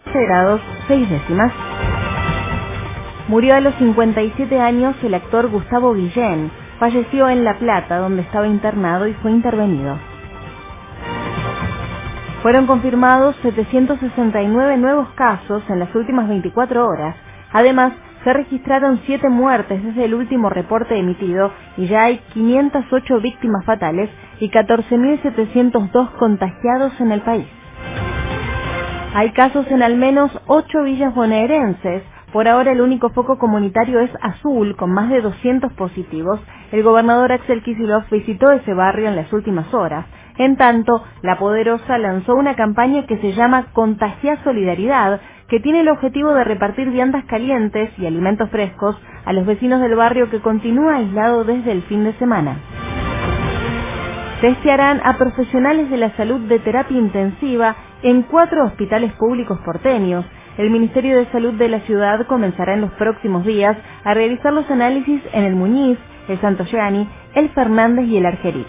grados 6 décimas. Murió a los 57 años el actor Gustavo Guillén. Falleció en La Plata, donde estaba internado y fue intervenido. Fueron confirmados 769 nuevos casos en las últimas 24 horas. Además, se registraron 7 muertes desde el último reporte emitido y ya hay 508 víctimas fatales y 14.702 contagiados en el país. Hay casos en al menos 8 villas bonaerenses. Por ahora el único foco comunitario es Azul, con más de 200 positivos. El gobernador Axel Kicillof visitó ese barrio en las últimas horas. En tanto, La Poderosa lanzó una campaña que se llama Contagiá Solidaridad, que tiene el objetivo de repartir viandas calientes y alimentos frescos a los vecinos del barrio que continúa aislado desde el fin de semana. Testearán a profesionales de la salud de terapia intensiva en 4 hospitales públicos porteños. El Ministerio de Salud de la ciudad comenzará en los próximos días a realizar los análisis en el Muñiz, el Santoyani, el Fernández y el Argerich.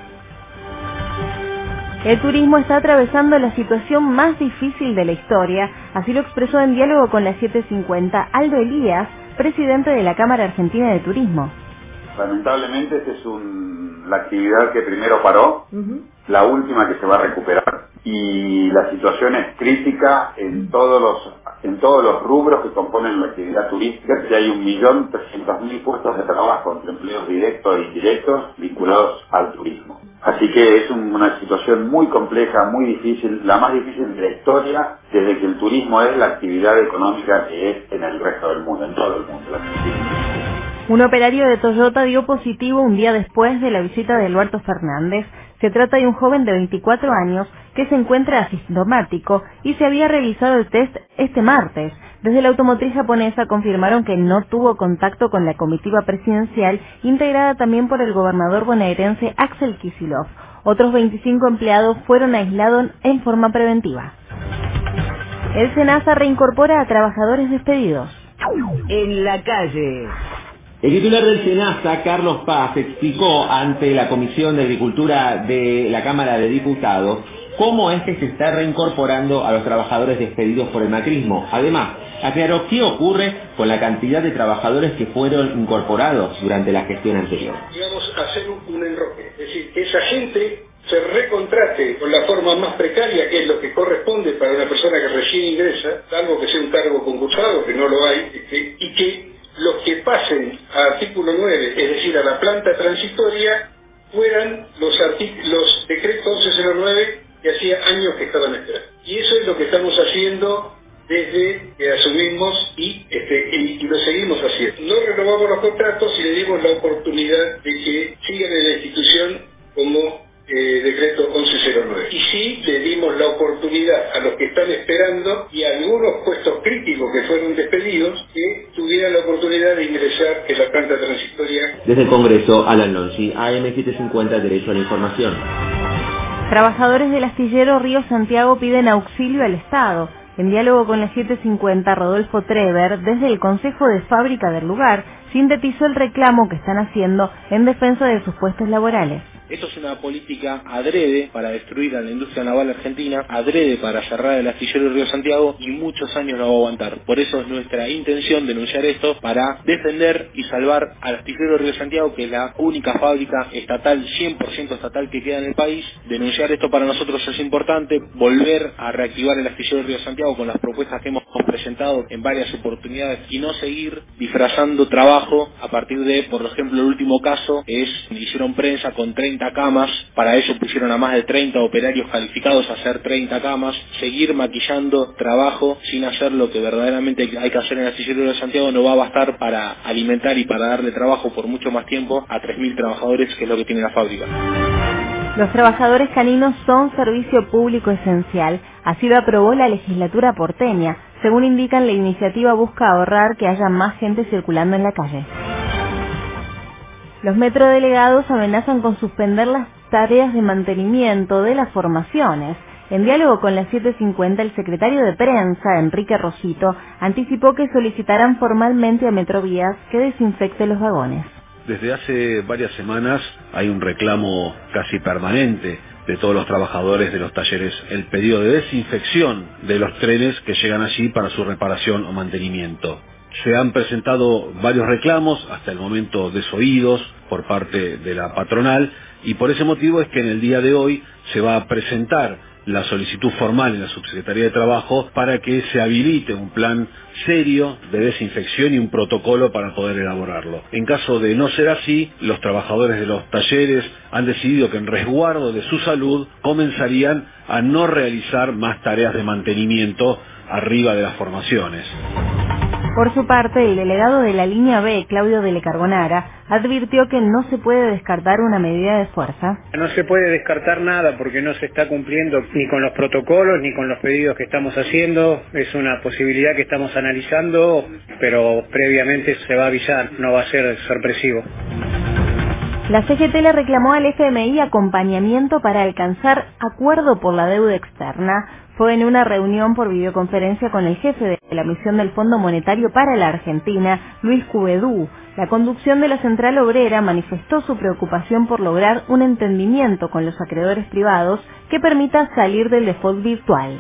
El turismo está atravesando la situación más difícil de la historia, así lo expresó en diálogo con la 750 Aldo Elías, presidente de la Cámara Argentina de Turismo. Lamentablemente esta es la actividad que primero paró, la última que se va a recuperar. Y la situación es crítica en todos los rubros que componen la actividad turística. Ya hay 1.300.000 puestos de trabajo entre empleos directos e indirectos vinculados al turismo. Así que es una situación muy compleja, muy difícil, la más difícil de la historia, desde que el turismo es la actividad económica que es en el resto del mundo, en todo el mundo. Un operario de Toyota dio positivo un día después de la visita de Alberto Fernández. Se trata de un joven de 24 años que se encuentra asintomático y se había realizado el test este martes. Desde la automotriz japonesa confirmaron que no tuvo contacto con la comitiva presidencial, integrada también por el gobernador bonaerense Axel Kicillof. Otros 25 empleados fueron aislados en forma preventiva. El SENASA reincorpora a trabajadores despedidos. En la calle. El titular del SENASA, Carlos Paz, explicó ante la Comisión de Agricultura de la Cámara de Diputados cómo es que se está reincorporando a los trabajadores despedidos por el macrismo. Además, aclaró qué ocurre con la cantidad de trabajadores que fueron incorporados durante la gestión anterior. Digamos, hacer un enroque, es decir, que esa gente se recontrate con la forma más precaria, que es lo que corresponde para una persona que recién ingresa, salvo que sea un cargo concursado, que no lo hay, y que los que pasen a artículo 9, es decir, a la planta transitoria, fueran los decretos 1109 que hacía años que estaban esperando. Y eso es lo que estamos haciendo desde que asumimos y lo seguimos haciendo. No renovamos los contratos y le dimos la oportunidad de que sigan en la institución como decreto 1109. Y sí le dimos la oportunidad a los que están esperando y a algunos puestos críticos que fueron despedidos que tuvieran la oportunidad de ingresar en la planta transitoria. Desde el Congreso, Alan Longi, AM750, Derecho a la Información. Trabajadores del astillero Río Santiago piden auxilio al Estado. En diálogo con la 750, Rodolfo Trever, desde el Consejo de Fábrica del lugar, sintetizó el reclamo que están haciendo en defensa de sus puestos laborales. Esto es una política adrede para destruir a la industria naval argentina, adrede para cerrar el astillero Río Santiago y muchos años no va a aguantar. Por eso es nuestra intención denunciar esto para defender y salvar al astillero Río Santiago, que es la única fábrica estatal, 100% estatal que queda en el país. Denunciar esto para nosotros es importante, volver a reactivar el astillero Río Santiago con las propuestas que hemos presentado en varias oportunidades y no seguir disfrazando trabajo a partir de, por ejemplo, el último caso hicieron prensa con 30 camas, para eso pusieron a más de 30 operarios calificados a hacer 30 camas, seguir maquillando trabajo sin hacer lo que verdaderamente hay que hacer en el astillero de Santiago no va a bastar para alimentar y para darle trabajo por mucho más tiempo a 3.000 trabajadores, que es lo que tiene la fábrica. Los trabajadores caninos son servicio público esencial, así lo aprobó la legislatura porteña. Según indican, la iniciativa busca ahorrar que haya más gente circulando en la calle. Los metrodelegados amenazan con suspender las tareas de mantenimiento de las formaciones. En diálogo con la 750, el secretario de prensa, Enrique Rosito, anticipó que solicitarán formalmente a Metrovías que desinfecte los vagones. Desde hace varias semanas hay un reclamo casi permanente de todos los trabajadores de los talleres el pedido de desinfección de los trenes que llegan allí para su reparación o mantenimiento. Se han presentado varios reclamos, hasta el momento desoídos, por parte de la patronal, y por ese motivo es que en el día de hoy se va a presentar la solicitud formal en la Subsecretaría de Trabajo para que se habilite un plan serio de desinfección y un protocolo para poder elaborarlo. En caso de no ser así, los trabajadores de los talleres han decidido que en resguardo de su salud comenzarían a no realizar más tareas de mantenimiento arriba de las formaciones. Por su parte, el delegado de la línea B, Claudio de Le Carbonara, advirtió que no se puede descartar una medida de fuerza. No se puede descartar nada porque no se está cumpliendo ni con los protocolos ni con los pedidos que estamos haciendo. Es una posibilidad que estamos analizando, pero previamente se va a avisar, no va a ser sorpresivo. La CGT le reclamó al FMI acompañamiento para alcanzar acuerdo por la deuda externa. Fue en una reunión por videoconferencia con el jefe de la misión del Fondo Monetario para la Argentina, Luis Cuvedú. La conducción de la Central Obrera manifestó su preocupación por lograr un entendimiento con los acreedores privados que permita salir del default virtual.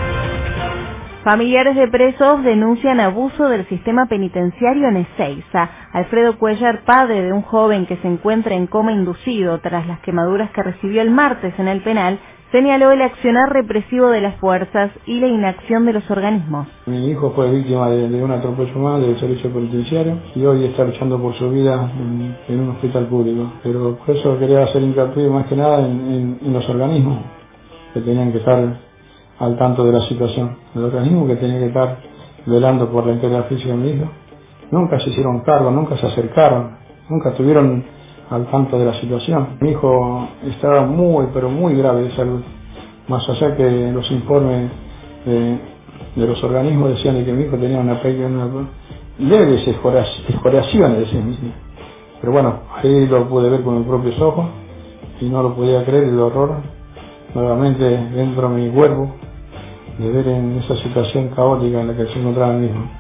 Familiares de presos denuncian abuso del sistema penitenciario en Ezeiza. Alfredo Cuellar, padre de un joven que se encuentra en coma inducido tras las quemaduras que recibió el martes en el penal, señaló el accionar represivo de las fuerzas y la inacción de los organismos. Mi hijo fue víctima de un atropello más del servicio penitenciario y hoy está luchando por su vida en un hospital público. Pero por eso quería hacer hincapié más que nada en los organismos que tenían que estar al tanto de la situación. El organismo que tenía que estar velando por la integridad física de mi hijo. Nunca se hicieron cargo, nunca se acercaron, nunca estuvieron al tanto de la situación. Mi hijo estaba muy, pero muy grave de salud. Más allá que los informes de los organismos decían de que mi hijo tenía una leves escoriaciones de sí mismo. Pero bueno, ahí lo pude ver con mis propios ojos y no lo podía creer, el horror nuevamente dentro de mi cuerpo de ver en esa situación caótica en la que se encontraba el mismo.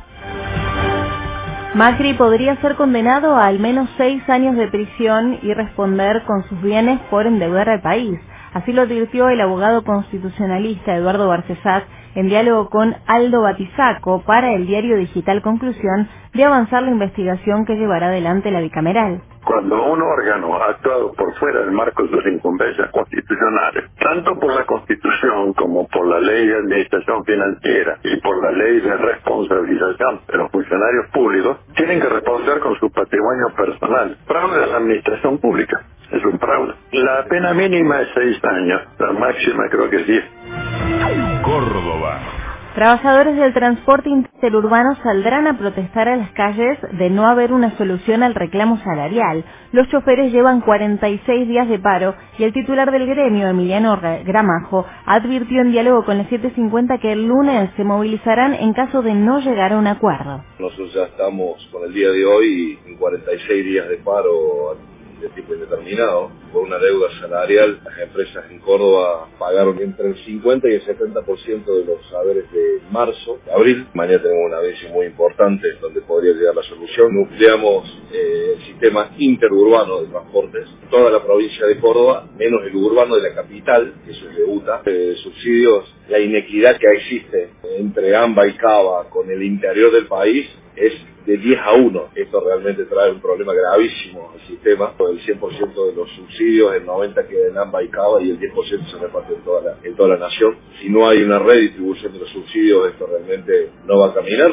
Macri podría ser condenado a al menos 6 años de prisión y responder con sus bienes por endeudar al país. Así lo advirtió el abogado constitucionalista Eduardo Barcesat en diálogo con Aldo Batizaco para el diario digital Conclusión de avanzar la investigación que llevará adelante la bicameral. Cuando un órgano ha actuado por fuera del marco de sus incumbencias constitucionales, tanto por la Constitución como por la Ley de Administración Financiera y por la Ley de Responsabilización de los funcionarios públicos, tienen que responder con su patrimonio personal. Fraude a la administración pública es un fraude. La pena mínima es 6 años, la máxima creo que es 10. Córdoba. Trabajadores del transporte interurbano saldrán a protestar a las calles de no haber una solución al reclamo salarial. Los choferes llevan 46 días de paro y el titular del gremio, Emiliano Gramajo, advirtió en diálogo con las 7:50 que el lunes se movilizarán en caso de no llegar a un acuerdo. Nosotros ya estamos con el día de hoy en 46 días de paro de tiempo indeterminado por una deuda salarial. Las empresas en Córdoba pagaron entre el 50 y el 70% de los saberes de marzo, de abril. Mañana tenemos una audiencia muy importante donde podría llegar la solución. Nucleamos el sistema interurbano de transportes, toda la provincia de Córdoba, menos el urbano de la capital, que eso es de UTA. Subsidios, la inequidad que existe entre AMBA y CABA con el interior del país es de 10-1. Esto realmente trae un problema gravísimo al sistema. El 100% de los subsidios, el 90% queda en AMBA y CABA y el 10% se reparte en toda la nación. Si no hay una redistribución de los subsidios, esto realmente no va a caminar.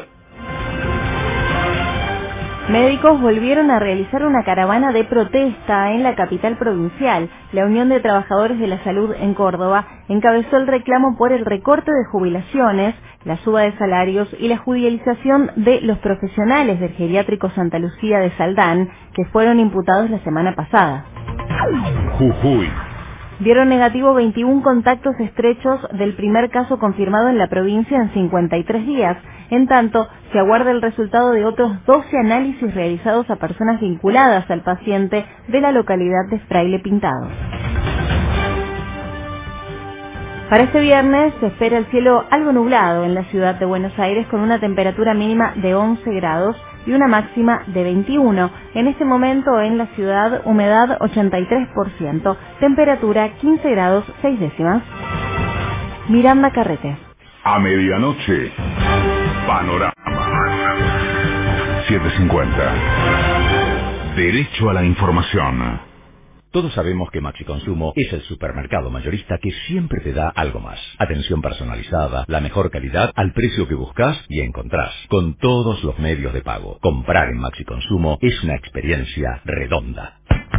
Médicos volvieron a realizar una caravana de protesta en la capital provincial. La Unión de Trabajadores de la Salud en Córdoba encabezó el reclamo por el recorte de jubilaciones, la suba de salarios y la judicialización de los profesionales del geriátrico Santa Lucía de Saldán, que fueron imputados la semana pasada. Jujuy. Dieron negativo 21 contactos estrechos del primer caso confirmado en la provincia en 53 días. En tanto, se aguarda el resultado de otros 12 análisis realizados a personas vinculadas al paciente de la localidad de Fraile Pintado. Para este viernes se espera el cielo algo nublado en la ciudad de Buenos Aires con una temperatura mínima de 11 grados y una máxima de 21. En este momento en la ciudad humedad 83%, temperatura 15 grados 6 décimas. Miranda Carrete. A medianoche, Panorama 750. Derecho a la información. Todos sabemos que Maxi Consumo es el supermercado mayorista que siempre te da algo más. Atención personalizada, la mejor calidad al precio que buscas y encontrás, con todos los medios de pago. Comprar en Maxi Consumo es una experiencia redonda.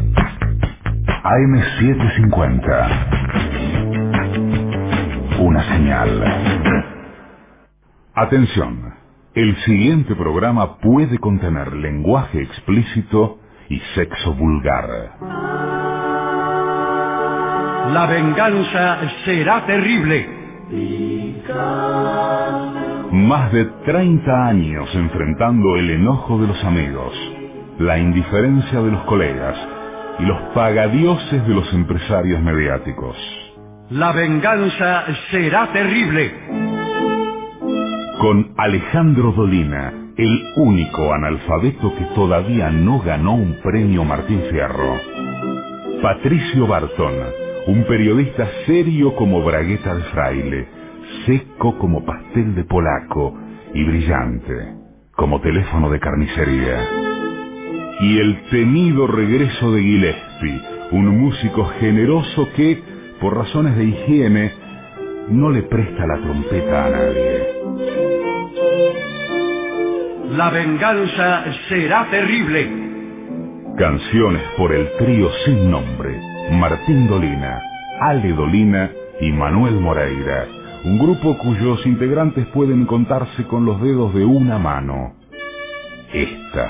AM750. Una señal. Atención. El siguiente programa puede contener lenguaje explícito y sexo vulgar. La venganza será terrible. Más de 30 años enfrentando el enojo de los amigos, la indiferencia de los colegas y los pagadioses de los empresarios mediáticos. La venganza será terrible. Con Alejandro Dolina, el único analfabeto que todavía no ganó un premio Martín Fierro. Patricio Barton, un periodista serio como bragueta de fraile, seco como pastel de polaco y brillante como teléfono de carnicería. Y el temido regreso de Gillespie, un músico generoso que, por razones de higiene, no le presta la trompeta a nadie. La venganza será terrible. Canciones por el trío sin nombre, Martín Dolina, Ale Dolina y Manuel Moreira, un grupo cuyos integrantes pueden contarse con los dedos de una mano. Esta.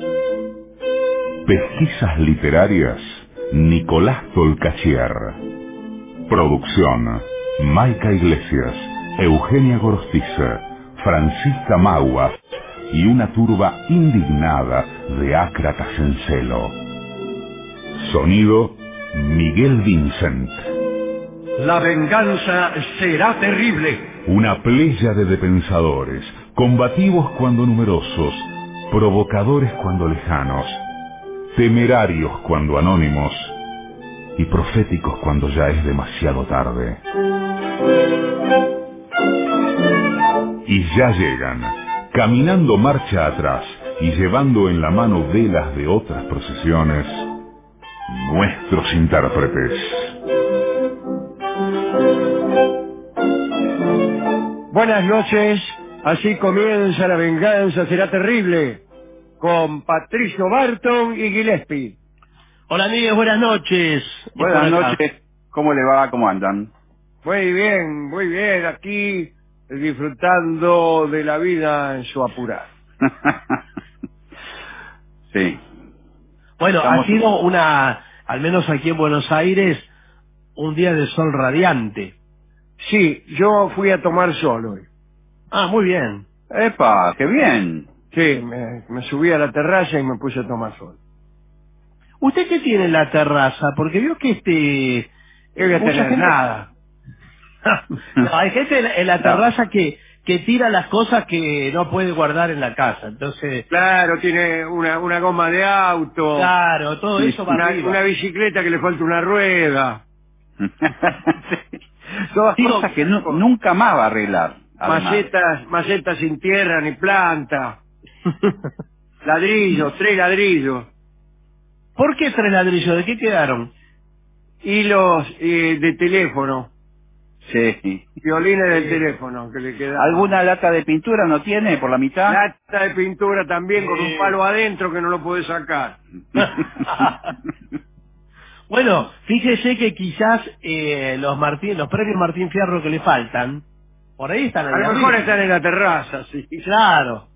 Pesquisas literarias, Nicolás Tolcachier. Producción, Maica Iglesias, Eugenia Gorostiza, Francisca Magua y una turba indignada de ácratas en celo. Sonido, Miguel Vincent. La venganza será terrible. Una pléyade de pensadores, combativos cuando numerosos, provocadores cuando lejanos, temerarios cuando anónimos y proféticos cuando ya es demasiado tarde. Y ya llegan, caminando marcha atrás y llevando en la mano velas de otras procesiones, nuestros intérpretes. Buenas noches, así comienza La venganza será terrible, con Patricio Barton y Gillespie. Hola amigos, buenas noches. Buenas noches, ¿cómo le va? ¿Cómo andan? Muy bien, aquí disfrutando de la vida en su apurado. Sí. Bueno, ha sido al menos aquí en Buenos Aires, un día de sol radiante. Sí, yo fui a tomar sol hoy. Ah, muy bien. ¡Epa, qué bien! Sí, me subí a la terraza y me puse a tomar sol. ¿Usted qué tiene en la terraza? Porque vio que Yo voy a tener gente... nada. No, hay gente en la terraza que tira las cosas que no puede guardar en la casa, entonces... Claro, tiene una goma de auto. Claro, todo eso va arriba. Una bicicleta que le falta una rueda. Sí. Todas cosas que nunca más va a arreglar. Macetas sin tierra ni planta. Ladrillos, 3 ladrillos. ¿Por qué 3 ladrillos? ¿De qué quedaron? Hilos de teléfono. Sí. Violines del teléfono que le quedaron. ¿Alguna lata de pintura no tiene por la mitad? Lata de pintura también con un palo adentro que no lo puede sacar. Bueno, fíjese que quizás los premios Martín Fierro que le faltan, por ahí están. A lo mejor están en la terraza, sí. Claro.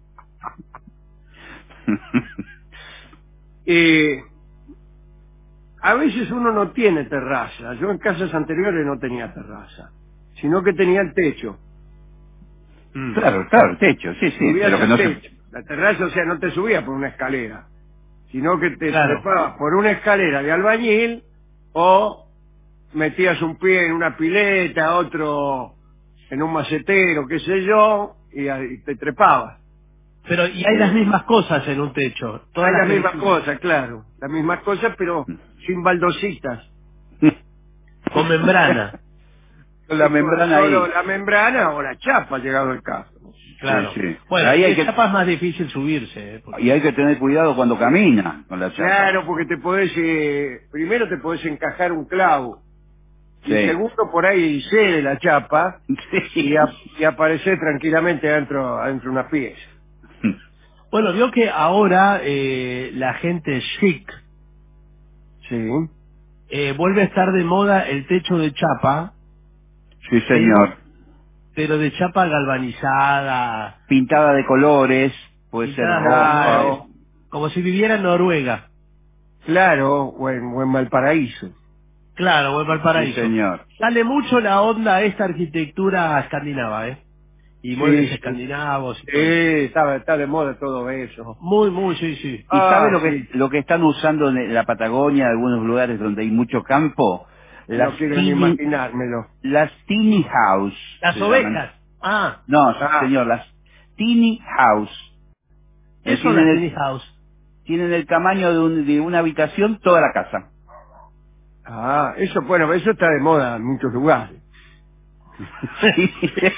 A veces uno no tiene terraza. Yo en casas anteriores no tenía terraza, sino que tenía el techo. Claro, el techo, sí. Pero que no techo. La terraza, o sea, no te subía por una escalera, sino que te trepabas por una escalera de albañil o metías un pie en una pileta, otro en un macetero, qué sé yo, y ahí te trepabas. Pero, y hay las mismas cosas en un techo. Todas Hay las mismas que- cosas, claro. Las mismas cosas, pero sin baldositas. Con membrana. La membrana Solo ahí. la membrana o la chapa, llegado el caso. Claro. Sí, sí. Bueno, Ahí y hay en que, chapa es más difícil subirse. Porque... y hay que tener cuidado cuando camina con la chapa. Claro, porque te podés, primero te podés encajar un clavo. Y Sí. segundo, por ahí cede la chapa Sí. y aparecer tranquilamente adentro de una pieza. Bueno, vio que ahora la gente chic Sí. vuelve a estar de moda el techo de chapa, Sí, señor. pero de chapa galvanizada, Pintada de colores, puede ser pintada de roja. colores, como si viviera en Noruega. Claro, o en Valparaíso. Claro, o en Sí, Valparaíso. señor. Sale mucho la onda a esta arquitectura escandinava, Y muebles Sí, escandinavos y sí, todo eso. está de moda todo eso. Muy, sí, sí. ¿Y sabe lo Sí. que están usando en la Patagonia, en algunos lugares donde hay mucho campo? No quiero ni imaginármelo. Las tiny house Las se llaman. ovejas. Ah, No, señor, las tiny house. ¿qué son las tiny house? Tienen el tamaño de una habitación toda la casa. Eso, bueno, eso está de moda en muchos lugares. Sí.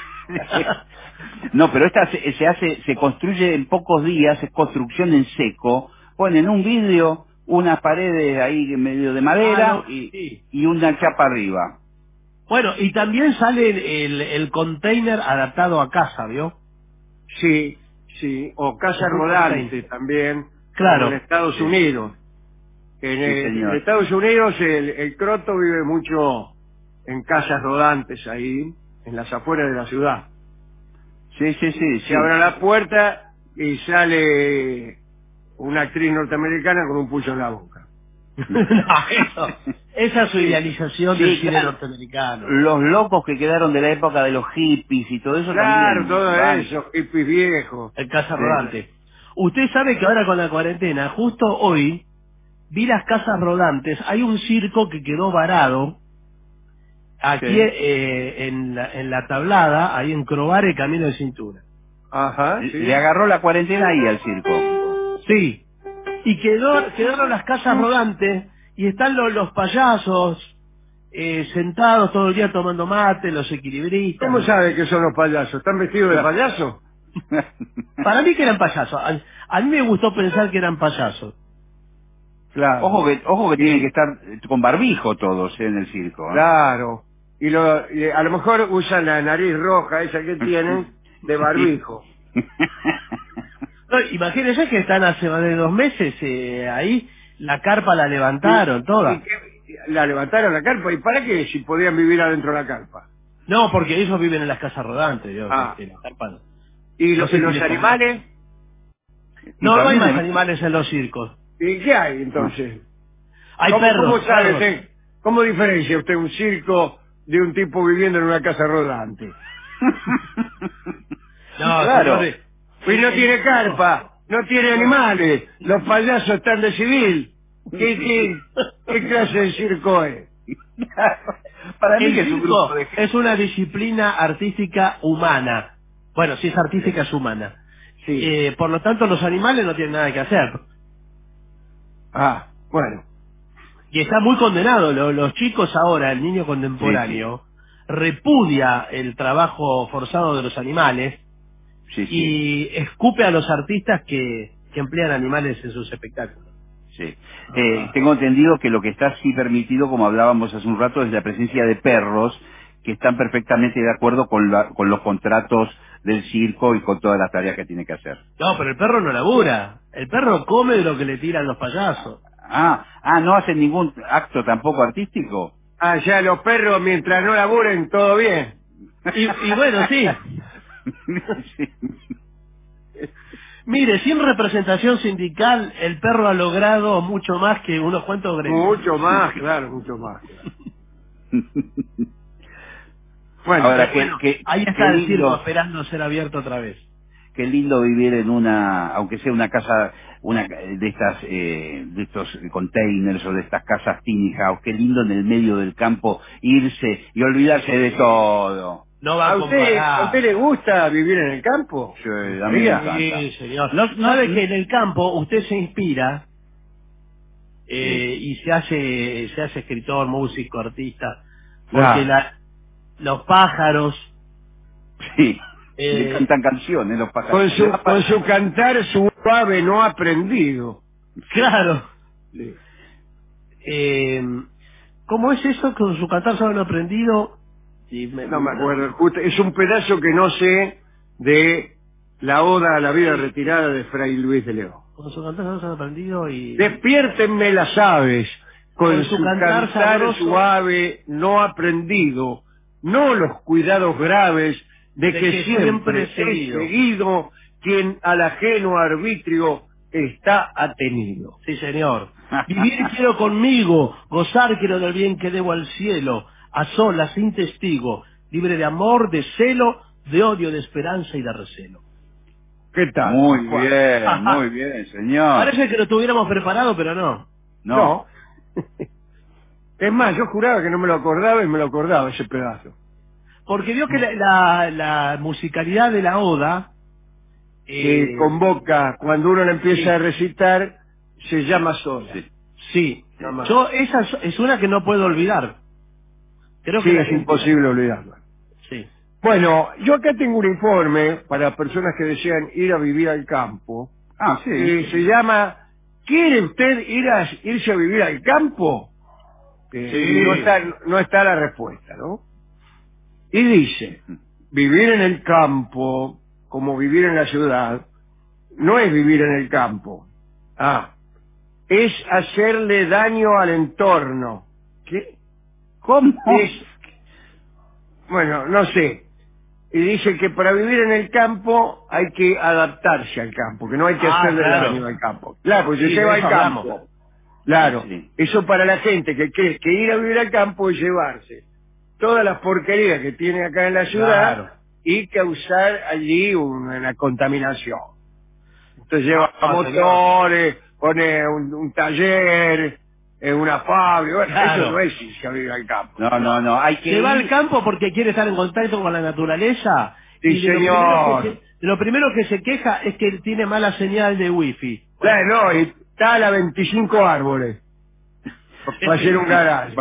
No, pero esta se construye en pocos días, es construcción en seco. Ponen un vidrio, unas paredes ahí medio de madera sí. y una chapa arriba. Bueno, y también sale el container adaptado a casa, ¿vio? Sí, sí, o casa Es un rodante container. también, Claro. como en Estados Sí. Unidos. En señor. Estados Unidos el croto vive mucho en casas rodantes ahí, en las afueras de la ciudad. Sí. Se abre la puerta y sale una actriz norteamericana con un pulso en la boca. No, esa es su idealización Sí, del cine claro. norteamericano. Los locos que quedaron de la época de los hippies y todo eso Claro, también. todo van. eso, hippies viejos. El casa Sí. rodante. Usted sabe que ahora con la cuarentena, justo hoy, vi las casas rodantes. Hay un circo que quedó varado aquí Sí. en la tablada, ahí en Crovare, Camino de Cintura. Ajá, sí. Le agarró la cuarentena ahí al circo. Sí. Y quedaron las casas rodantes y están los payasos sentados todo el día tomando mate, los equilibristas. ¿Cómo sabe que son los payasos? ¿Están vestidos de payaso? Para mí que eran payasos. A mí me gustó pensar que eran payasos. Claro. Ojo que tienen que estar con barbijo todos en el circo. Claro. Y a lo mejor usan la nariz roja esa que tienen de barbijo. No, imagínense que están hace más de 2 meses ahí, la carpa la levantaron, toda. La levantaron la carpa. ¿Y para qué? Si podían vivir adentro de la carpa. No, porque ellos viven en las casas rodantes. La carpa no. ¿Y No los, sé si los les animales? No hay también más animales en los circos. ¿Y qué hay entonces? Hay ¿Cómo perros. sabe perros. usted? ¿Cómo diferencia usted un circo de un tipo viviendo en una casa rodante? No, Claro. señores. Pues no tiene carpa, no tiene animales, los payasos están de civil. ¿Qué clase de circo es? Para mí El que es un grupo circo de gente. es una disciplina artística humana. Bueno, si es artística es humana. Sí. Por lo tanto, los animales no tienen nada que hacer. Bueno. Y está muy condenado. Los chicos ahora, el niño contemporáneo, repudia el trabajo forzado de los animales y escupe a los artistas que emplean animales en sus espectáculos. Sí. Tengo entendido que lo que está sí permitido, como hablábamos hace un rato, es la presencia de perros que están perfectamente de acuerdo con los contratos del circo y con todas las tareas que tiene que hacer. No, pero el perro no labura. El perro come de lo que le tiran los payasos. ¿No hacen ningún acto tampoco artístico? Ya los perros mientras no laburen todo bien. Y bueno, sí. Mire, sin representación sindical, el perro ha logrado mucho más que unos cuantos gremios. Mucho más, claro, mucho más. Bueno, ahora, ahí está qué el circo lindo. esperando ser abierto otra vez. qué lindo vivir en una, aunque sea una casa, una de estas, de estos containers o de estas casas tiny house, qué lindo en el medio del campo irse y olvidarse de todo. No va ¿A usted le gusta vivir en el campo? Sí, a mí me encanta. Sí, señor. No, ¿Sabe que en el campo usted se inspira y se hace escritor, músico, artista? Porque los pájaros... Sí, le cantan canciones los pájaros. Con su cantar suave no aprendido. Claro. Sí. ¿Cómo es eso con su cantar suave no aprendido? No me acuerdo. Es un pedazo que no sé de la Oda a la vida retirada de Fray Luis de León. Con su cantar suave no aprendido y... Despiértenme las aves con su cantar sabroso, suave no aprendido, no los cuidados graves de que siempre he seguido quien al ajeno arbitrio está atenido. Sí, señor. Vivir quiero conmigo, gozar quiero del bien que debo al cielo, a solas, sin testigo, libre de amor, de celo, de odio, de esperanza y de recelo. ¿Qué tal? Muy bien, señor. Parece que lo tuviéramos preparado, pero no. No. Es más, yo juraba que no me lo acordaba y me lo acordaba ese pedazo. Porque vio que la musicalidad de la Oda... convoca, cuando uno la empieza a recitar, se llama sola. Sí. Yo esa es una que no puedo olvidar. Creo que es imposible olvidarla. Sí. Bueno, yo acá tengo un informe para personas que desean ir a vivir al campo. Se llama ¿Quiere usted irse a vivir al campo? No está la respuesta, ¿no? Y dice, vivir en el campo, como vivir en la ciudad, no es vivir en el campo. Es hacerle daño al entorno. ¿Qué? ¿Cómo? Bueno, no sé. Y dice que para vivir en el campo hay que adaptarse al campo, que no hay que hacerle daño al campo. Claro, pues se lleva al campo. Claro, eso para la gente que cree que ir a vivir al campo es llevarse todas las porquerías que tiene acá en la ciudad y causar allí una contaminación. Entonces lleva motores, pone un taller, una fábrica, bueno, eso no es irse a vivir al campo. No, hay que Se va al campo porque quiere estar en contacto con la naturaleza. Sí, y señor. Lo primero que se queja es que tiene mala señal de wifi. Claro, y tala 25 árboles para hacer un garaje.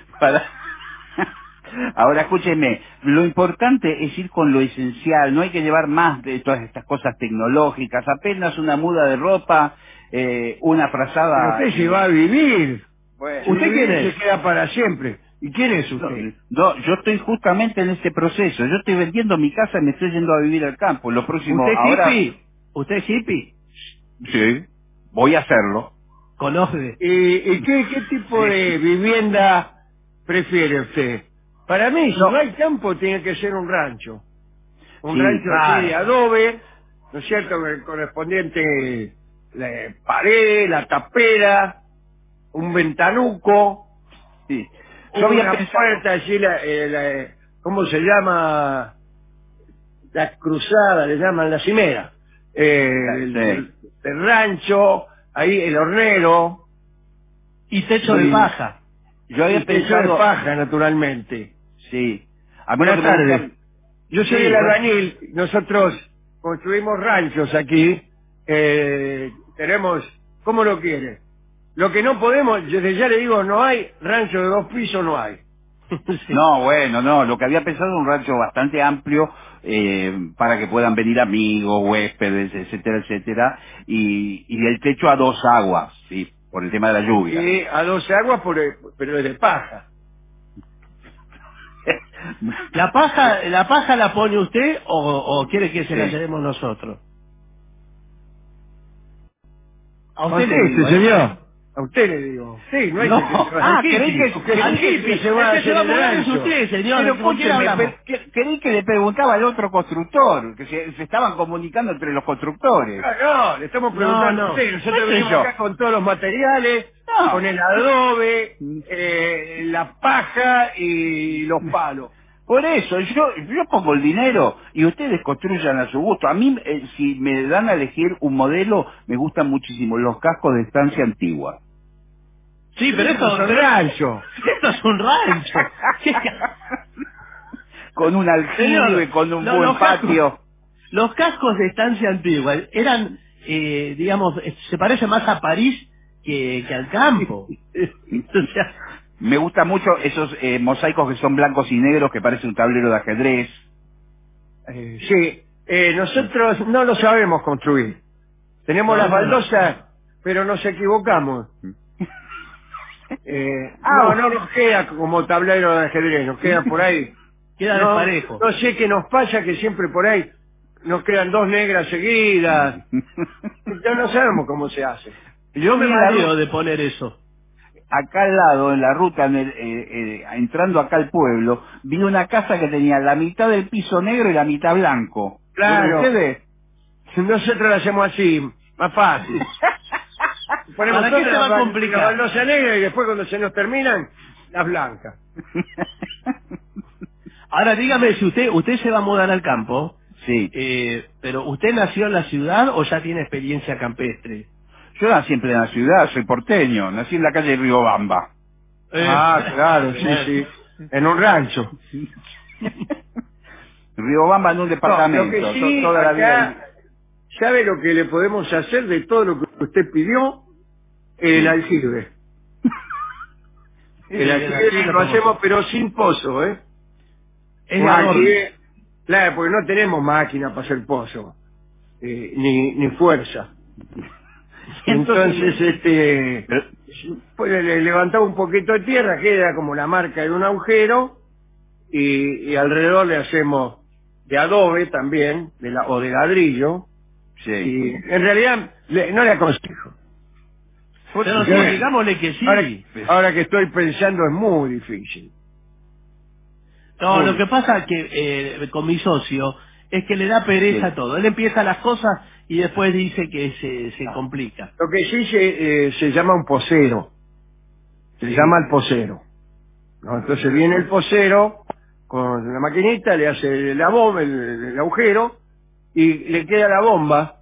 Ahora escúcheme, lo importante es ir con lo esencial, no hay que llevar más de todas estas cosas tecnológicas, apenas una muda de ropa, una frazada... Pero usted se va a vivir. Bueno, ¿Usted quién es? Se queda para siempre. ¿Y quién es usted? No, yo estoy justamente en este proceso, yo estoy vendiendo mi casa y me estoy yendo a vivir al campo, lo próximo... ¿Usted ahora... hippie? ¿Usted es hippie? Sí, voy a hacerlo. ¿Conoce? ¿Y qué tipo de vivienda prefiere usted? Para mí, si no hay campo, tiene que ser un rancho. Un rancho así de adobe, ¿no es cierto? Con el correspondiente pared, la tapera, un ventanuco. Sí. Yo había puerta allí, ¿cómo se llama? La cruzada, le llaman la cimera. El rancho, ahí el hornero. Y techo de paja. Yo había pensado de paja, naturalmente. Sí. Buenas tardes. Yo soy el albañil. Nosotros construimos ranchos aquí. Tenemos... ¿Cómo lo quiere? Lo que no podemos, desde ya le digo, no hay rancho de 2 pisos, no hay. No, bueno, no. Lo que había pensado es un rancho bastante amplio para que puedan venir amigos, huéspedes, etcétera, etcétera. Y el techo a 2 aguas, sí, por el tema de la lluvia. Sí, a 2 aguas, pero es de paja. ¿La paja la pone usted o quiere que se la llevemos nosotros? A usted le digo, señor. A usted le digo. Sí, no hay que... al hippie se va a hacer el rancho. Usted, señor. Pero creí que le preguntaba al otro constructor, que se estaban comunicando entre los constructores. No, le estamos preguntando a usted. Nosotros venimos acá con todos los materiales, con el adobe, la paja y los palos. Por eso, yo pongo el dinero y ustedes construyan a su gusto. A mí, si me dan a elegir un modelo, me gustan muchísimo los cascos de estancia antigua. Sí, pero esto es un rancho. Esto es un rancho. Con un aljibe, con un buen patio. Los cascos de estancia antigua eran, digamos, se parece más a París que al campo. O sea, me gustan mucho esos mosaicos que son blancos y negros que parecen un tablero de ajedrez. Sí, nosotros no lo sabemos construir. Tenemos las baldosas, pero nos equivocamos. No nos queda como tablero de ajedrez, nos queda por ahí. Queda desparejo. No sé qué nos pasa, que siempre por ahí nos quedan dos negras seguidas. Ya no sabemos cómo se hace. Yo me mareo de poner eso. Acá al lado, en la ruta, entrando acá al pueblo, vi una casa que tenía la mitad del piso negro y la mitad blanco. Claro. Nosotros lo hacemos así, más fácil. Ponemos ¿Para qué se va a complicar? La baldosa negra y después cuando se nos terminan, las blancas. Ahora dígame, si usted se va a mudar al campo, sí, pero ¿usted nació en la ciudad o ya tiene experiencia campestre? Yo nací siempre en la ciudad, soy porteño, nací en la calle de Riobamba. Claro, sí. En un rancho. Riobamba en un departamento. Lo que sí, toda la vida. ¿Sabe lo que le podemos hacer de todo lo que usted pidió? El aljibe. El aljibe lo hacemos pero sin pozo, ¿eh? Claro, porque no tenemos máquina para hacer pozo. Ni fuerza. Entonces, pues le levantamos un poquito de tierra, queda como la marca de un agujero, y alrededor le hacemos de adobe también, o de ladrillo. Sí. Y en realidad no le aconsejo. Pero sí, digámosle que sí. Ahora que estoy pensando es muy difícil. No, lo que pasa que con mi socio es que le da pereza todo. Él empieza las cosas y después dice que se complica. Lo que sí se llama un posero. Se llama el posero, ¿no? Entonces viene el posero con la maquinita, le hace la bomba, el agujero, y le queda la bomba.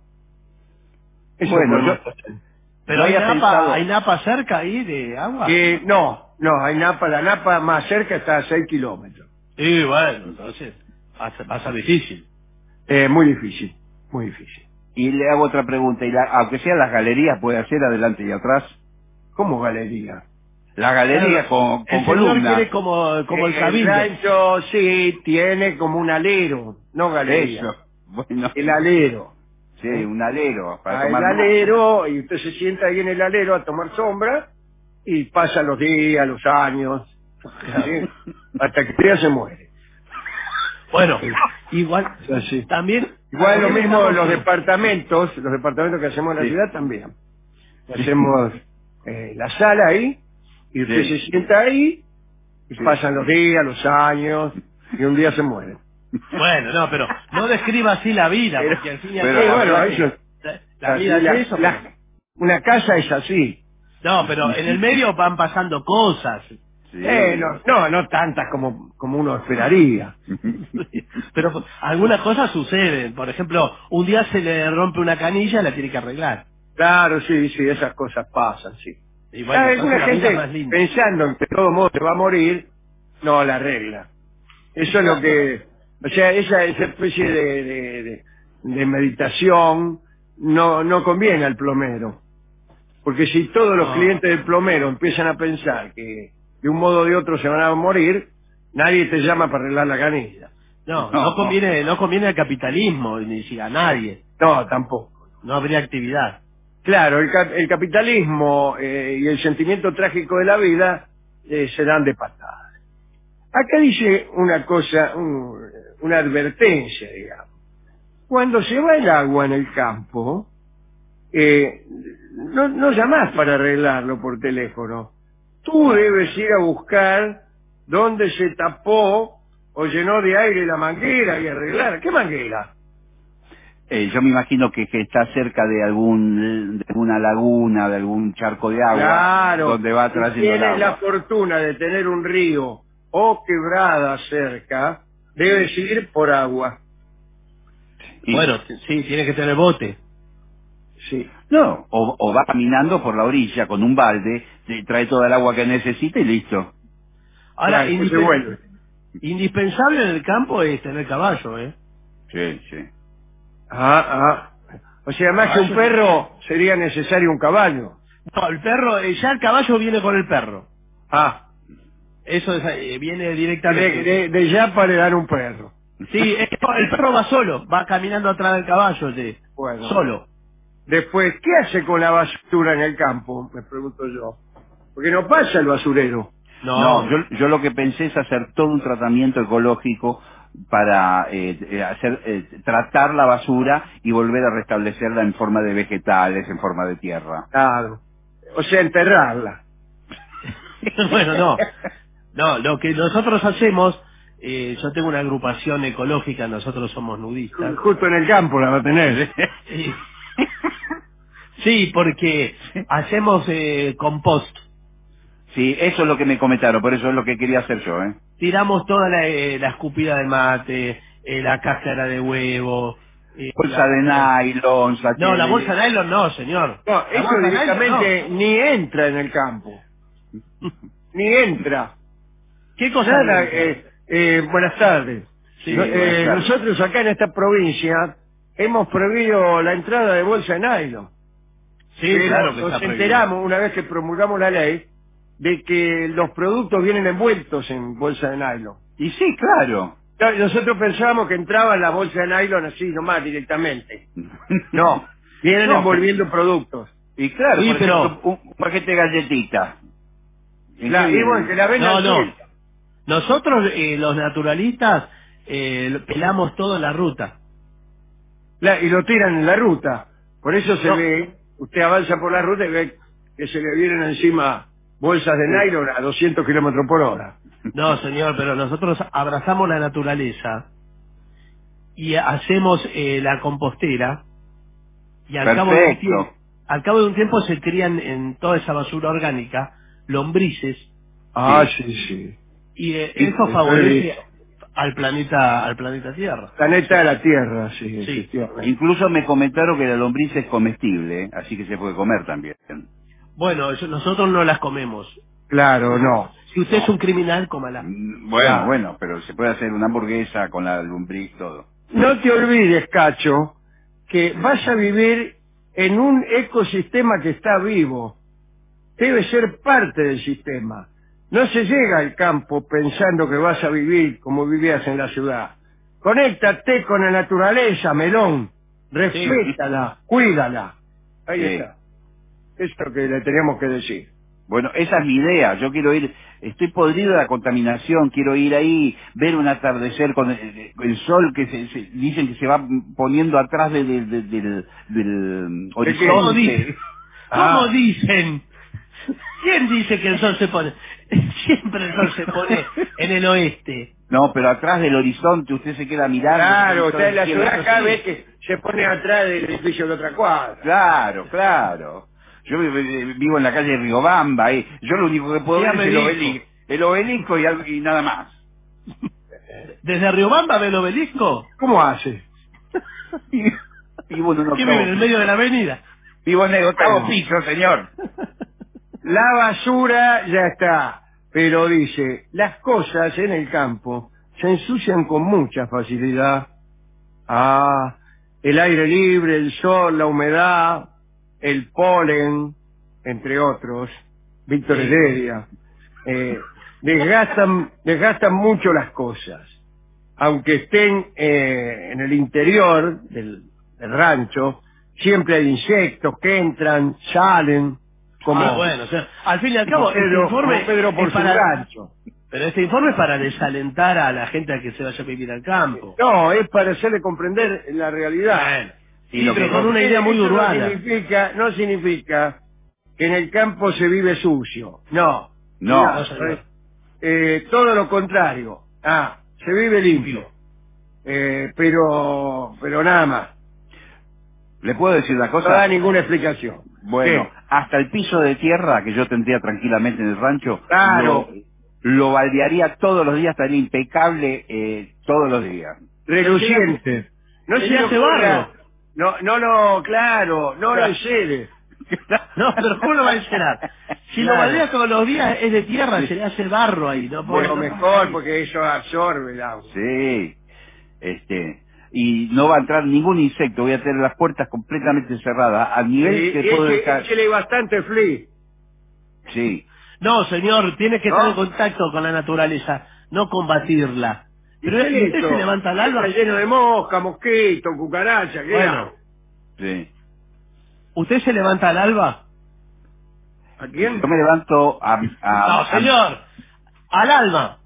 Eso bueno, pero ¿hay napa cerca ahí de agua? No, hay napa. La napa más cerca está a 6 kilómetros. Sí, bueno, entonces va a ser difícil. Muy difícil, muy difícil. Y le hago otra pregunta, aunque sea las galerías, ¿puede hacer adelante y atrás? ¿Cómo galería? La galería con columnas. Tiene como el cabildo. El rancho sí tiene como un alero, no galería. Eso, bueno. El alero. Sí, un alero. Para el alero, y usted se sienta ahí en el alero a tomar sombra, y pasan los días, los años, ¿sí? Hasta que usted ya se muere. Bueno, igual, también... Igual lo mismo los departamentos que hacemos en la ciudad también. Hacemos la sala ahí, y usted se sienta ahí, y pasan los días, los años, y un día se muere. Bueno, no, pero no describa así la vida, porque al fin y al cabo... La vida es eso. Una casa es así. No, pero en el medio van pasando cosas. No tantas como uno esperaría. Pero algunas cosas suceden. Por ejemplo, un día se le rompe una canilla, la tiene que arreglar. Claro, sí, esas cosas pasan, sí. Y bueno, alguna gente pensando en que de todo modo se va a morir, no la arregla. Eso es lo que... O sea, esa especie de meditación no conviene al plomero. Porque si todos los clientes del plomero empiezan a pensar que de un modo o de otro se van a morir, nadie te llama para arreglar la canilla. No conviene al capitalismo, ni si a nadie. No, tampoco. No habría actividad. Claro, el capitalismo y el sentimiento trágico de la vida se dan de patadas. Acá dice una cosa, una advertencia, digamos. Cuando se va el agua en el campo, no llamás para arreglarlo por teléfono. Tú debes ir a buscar dónde se tapó o llenó de aire la manguera y arreglar. ¿Qué manguera? Yo me imagino que está cerca de alguna laguna, de algún charco de agua, claro, donde va trayendo el agua. Tienes la fortuna de tener un río o quebrada cerca, debe ir por agua. Bueno, sí, tiene que tener bote. Sí. No, o va caminando por la orilla con un balde, trae toda el agua que necesita y listo. Ahora, Claro, se vuelve. indispensable en el campo es tener caballo, ¿eh? Sí, sí. O sea, más que un perro, sería necesario un caballo. No, el perro, ya el caballo viene con el perro. Eso viene directamente. De Yapa le dan un perro. Sí, el perro va solo, va caminando atrás del caballo, Bueno. solo. Después, ¿qué hace con la basura en el campo? Me pregunto yo. Porque no pasa el basurero. No, yo lo que pensé es hacer todo un tratamiento ecológico para tratar la basura y volver a restablecerla en forma de vegetales, en forma de tierra. Claro. O sea, enterrarla. Bueno, no. No, lo que nosotros hacemos, yo tengo una agrupación ecológica, nosotros somos nudistas. Justo en el campo la va a tener. Sí, porque hacemos compost. Sí, eso es lo que me comentaron, por eso es lo que quería hacer yo, ¿eh? Tiramos toda la escupida de mate, la cáscara de huevo. Bolsa de nylon, No, la bolsa de nylon no, señor. No, eso directamente ni entra en el campo. Ni entra. ¿Qué cosa? Nada, buenas tardes. Sí, buenas tardes. Nosotros acá en esta provincia hemos prohibido la entrada de bolsa de nylon. Sí, pero claro que nos está prohibido. enteramos, una vez que promulgamos la ley, de que los productos vienen envueltos en bolsa de nylon. Y sí, claro. Nosotros pensábamos que entraban las bolsas de nylon así nomás directamente. No, vienen envolviendo productos. Y claro, Sí, por pero- ejemplo, un paquete de galletitas. Y bueno, que la vendan suelta. Nosotros, los naturalistas, pelamos todo en la ruta. Y lo tiran en la ruta. Por eso se ve, usted avanza por la ruta y ve que se le vienen encima bolsas de nylon a 200 kilómetros por hora. No, señor, pero nosotros abrazamos la naturaleza y hacemos la compostera y al Perfecto. cabo de un tiempo se crían en toda esa basura orgánica lombrices. Sí. Y eso favorece al planeta Tierra. Planeta de la Tierra, sí. efectivamente. Incluso me comentaron que la lombriz es comestible, ¿eh? Así que se puede comer también. Bueno, nosotros no las comemos. Claro, no. Si usted es un criminal, cómala. Bueno, pero se puede hacer una hamburguesa con la lombriz, todo. No te olvides, Cacho, que vas a vivir en un ecosistema que está vivo. Debe ser parte del sistema. No se llega al campo pensando que vas a vivir como vivías en la ciudad. Conéctate con la naturaleza, melón. Respétala, cuídala. Ahí Sí. está. Esto que le tenemos que decir. Bueno, esa es mi idea. Yo quiero ir, estoy podrido de la contaminación, quiero ir ahí, ver un atardecer con el sol que dicen que se va poniendo atrás del horizonte. ¿Cómo dicen? ¿Quién dice que el sol se pone? Siempre el sol se pone en el oeste. No, pero atrás del horizonte usted se queda mirando. Claro, usted en la cielo. ciudad cada vez que se pone atrás del edificio de otra cuadra. Claro. Yo vivo en la calle Riobamba, yo lo único que puedo Ya ver me es dijo. el obelisco y nada más. ¿Desde Riobamba ve el obelisco? ¿Cómo hace? Vivo en un ¿Qué vive en el medio de la avenida? Vivo en el octavo piso, señor. La basura ya está, pero dice, las cosas en el campo se ensucian con mucha facilidad. El aire libre, el sol, la humedad, el polen, entre otros. Víctor Heredia. Desgastan mucho las cosas. Aunque estén en el interior del rancho, siempre hay insectos que entran, salen. Como Bueno, o sea, al fin y al cabo, Pedro, este informe como Pedro por es su para... rancho. Pero este informe es para desalentar a la gente a que se vaya a vivir al campo. No, es para hacerle comprender la realidad. Bueno, sí, pero con una idea muy Eso urbana. no significa que en el campo se vive sucio. No. No. señor. Todo lo contrario. Se vive limpio. Pero nada más. ¿Le puedo decir una cosa? No da ninguna explicación. Bueno, ¿Qué? hasta el piso de tierra que yo tendría tranquilamente en el rancho, Claro. lo baldearía todos los días, estaría impecable todos los días. Reluciente. No se hace barro. No, claro, no lo encere. No, pero ¿cómo lo va a encerar? Si lo baldea todos los días es de tierra, se le hace barro ahí, ¿no? Bueno, mejor, porque eso absorbe el agua. Sí, y no va a entrar ningún insecto, voy a tener las puertas completamente cerradas, a nivel que puedo dejar... Échele bastante flea. Sí. No, señor, tiene que estar en contacto con la naturaleza, no combatirla. Pero usted se levanta al alba... Está lleno de mosca, mosquito, cucaracha, ¿qué hago? Sí. ¿Usted se levanta al alba? ¿A quién? Yo me levanto No, señor, al alma.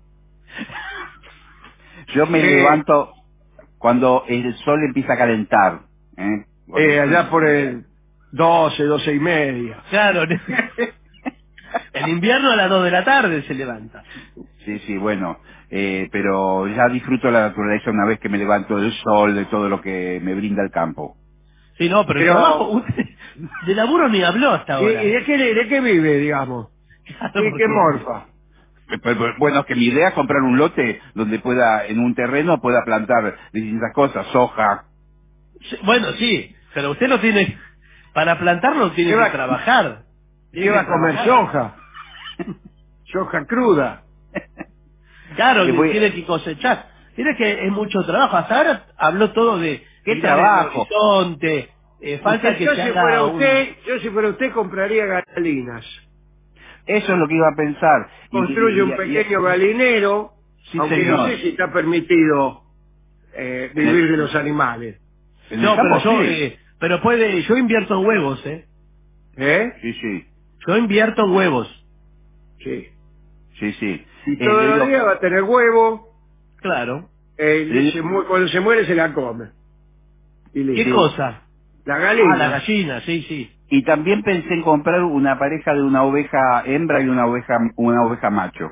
Yo me levanto cuando el sol empieza a calentar. Allá por el 12 y media. Claro. En invierno a las 2 de la tarde se levanta. Sí, bueno, pero ya disfruto la naturaleza una vez que me levanto del sol, de todo lo que me brinda el campo. Sí, no, pero el trabajo, usted, de laburo ni habló hasta ahora. ¿Y de qué vive, digamos? Claro, ¿Y qué morfa? Pero, bueno, que mi idea es comprar un lote donde pueda, en un terreno, pueda plantar distintas cosas, soja. Sí, bueno, sí, pero usted no tiene, para plantarlo tiene que trabajar. ¿Qué va a comer soja? Soja cruda. Claro, tiene que cosechar. Tiene que es mucho trabajo. Hasta ahora habló todo de ¿qué trabajo? Horizonte. Falta que se haga yo si fuera usted compraría galinas. Eso es lo que iba a pensar. Construye un pequeño galinero, sí, aunque señor. no sé si está permitido vivir de los animales. No, pero puede, yo invierto en huevos, Sí. Yo invierto en huevos. Sí. Sí. Y todos los días va a tener huevo. Claro. Cuando se muere se la come. ¿Qué cosa? La gallina. La gallina, sí. Y también pensé en comprar una pareja de una oveja hembra y una oveja macho.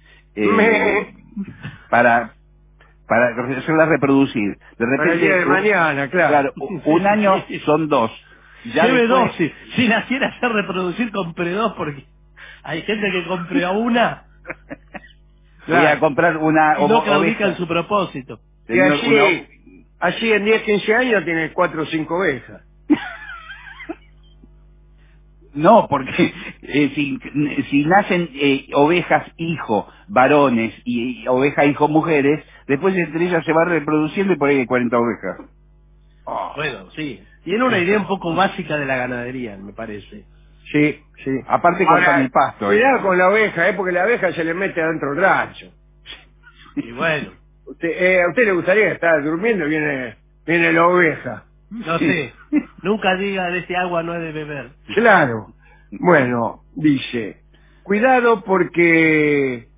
Para hacerla reproducir. De repente, para el día de mañana, claro. Un año son 2. Lleve después... 2, si la quiere hacer reproducir, compre 2, porque hay gente que compre a una. Voy a comprar una y no claudican su propósito. Y así en 10, 15 años tiene 4 o 5 ovejas. No, porque si nacen ovejas hijo varones y oveja hijo mujeres, después entre ellas se va reproduciendo y por ahí hay 40 ovejas. Bueno, sí. Tiene una idea un poco básica de la ganadería, me parece. Sí. Aparte cortan el pasto. Cuidado con la oveja, porque la oveja se le mete adentro del rancho. Y bueno. ¿A usted le gustaría estar durmiendo y viene la oveja? No sé. Nunca diga de ese agua no es de beber. Claro. Bueno, dice, cuidado porque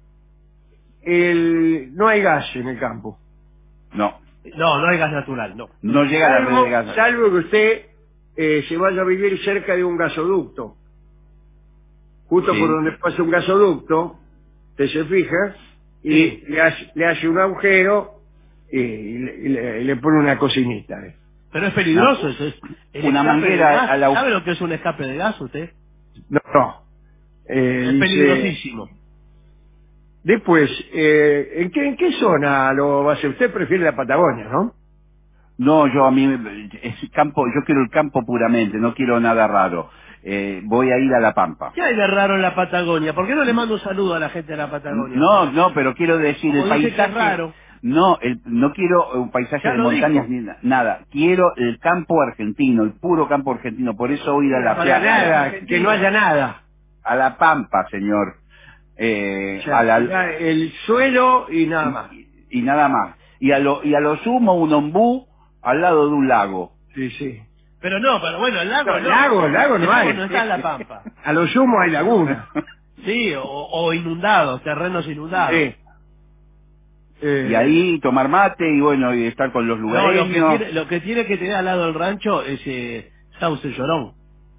no hay gas en el campo. No hay gas natural, no. No llega la red de gas. Salvo que usted se vaya a vivir cerca de un gasoducto. Justo por donde pasa un gasoducto, usted se fija y le hace un agujero y le pone una cocinita. Pero es peligroso eso. Es una manguera a la... ¿Sabe lo que es un escape de gas usted? No. Es peligrosísimo. Después, ¿en qué zona lo va a hacer? Usted prefiere la Patagonia, ¿no? No, es campo, yo quiero el campo puramente, no quiero nada raro. Voy a ir a La Pampa. ¿Qué hay de raro en la Patagonia? ¿Por qué no le mando un saludo a la gente de la Patagonia? No, pero quiero decir, como el dice paisaje... que es raro. No quiero un paisaje de montañas ni nada. Quiero el campo argentino, el puro campo argentino. Por eso voy a ir a la playa. Nada, que no haya nada. A La Pampa, señor. El suelo y nada más. Y nada más. Y a lo sumo un ombú al lado de un lago. Sí. Pero bueno, el lago el lago no hay. No está en La Pampa. A lo sumo hay laguna. Sí, o inundados, terrenos inundados. Sí. Y ahí tomar mate y estar con los lugareños. No, lo que tiene que tener al lado del rancho es sauce llorón.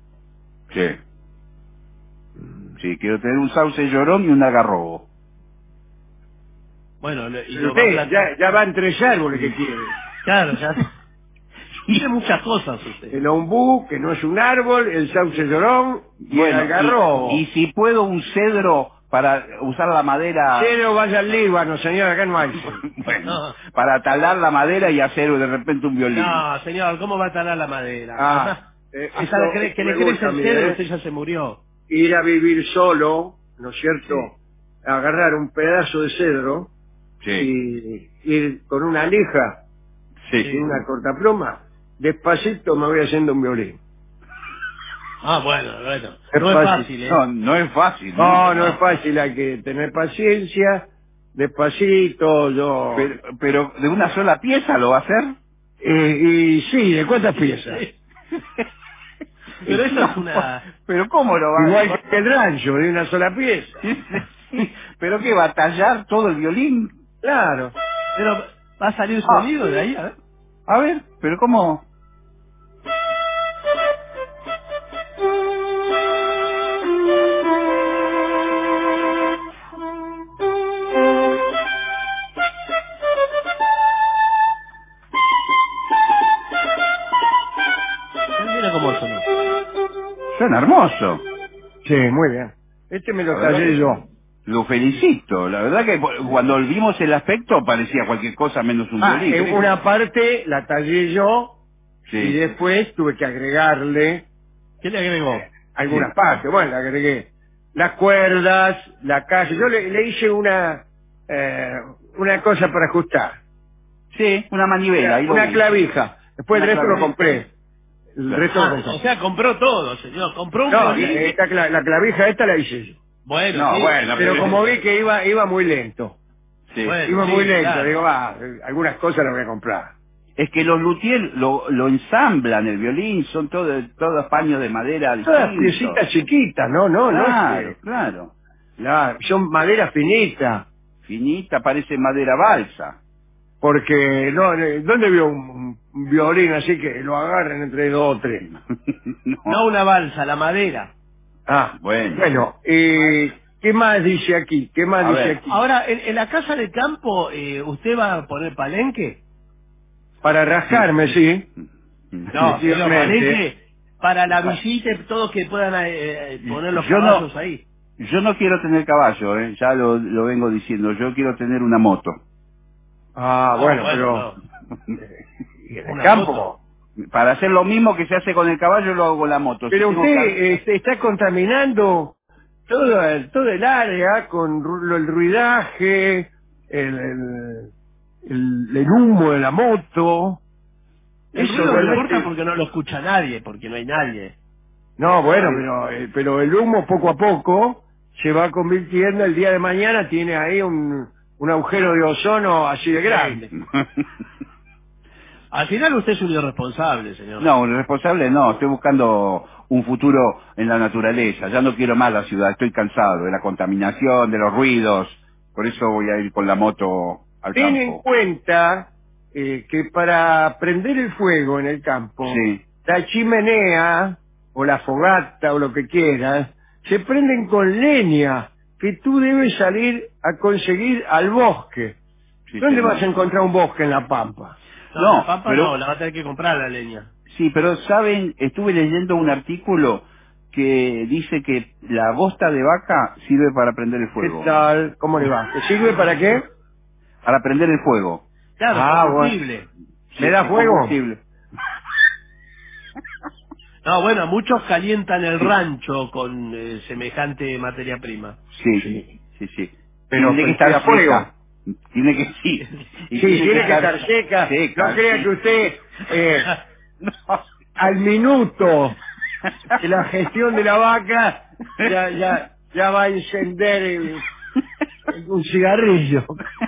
Sí, quiero tener un sauce llorón y un algarrobo. Bueno, ya van 3 árboles que quiere. Claro, ya. Tiene muchas cosas usted. El ombú, que no es un árbol, el sauce llorón y el algarrobo. Y si puedo un cedro para usar la madera. Cero vaya al Líbano, señor, acá no hay. Bueno, para talar la madera y hacer de repente un violín. No, señor, ¿cómo va a talar la madera? Esto que le me crece gusta a el mí, cedro, usted ya se murió. Ir a vivir solo, ¿no es cierto? Agarrar un pedazo de cedro y ir con una lija y una cortapluma, despacito me voy haciendo un violín. Bueno. Es No es fácil, ¿eh? No es fácil. No es fácil, hay que tener paciencia, despacito, yo... Pero ¿de una sola pieza lo va a hacer? Y sí, ¿de cuántas piezas? Pero eso es una... ¿Pero cómo lo va a hacer? Igual que el rancho, de una sola pieza. ¿Pero qué, va a tallar todo el violín? Claro. Pero va a salir sonido de ahí, a ver. A ver, ¿pero cómo? Mira cómo sonó. Suena hermoso. Sí, muy bien. Este me lo tallé yo. Lo felicito. La verdad que cuando vimos el aspecto parecía cualquier cosa menos un violín. En una parte la tallé yo Sí. y después tuve que agregarle... ¿Qué le agregó? Algunas partes. Bueno, le agregué las cuerdas, la caja. Yo le hice una cosa para ajustar. Sí, una manivela. Una clavija. Después el resto lo compré. El resto lo compré. O sea, compró todo, señor. Compró un No, violín. la clavija esta la hice yo. Bueno, sí. Pero como vi que iba muy lento. Sí. Iba muy lento. claro. Digo, algunas cosas las voy a comprar. Es que los luthiers lo ensamblan el violín, son todos paños de madera Todas distintos. piecitas chiquitas, no es que... Claro. Son madera finita. Finita, parece madera balsa. Porque, ¿dónde vio un violín así que lo agarren entre dos o tres? No una balsa, la madera. Bueno, ¿qué más dice aquí? Ahora, en la casa de campo, ¿usted va a poner palenque? Para rascarme, sí. No, señor, palenque para la visita y todos que puedan poner los caballos ahí. Yo no quiero tener caballo, ya lo vengo diciendo. Yo quiero tener una moto. Pero... ¿Y en el campo? Para hacer lo mismo que se hace con el caballo, lo hago con la moto. Pero usted está contaminando todo el área con el ruidaje, el humo de la moto. El ruido no importa porque no lo escucha nadie, porque no hay nadie. No, bueno, pero el humo poco a poco se va convirtiendo, el día de mañana tiene ahí un agujero de ozono así de grande. Al final usted es un irresponsable, señor. No, un irresponsable no, estoy buscando un futuro en la naturaleza. Ya no quiero más la ciudad, estoy cansado de la contaminación, de los ruidos. Por eso voy a ir con la moto al campo. Ten en cuenta que para prender el fuego en el campo, la chimenea o la fogata o lo que quieras, se prenden con leña que tú debes salir a conseguir al bosque. ¿Dónde vas a encontrar un bosque en La Pampa? No, la pampa no, la va a tener que comprar la leña. Sí, pero saben, estuve leyendo un artículo que dice que la bosta de vaca sirve para prender el fuego. ¿Qué tal? ¿Cómo le va? ¿Te sirve para qué? Para prender el fuego. Claro, combustible. ¿Me da fuego? Combustible. No, bueno, muchos calientan el rancho con semejante materia prima. Sí. Pero tiene que estar a fuego. Tiene que tiene que estar seca. No crea que usted al minuto de la gestión de la vaca ya va a encender un cigarrillo.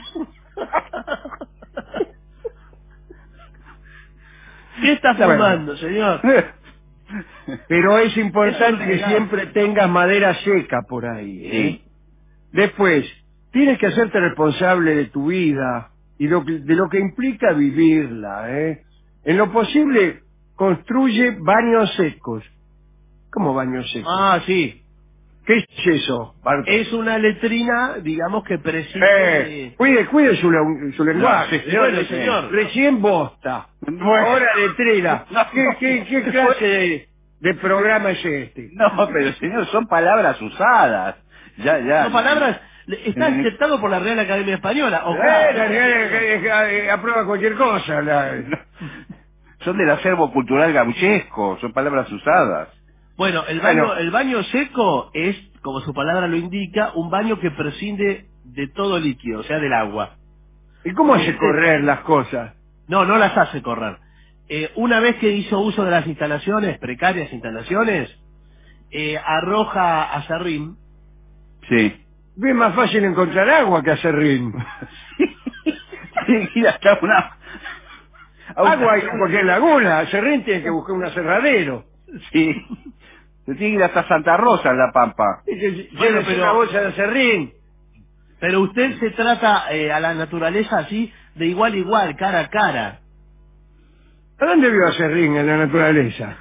¿Qué está fumando, señor? Pero es importante que siempre tengas madera seca por ahí. Sí. Después, tienes que hacerte responsable de tu vida y de lo que implica vivirla. En lo posible, construye baños secos. ¿Cómo baños secos? Sí. ¿Qué es eso, Bartol? Es una letrina, digamos, que preside... Cuide su lenguaje. Señor. Recién bosta. Ahora letrina. ¿Qué clase de programa es este? No, pero señor, son palabras usadas. Ya. Son palabras... Está aceptado por la Real Academia Española. Aprueba cualquier cosa. Son del acervo cultural gauchesco, son palabras usadas. Bueno, el baño seco es, como su palabra lo indica, un baño que prescinde de todo líquido, o sea, del agua. ¿Y cómo hace correr las cosas? No las hace correr. Una vez que hizo uso de las instalaciones, precarias instalaciones, arroja aserrín. Sí. Es más fácil encontrar agua que aserrín. Y hasta agua hay en cualquier laguna, aserrín tiene que buscar un aserradero. Sí. Se tiene que ir hasta Santa Rosa en La Pampa. Bueno, pero una bolsa de aserrín. Pero usted se trata a la naturaleza así, de igual a igual, cara a cara. ¿A dónde vio aserrín en la naturaleza?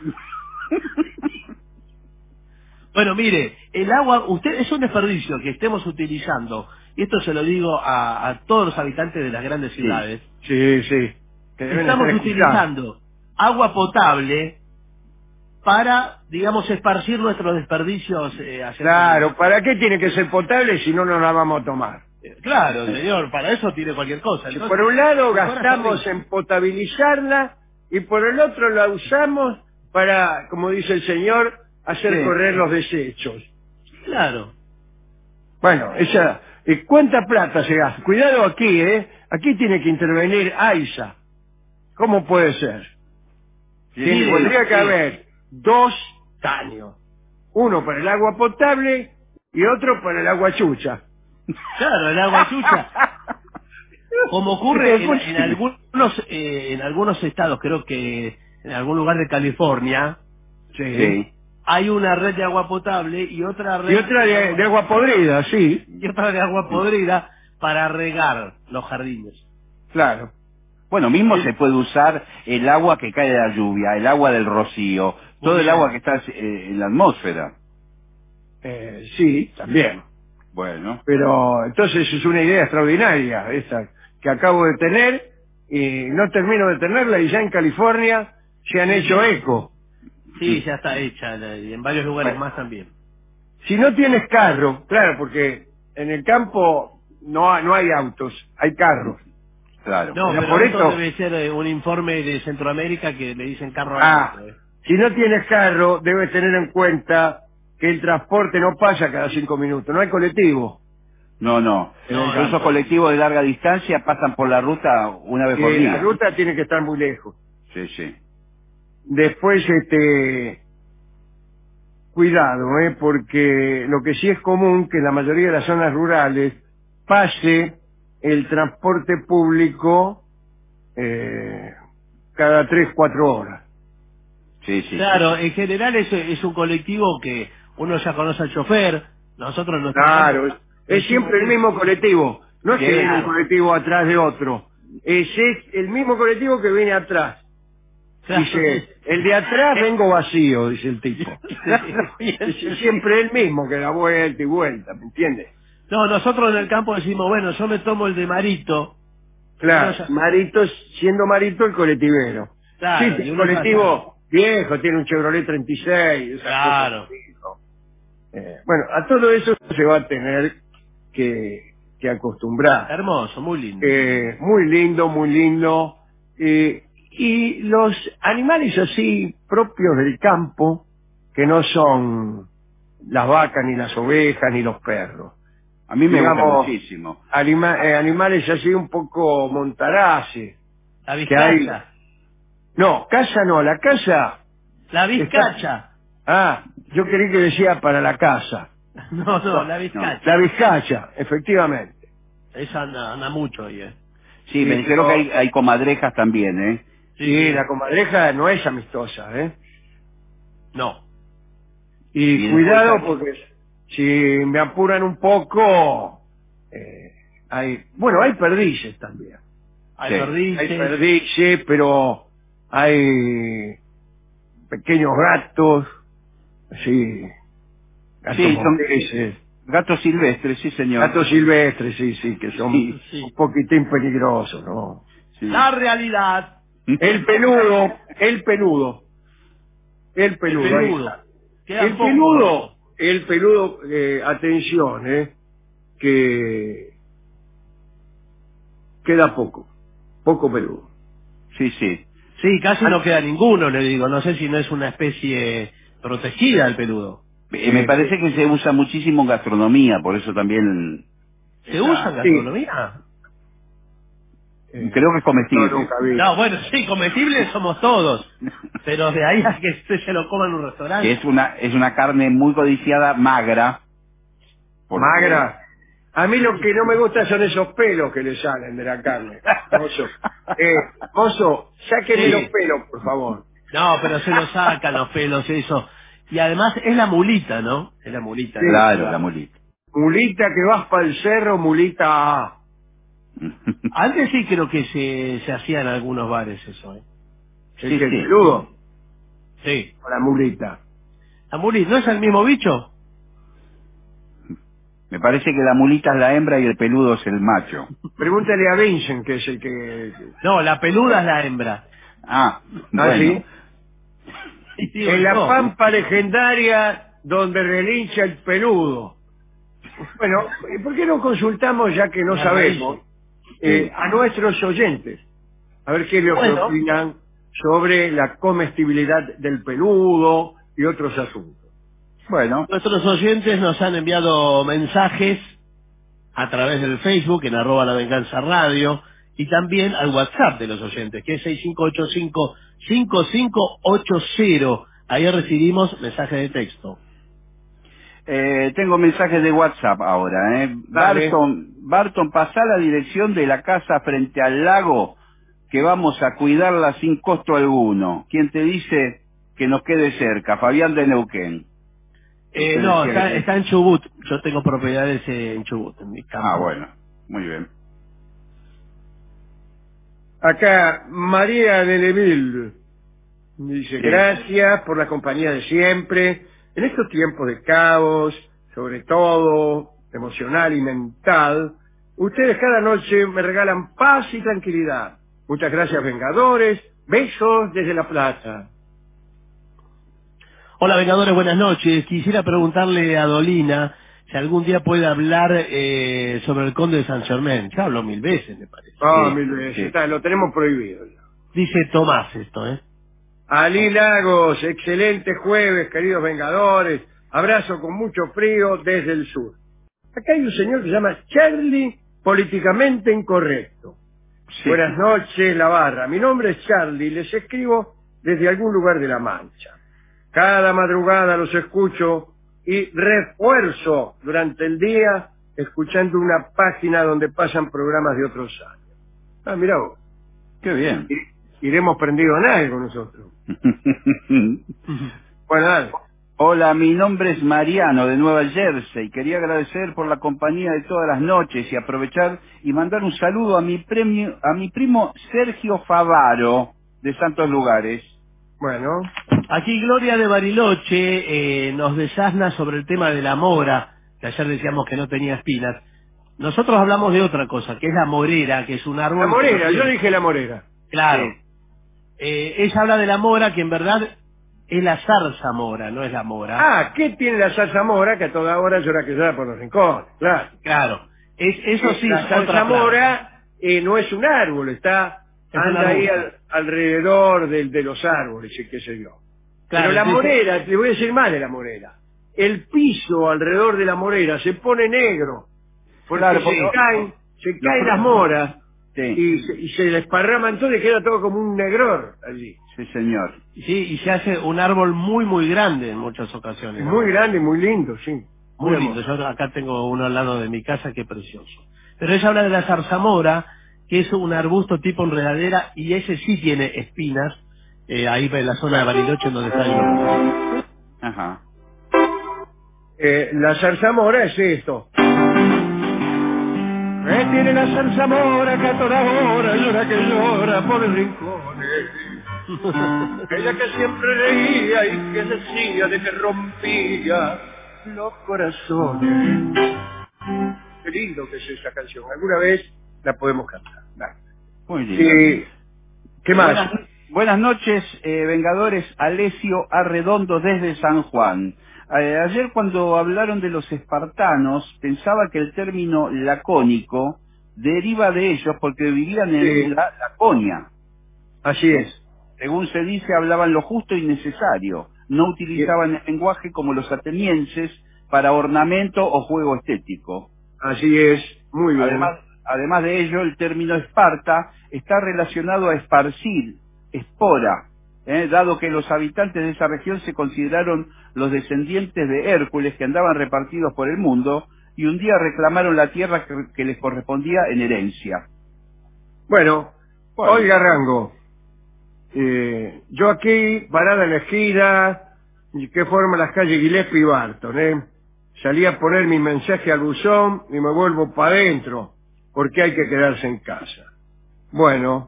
Bueno, mire, el agua, usted es un desperdicio que estemos utilizando, y esto se lo digo a todos los habitantes de las grandes ciudades. Sí. Estamos utilizando agua potable para, digamos, esparcir nuestros desperdicios hacia Claro, ¿para qué tiene que ser potable si no nos la vamos a tomar? Claro, señor, para eso tiene cualquier cosa. Entonces, por un lado gastamos en potabilizarla y por el otro la usamos para, como dice el señor, hacer correr los desechos. Claro. Bueno, ¿cuánta plata se gasta? Cuidado aquí, Aquí tiene que intervenir AISA. ¿Cómo puede ser? Tendría que haber 2 caños. Uno para el agua potable y otro para el agua chucha. Claro, el agua chucha. Como ocurre en algunos estados, creo que en algún lugar de California, hay una red de agua potable y otra red de agua podrida, sí. Y otra de agua podrida para regar los jardines. Claro. Bueno, mismo se puede usar el agua que cae de la lluvia, el agua del rocío, todo el agua que está en la atmósfera. Sí, también. Bueno. Pero entonces es una idea extraordinaria esa que acabo de tener y no termino de tenerla y ya en California se han hecho eco. Sí, ya está hecha y en varios lugares más también. Si no tienes carro, claro, porque en el campo no hay autos, hay carros. Claro. No, pero por esto esto debe ser un informe de Centroamérica que le dicen carro Si no tienes carro, debes tener en cuenta que el transporte no pasa cada 5 minutos, no hay colectivo. No. Esos colectivos de larga distancia pasan por la ruta una vez por día. La ruta tiene que estar muy lejos. Sí. Después, cuidado, porque lo que sí es común que en la mayoría de las zonas rurales pase el transporte público cada 3-4 horas. Sí. Claro, en general es un colectivo que uno ya conoce al chofer, nosotros no. Claro, es siempre el mismo colectivo, no es que viene un colectivo atrás de otro, es el mismo colectivo que viene atrás. Dice, el de atrás vengo vacío, dice el tipo. Es siempre el mismo que da vuelta y vuelta, ¿me entiendes? No, nosotros en el campo decimos, bueno, yo me tomo el de Marito. Claro, Marito, siendo Marito el colectivo. Claro, sí, el colectivo viejo, tiene un Chevrolet 36. Claro. Bueno, a todo eso se va a tener que acostumbrar. Hermoso, muy lindo. Muy lindo. Y los animales así propios del campo, que no son las vacas, ni las ovejas, ni los perros. A mí me gusta muchísimo. Animales así un poco montaraces. La vizcacha. No, casa no, la casa... La vizcacha. Yo creí que decía para la casa. No, la vizcacha. La vizcacha, efectivamente. Esa anda mucho ahí, Sí, me dijeron que hay comadrejas también, Sí, la comadreja no es amistosa, No. Y cuidado porque si me apuran un poco, hay perdices también. Hay perdices, pero hay pequeños gatos, son gatos silvestres, sí señor. Gatos silvestres, sí, que son un poquitín peligrosos, ¿no? Sí. La realidad. El peludo. el peludo, atención, que queda poco peludo. Sí, sí. Sí, casi no queda ninguno, le digo. No sé si no es una especie protegida el peludo. Me parece que se usa muchísimo en gastronomía, por eso también... ¿Se usa en gastronomía? Creo que es comestible. No, bueno, sí, comestibles somos todos. Pero de ahí a que usted se lo coma en un restaurante. Que es una carne muy codiciada, magra. ¿Magra? A mí lo que no me gusta son esos pelos que le salen de la carne. Mozo, mozo, sáquenle los pelos, por favor. No, pero se lo sacan los pelos, eso. Y además es la mulita, ¿no? Es la mulita. Sí, claro, la mulita. Mulita que vas para el cerro, mulita. Antes sí creo que se hacía en algunos bares eso, ¿eh? ¿El peludo? Sí. O la mulita. ¿La mulita no es el mismo bicho? Me parece que la mulita es la hembra y el peludo es el macho. Pregúntale a Vincent, que es el que... No, la peluda es la hembra. Bueno. ¿Sí? En la pampa legendaria donde relincha el peludo. Bueno, ¿por qué no consultamos, ya que no sabemos, a nuestros oyentes? A ver qué es lo que opinan sobre la comestibilidad del peludo y otros asuntos. Bueno. Nuestros oyentes nos han enviado mensajes a través del Facebook en @lavenganzaradio y también al WhatsApp de los oyentes, que es 6585-5580. Ahí recibimos mensajes de texto. Tengo mensajes de WhatsApp ahora. Barton, pasá la dirección de la casa frente al lago, que vamos a cuidarla sin costo alguno. ¿Quién te dice que nos quede cerca? Fabián de Neuquén. No, está en Chubut. Yo tengo propiedades en Chubut, en mi campo. Ah, bueno, muy bien. Acá, María de Neville dice, gracias por la compañía de siempre. En estos tiempos de caos, sobre todo emocional y mental, ustedes cada noche me regalan paz y tranquilidad. Muchas gracias, Vengadores. Besos desde La Plata. Hola, Vengadores, buenas noches. Quisiera preguntarle a Dolina si algún día puede hablar sobre el Conde de Saint Germain. Ya habló 1000 veces, me parece. Mil veces. Lo tenemos prohibido. Dice Tomás esto, Ali Lagos, excelente jueves, queridos Vengadores. Abrazo con mucho frío desde el sur. Acá hay un señor que se llama Charlie, políticamente incorrecto. Sí. Buenas noches, La Barra. Mi nombre es Charlie, les escribo desde algún lugar de La Mancha. Cada madrugada los escucho y refuerzo durante el día escuchando una página donde pasan programas de otros años. Mirá vos. Qué bien. Iremos prendido en algo nosotros. Bueno, dale. Hola, mi nombre es Mariano de Nueva Jersey. Quería agradecer por la compañía de todas las noches y aprovechar y mandar un saludo a mi primo Sergio Favaro de Santos Lugares. Bueno. Aquí Gloria de Bariloche nos desasna sobre el tema de la mora, que ayer decíamos que no tenía espinas. Nosotros hablamos de otra cosa, que es la morera, que es un árbol... La morera, yo dije la morera. Claro. Sí. Ella habla de la mora, que en verdad es la zarzamora, no es la mora. ¿Qué tiene la zarzamora? Que a toda hora llora que llora por los rincones, claro. Claro. Eso sí, la zarzamora no es un árbol, anda ahí alrededor de los árboles y qué sé yo. Claro, pero la morera, te voy a decir más de la morera. El piso alrededor de la morera se pone negro, porque se caen las moras. Sí. Y se desparraman todo y queda todo como un negror allí. Sí, señor. Sí, y se hace un árbol muy, muy grande en muchas ocasiones. Muy grande, muy lindo, sí. Muy lindo. Yo acá tengo uno al lado de mi casa, que precioso. Pero ella habla de la zarzamora, que es un arbusto tipo enredadera, y ese sí tiene espinas, ahí en la zona de Bariloche, donde está yo. Ajá. La zarzamora es esto. Tiene la zarzamora que a toda hora llora que llora por el rincones. Ella que siempre reía y que decía de que rompía los corazones. Qué lindo que es esa canción. Alguna vez la podemos cantar. Muy lindo. ¿Qué más? Buenas noches, Vengadores. Alessio Arredondo desde San Juan. Ayer cuando hablaron de los espartanos, pensaba que el término lacónico deriva de ellos porque vivían en la Laconia. Así es. Según se dice, hablaban lo justo y necesario. No utilizaban el lenguaje como los atenienses para ornamento o juego estético. Así es, muy bien. Además de ello, el término Esparta está relacionado a esparcir, espora, dado que los habitantes de esa región se consideraron los descendientes de Hércules que andaban repartidos por el mundo y un día reclamaron la tierra que les correspondía en herencia. Bueno, oiga Rango, yo aquí, parada en la esquina, que forma las calles Gillespie y Barton, salí a poner mi mensaje al buzón y me vuelvo para adentro, porque hay que quedarse en casa. Bueno,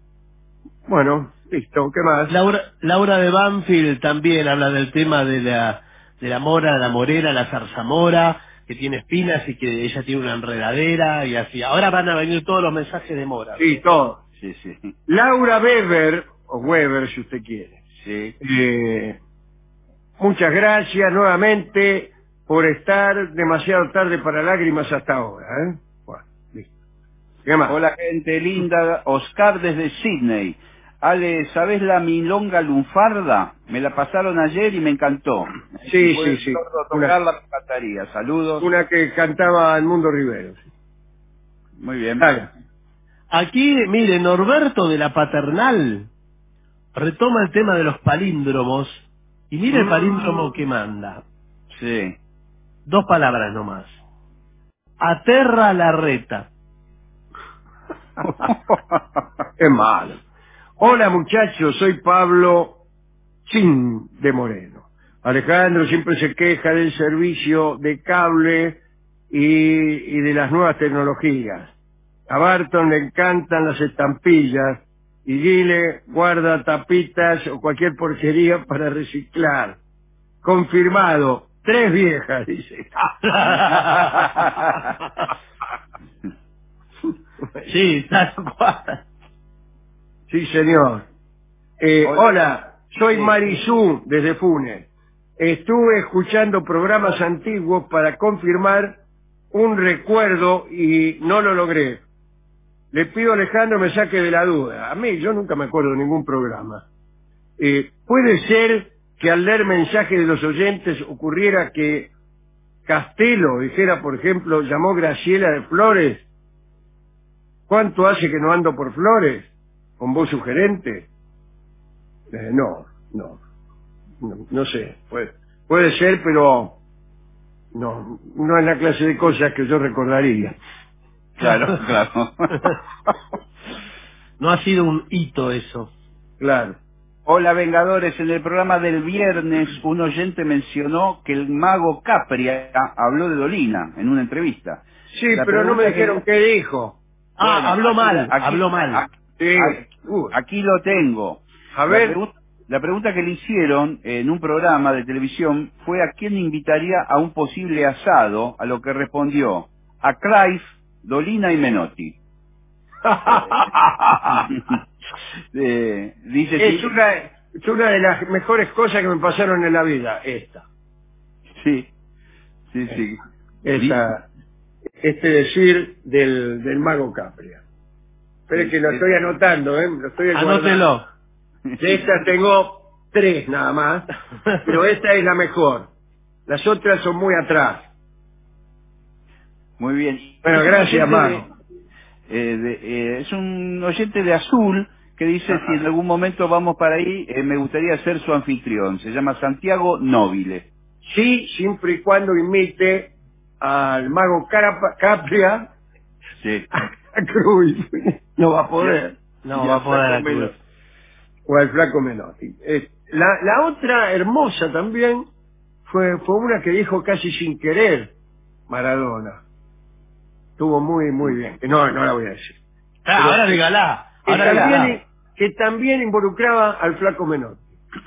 listo, ¿qué más? Laura de Banfield también habla del tema de la mora, la morera, la zarzamora, que tiene espinas y que ella tiene una enredadera y así. Ahora van a venir todos los mensajes de mora. Sí, todo. Sí, sí. Laura Weber, o Weber si usted quiere. Sí. Muchas gracias nuevamente por estar demasiado tarde para lágrimas hasta ahora, Bueno, listo. ¿Qué más? Hola gente linda, Oscar desde Sydney. Ale, ¿sabés la milonga lunfarda? Me la pasaron ayer y me encantó. Sí, si sí. Tocarla me encantaría. Saludos. Una que cantaba el Mundo Rivero. Muy bien. Dale. Aquí, mire, Norberto de la Paternal retoma el tema de los palíndromos y mire el palíndromo que manda. Sí. 2 palabras nomás. Aterra la reta. Es malo. Hola muchachos, soy Pablo Chin de Moreno. Alejandro siempre se queja del servicio de cable y de las nuevas tecnologías. A Barton le encantan las estampillas y Guile guarda tapitas o cualquier porquería para reciclar. Confirmado, 3 viejas, dice. Sí, tal cual. Sí, señor. Hola, soy Marisú desde Funes. Estuve escuchando programas antiguos para confirmar un recuerdo y no lo logré. Le pido a Alejandro me saque de la duda. A mí, yo nunca me acuerdo de ningún programa. ¿Puede ser que al leer mensajes de los oyentes ocurriera que Castelo dijera, por ejemplo, llamó Graciela de Flores? ¿Cuánto hace que no ando por Flores? ¿Con voz sugerente? No sé. Puede ser, pero no es la clase de cosas que yo recordaría. Claro, claro. No ha sido un hito eso. Claro. Hola Vengadores, en el programa del viernes un oyente mencionó que el mago Capria habló de Dolina en una entrevista. Sí, pero no me dijeron qué dijo. Bueno, habló mal. Aquí lo tengo. A ver. La pregunta que le hicieron en un programa de televisión fue a quién invitaría a un posible asado, a lo que respondió a Cruyff, Dolina y Menotti. Dice es una de las mejores cosas que me pasaron en la vida, esta. Sí. Este decir del mago Capria. Pero que lo estoy anotando, lo estoy Anótelo. De estas tengo 3 nada más, pero esta es la mejor. Las otras son muy atrás. Muy bien. Bueno, gracias, mago. Es un oyente de Azul que dice si en algún momento vamos para ahí, me gustaría ser su anfitrión. Se llama Santiago Nobile. Sí, siempre y cuando imite al mago Capria. Sí. A Cruz. No va a poder. No va a poder a Cruz. O al flaco Menotti. La otra hermosa también fue una que dijo casi sin querer Maradona. Estuvo muy bien. No la voy a decir. Ahora dígala. Que también involucraba al flaco Menotti.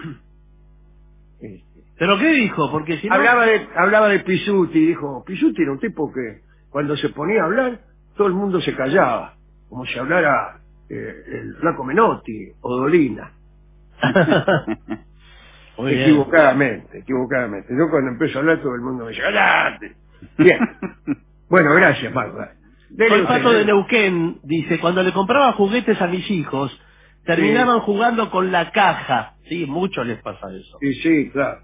¿Pero qué dijo? Porque si no... Hablaba de Pisuti, dijo, Pisuti era un tipo que cuando se ponía a hablar, todo el mundo se callaba, como si hablara el flaco Menotti o Dolina. Equivocadamente. Yo cuando empiezo a hablar todo el mundo me dice, ¡cállate! Bien. Bueno, gracias, Marta. El Pato de Neuquén dice, cuando le compraba juguetes a mis hijos, terminaban jugando con la caja. Sí, mucho les pasa eso. Sí, claro.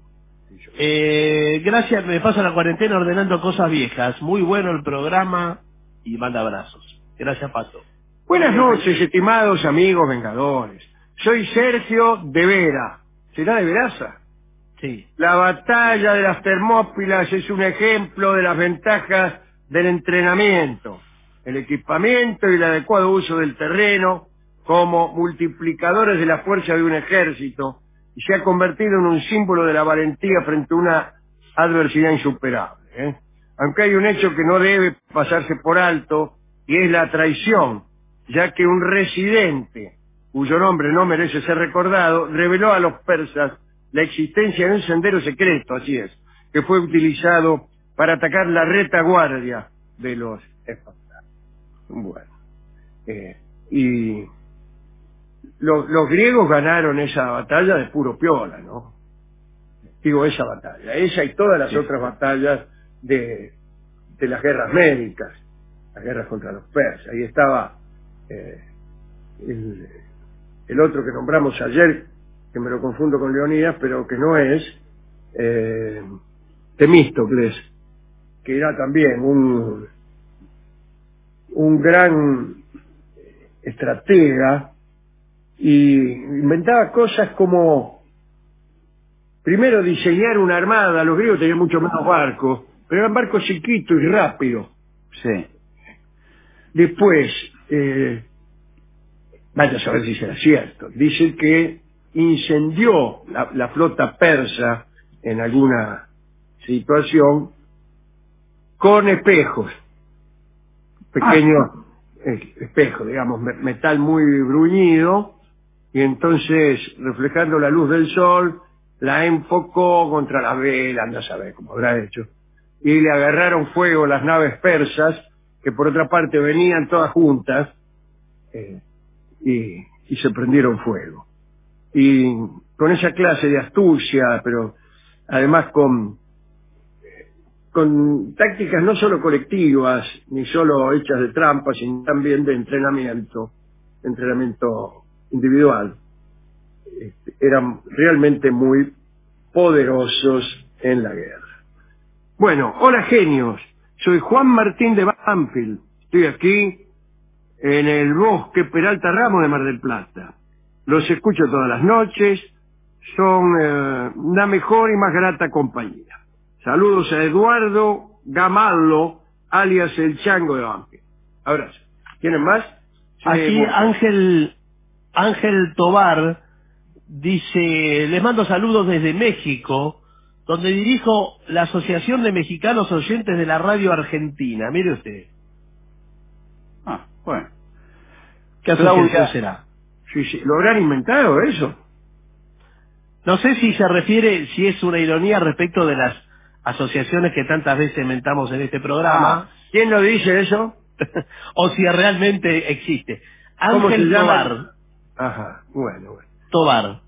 Gracias, me paso la cuarentena ordenando cosas viejas. Muy bueno el programa y manda abrazos. Gracias, Pato. Buenas noches, estimados amigos vengadores. Soy Sergio de Vera. ¿Será de Veraza? Sí. La batalla de las Termópilas es un ejemplo de las ventajas del entrenamiento, el equipamiento y el adecuado uso del terreno como multiplicadores de la fuerza de un ejército, y se ha convertido en un símbolo de la valentía frente a una adversidad insuperable. Aunque hay un hecho que no debe pasarse por alto, y es la traición, ya que un residente, cuyo nombre no merece ser recordado, reveló a los persas la existencia de un sendero secreto, así es, que fue utilizado para atacar la retaguardia de los espartanos. Bueno, y los griegos ganaron esa batalla de puro piola, ¿no? Digo, esa batalla, esa y todas las otras batallas de las guerras médicas, las guerras contra los persas. Ahí estaba el otro que nombramos ayer, que me lo confundo con Leonidas, pero que no es, Temístocles, que era también un gran estratega, y inventaba cosas como, primero, diseñar una armada. Los griegos tenían mucho menos barcos, pero eran barcos chiquitos y rápidos. Sí. Después, vaya a saber si será cierto, dice que incendió la flota persa en alguna situación con espejos, pequeños espejos, digamos, metal muy bruñido, y entonces, reflejando la luz del sol, la enfocó contra la vela, anda a saber cómo habrá hecho, y le agarraron fuego las naves persas, que por otra parte venían todas juntas, y se prendieron fuego. Y con esa clase de astucia, pero además con tácticas no solo colectivas, ni solo hechas de trampa, sino también de entrenamiento individual, eran realmente muy poderosos en la guerra. Bueno, hola genios, soy Juan Martín de Banfield, estoy aquí en el bosque Peralta Ramos de Mar del Plata. Los escucho todas las noches, son la mejor y más grata compañía. Saludos a Eduardo Gamallo, alias el Chango de Banfield. Abrazo. ¿Tienen más? Aquí Ángel Tobar dice, les mando saludos desde México, donde dirijo la Asociación de Mexicanos Oyentes de la Radio Argentina. Mire usted. Bueno. ¿Qué asociación será? Sí, ¿lo habrán inventado eso? No sé si se refiere, si es una ironía respecto de las asociaciones que tantas veces inventamos en este programa. ¿Quién lo dice eso? O si realmente existe. ¿Cómo se Ángel llama? Tobar. Ajá, bueno. Tobar.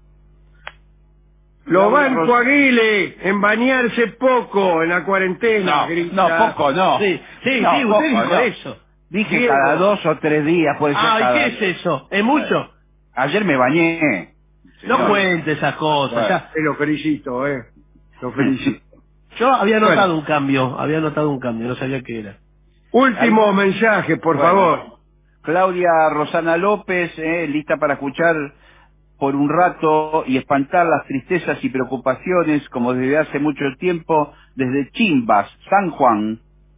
Lo banco Aguile en bañarse poco en la cuarentena. Poco no. Sí, No, usted dijo no. eso. Dije Diego. cada 2 o 3 días, puede ser cada... ¿Qué es eso? ¿Es mucho? Ayer me bañé. No cuente esas cosas. Bueno. Ya. Lo felicito, Lo felicito. Yo había notado un cambio, no sabía qué era. Último mensaje, por favor. Claudia Rosana López, lista para escuchar por un rato y espantar las tristezas y preocupaciones, como desde hace mucho tiempo, desde Chimbas, San Juan.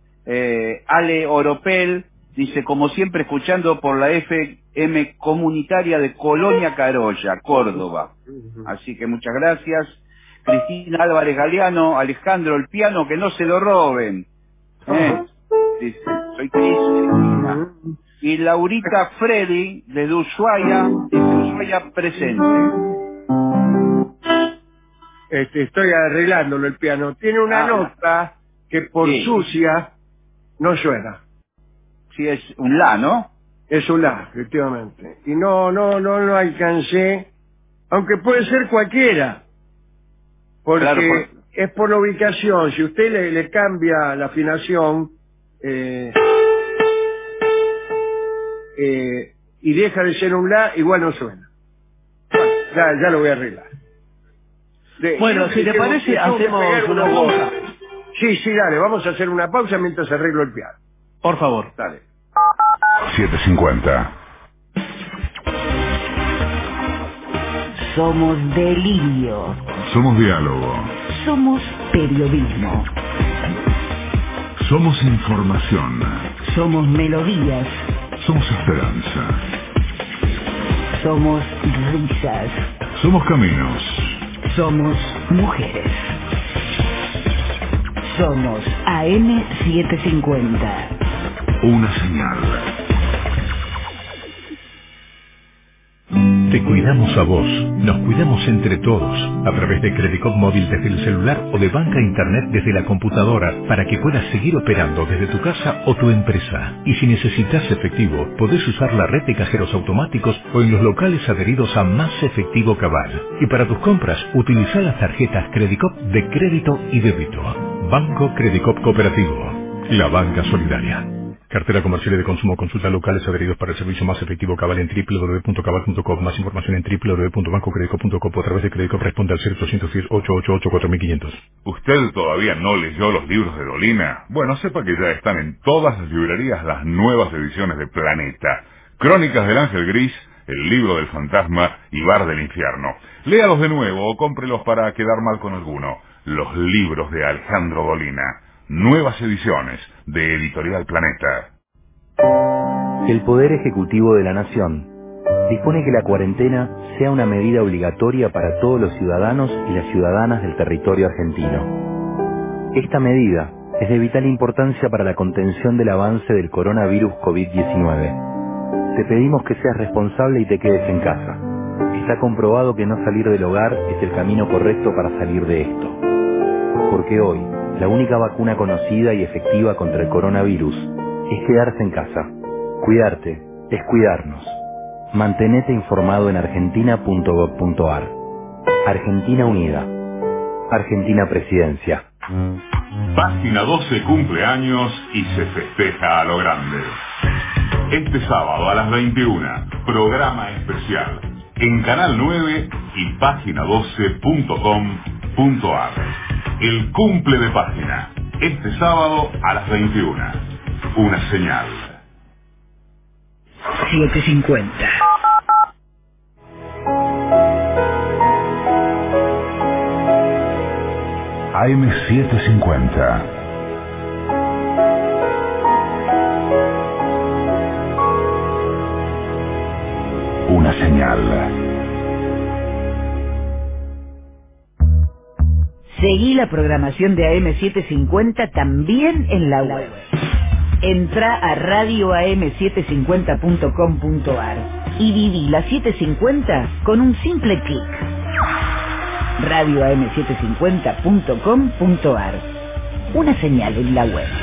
Ale Oropel dice, como siempre, escuchando por la FM comunitaria de Colonia Carolla, Córdoba. Así que muchas gracias. Cristina Álvarez Galeano, Alejandro, el piano, que no se lo roben. Dice, soy Cristina. Y Laurita Freddy, desde Ushuaia, presente. Estoy arreglándolo el piano. Tiene una nota que por sucia no suena. Sí, es un la, ¿no? Es un la, efectivamente. Y no alcancé Aunque puede ser cualquiera, porque Claro, es por la ubicación. Si usted le cambia la afinación y deja de ser un la, igual no suena. Bueno, ya lo voy a arreglar. Bueno, si te parece, hacemos una pausa. Sí, dale, vamos a hacer una pausa mientras arreglo el piano. Por favor. Dale. 750. Somos delirio. Somos diálogo. Somos periodismo. Somos información. Somos melodías. Somos esperanza. Somos risas. Somos caminos. Somos mujeres. Somos AM750. Una señal. Te cuidamos a vos, nos cuidamos entre todos, a través de Credicop Móvil desde el celular o de banca internet desde la computadora, para que puedas seguir operando desde tu casa o tu empresa. Y si necesitas efectivo, podés usar la red de cajeros automáticos o en los locales adheridos a Más Efectivo Cabal. Y para tus compras, utiliza las tarjetas Credicop de crédito y débito. Banco Credicop Cooperativo, la banca solidaria. Cartera comercial y de consumo. Consulta locales adheridos para el servicio Más Efectivo Cabal en www.cabal.com. Más información en www.bancocredico.com o a través de Credicop. Responde al 0810-888-4500. ¿Usted todavía no leyó los libros de Dolina? Bueno, sepa que ya están en todas las librerías las nuevas ediciones de Planeta. Crónicas del Ángel Gris, El libro del fantasma y Bar del infierno. Léalos de nuevo o cómprelos para quedar mal con alguno. Los libros de Alejandro Dolina. Nuevas ediciones de Editorial Planeta. El Poder Ejecutivo de la Nación dispone que la cuarentena sea una medida obligatoria para todos los ciudadanos y las ciudadanas del territorio argentino. Esta medida es de vital importancia para la contención del avance del coronavirus COVID-19. Te pedimos que seas responsable y te quedes en casa. Está comprobado que no salir del hogar es el camino correcto para salir de esto. Porque hoy, la única vacuna conocida y efectiva contra el coronavirus es quedarse en casa. Cuidarte es cuidarnos. Mantenete informado en argentina.gov.ar. Argentina Unida. Argentina Presidencia. Página 12 cumple años y se festeja a lo grande. Este sábado a las 21, programa especial en Canal 9 y página12.com.ar. El cumple de Página, este sábado a las 21. Una señal. 750. AM750. Una señal. Seguí la programación de AM750 también en la web. Entra a radioam750.com.ar y viví la 750 con un simple clic. radioam750.com.ar. Una señal en la web.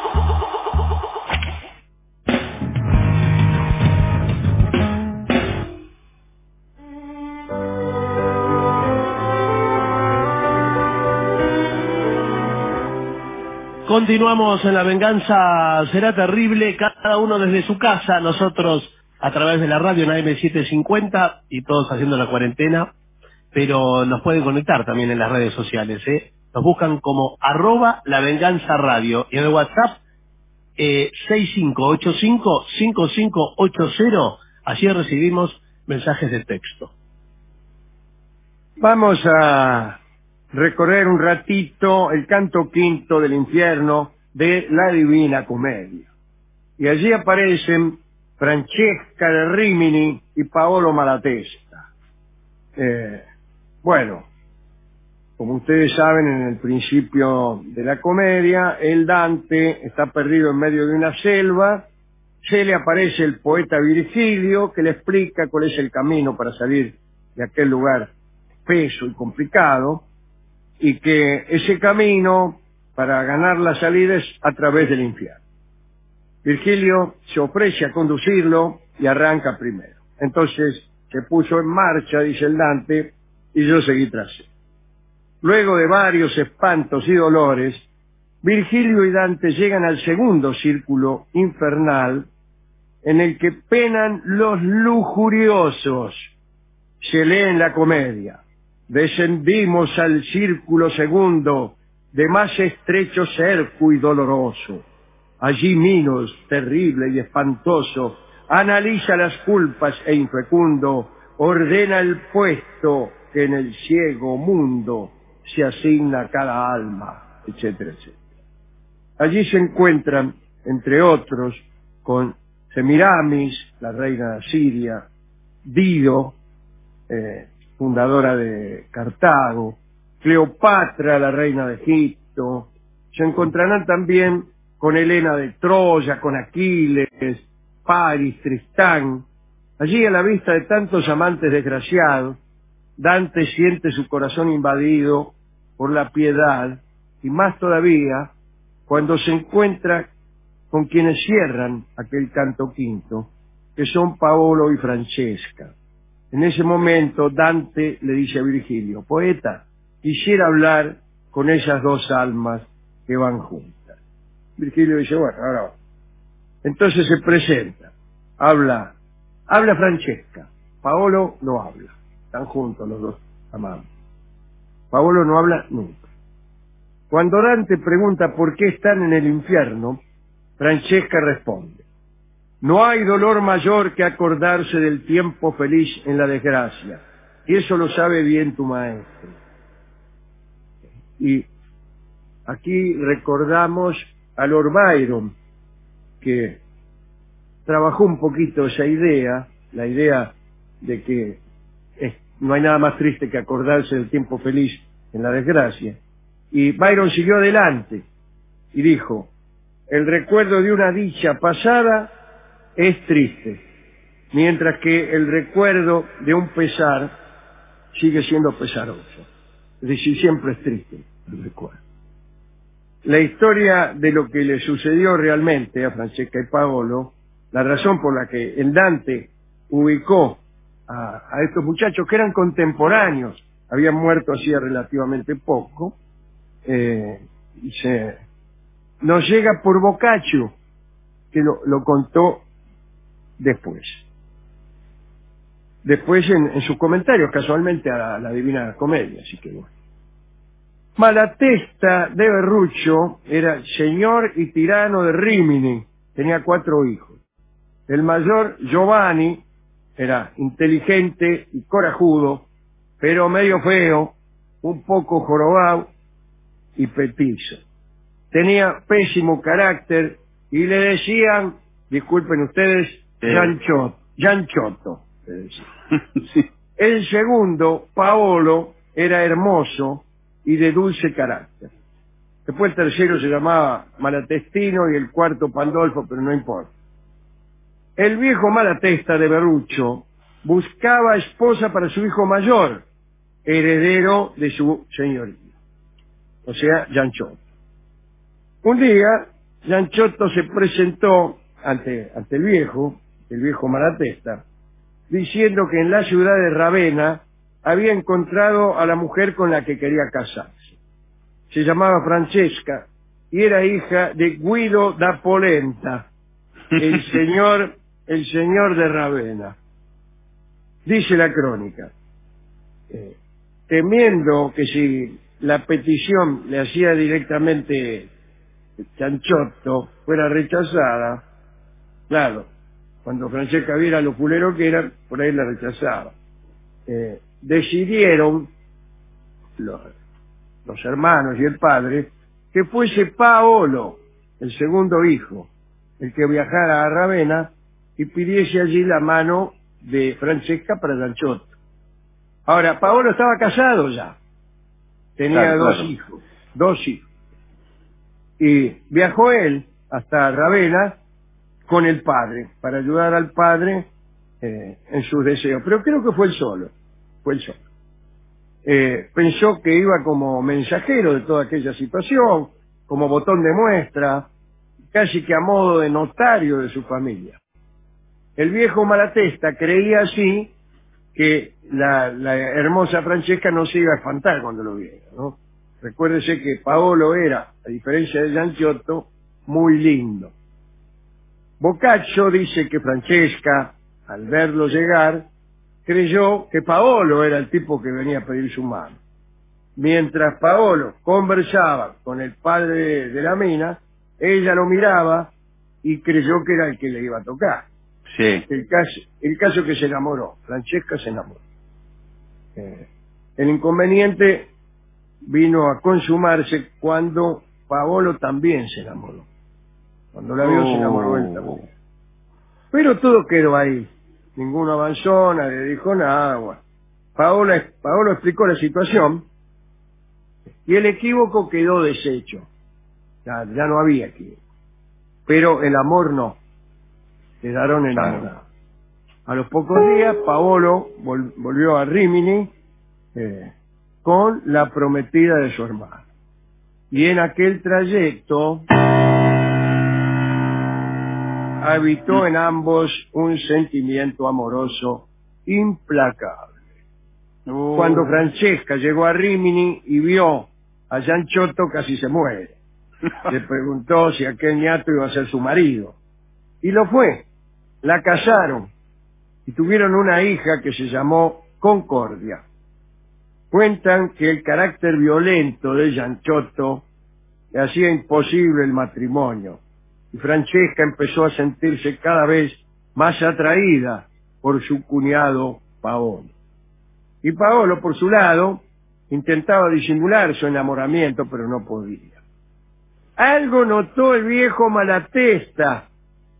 Continuamos en La Venganza Será Terrible, cada uno desde su casa, nosotros a través de la radio en AM750 y todos haciendo la cuarentena, pero nos pueden conectar también en las redes sociales, Nos buscan como @lavenganzaradio y en el WhatsApp 6585-5580, allí recibimos mensajes de texto. Vamos a recorrer un ratito el canto quinto del infierno de la Divina Comedia. Y allí aparecen Francesca de Rimini y Paolo Malatesta. Bueno, como ustedes saben, en el principio de la comedia, el Dante está perdido en medio de una selva, se le aparece el poeta Virgilio, que le explica cuál es el camino para salir de aquel lugar espeso y complicado, y que ese camino para ganar la salida es a través del infierno. Virgilio se ofrece a conducirlo y arranca primero. Entonces se puso en marcha, dice el Dante, y yo seguí tras él. Luego de varios espantos y dolores, Virgilio y Dante llegan al segundo círculo infernal en el que penan los lujuriosos. Se lee en la comedia: descendimos al círculo segundo, de más estrecho cerco y doloroso. Allí Minos, terrible y espantoso, analiza las culpas e infecundo, ordena el puesto que en el ciego mundo se asigna a cada alma, etcétera, etcétera. Allí se encuentran, entre otros, con Semiramis, la reina de Asiria, Dido, fundadora de Cartago, Cleopatra, la reina de Egipto. Se encontrarán también con Helena de Troya, con Aquiles, Paris, Tristán. Allí, a la vista de tantos amantes desgraciados, Dante siente su corazón invadido por la piedad, y más todavía cuando se encuentra con quienes cierran aquel canto quinto, que son Paolo y Francesca. En ese momento Dante le dice a Virgilio: poeta, quisiera hablar con esas dos almas que van juntas. Virgilio dice: bueno, ahora va. Entonces se presenta, habla Francesca, Paolo no habla, están juntos los dos amados. Paolo no habla nunca. Cuando Dante pregunta por qué están en el infierno, Francesca responde: no hay dolor mayor que acordarse del tiempo feliz en la desgracia, y eso lo sabe bien tu maestro. Y aquí recordamos a Lord Byron, que trabajó un poquito esa idea, la idea de que no hay nada más triste que acordarse del tiempo feliz en la desgracia. Y Byron siguió adelante y dijo: el recuerdo de una dicha pasada es triste, mientras que el recuerdo de un pesar sigue siendo pesaroso. Es decir, siempre es triste el recuerdo. La historia de lo que le sucedió realmente a Francesca y Paolo, la razón por la que el Dante ubicó a estos muchachos que eran contemporáneos, habían muerto hacía relativamente poco, nos llega por Boccaccio, que lo contó después en sus comentarios, casualmente a la Divina Comedia, así que bueno. Malatesta de Verruccio era señor y tirano de Rímini, tenía 4 hijos. El mayor, Giovanni, era inteligente y corajudo, pero medio feo, un poco jorobado y petizo. Tenía pésimo carácter y le decían, disculpen ustedes, Gianchotto. Sí. El segundo, Paolo, era hermoso y de dulce carácter. Después el tercero se llamaba Malatestino y el cuarto Pandolfo, pero no importa. El viejo Malatesta de Verruccio buscaba esposa para su hijo mayor, heredero de su señoría, o sea, Gianchotto. Un día, Gianchotto se presentó ante el viejo Malatesta, diciendo que en la ciudad de Ravenna había encontrado a la mujer con la que quería casarse. Se llamaba Francesca y era hija de Guido da Polenta, el señor de Ravenna. Dice la crónica, temiendo que si la petición le hacía directamente Gianchotto fuera rechazada, claro, cuando Francesca viera lo culero que era, por ahí la rechazaba. Decidieron los hermanos y el padre que fuese Paolo, el segundo hijo, el que viajara a Ravenna y pidiese allí la mano de Francesca para Gianchotto. Ahora, Paolo estaba casado ya, tenía dos hijos, y viajó él hasta Ravenna con el padre, para ayudar al padre en sus deseos, pero creo que fue él solo. Pensó que iba como mensajero de toda aquella situación, como botón de muestra, casi que a modo de notario de su familia. El viejo Malatesta creía así que la hermosa Francesca no se iba a espantar cuando lo viera, ¿no? Recuérdese que Paolo era, a diferencia de Gianciotto, muy lindo. Boccaccio dice que Francesca, al verlo llegar, creyó que Paolo era el tipo que venía a pedir su mano. Mientras Paolo conversaba con el padre de la mina, ella lo miraba y creyó que era el que le iba a tocar. Sí. El caso que se enamoró, Francesca se enamoró. El inconveniente vino a consumarse cuando Paolo también se enamoró. Cuando la vio se enamoró él también. Pero todo quedó ahí. Ninguno avanzó, nadie dijo nada. Bueno. Paolo explicó la situación y el equívoco quedó deshecho. Ya no había equívoco. Pero el amor no. Quedaron enamorados. A los pocos días, Paolo volvió a Rímini con la prometida de su hermano. Y en aquel trayecto habitó en ambos un sentimiento amoroso implacable. Cuando Francesca llegó a Rímini y vio a Gianciotto, casi se muere. Le preguntó si aquel ñato iba a ser su marido. Y lo fue. La casaron y tuvieron una hija que se llamó Concordia. Cuentan que el carácter violento de Gianciotto le hacía imposible el matrimonio y Francesca empezó a sentirse cada vez más atraída por su cuñado Paolo. Y Paolo, por su lado, intentaba disimular su enamoramiento, pero no podía. Algo notó el viejo Malatesta,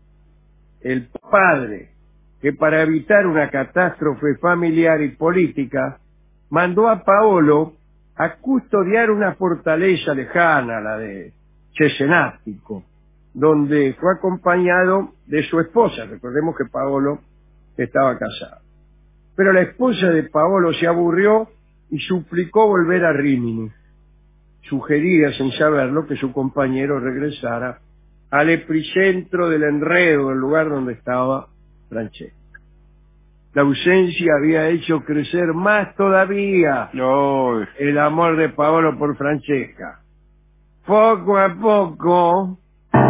el padre, que para evitar una catástrofe familiar y política, mandó a Paolo a custodiar una fortaleza lejana, la de Cesenatico, donde fue acompañado de su esposa. Recordemos que Paolo estaba casado. Pero la esposa de Paolo se aburrió y suplicó volver a Rímini. Sugería, sin saberlo, que su compañero regresara al epicentro del enredo, el lugar donde estaba Francesca. La ausencia había hecho crecer más todavía el amor de Paolo por Francesca. Poco a poco,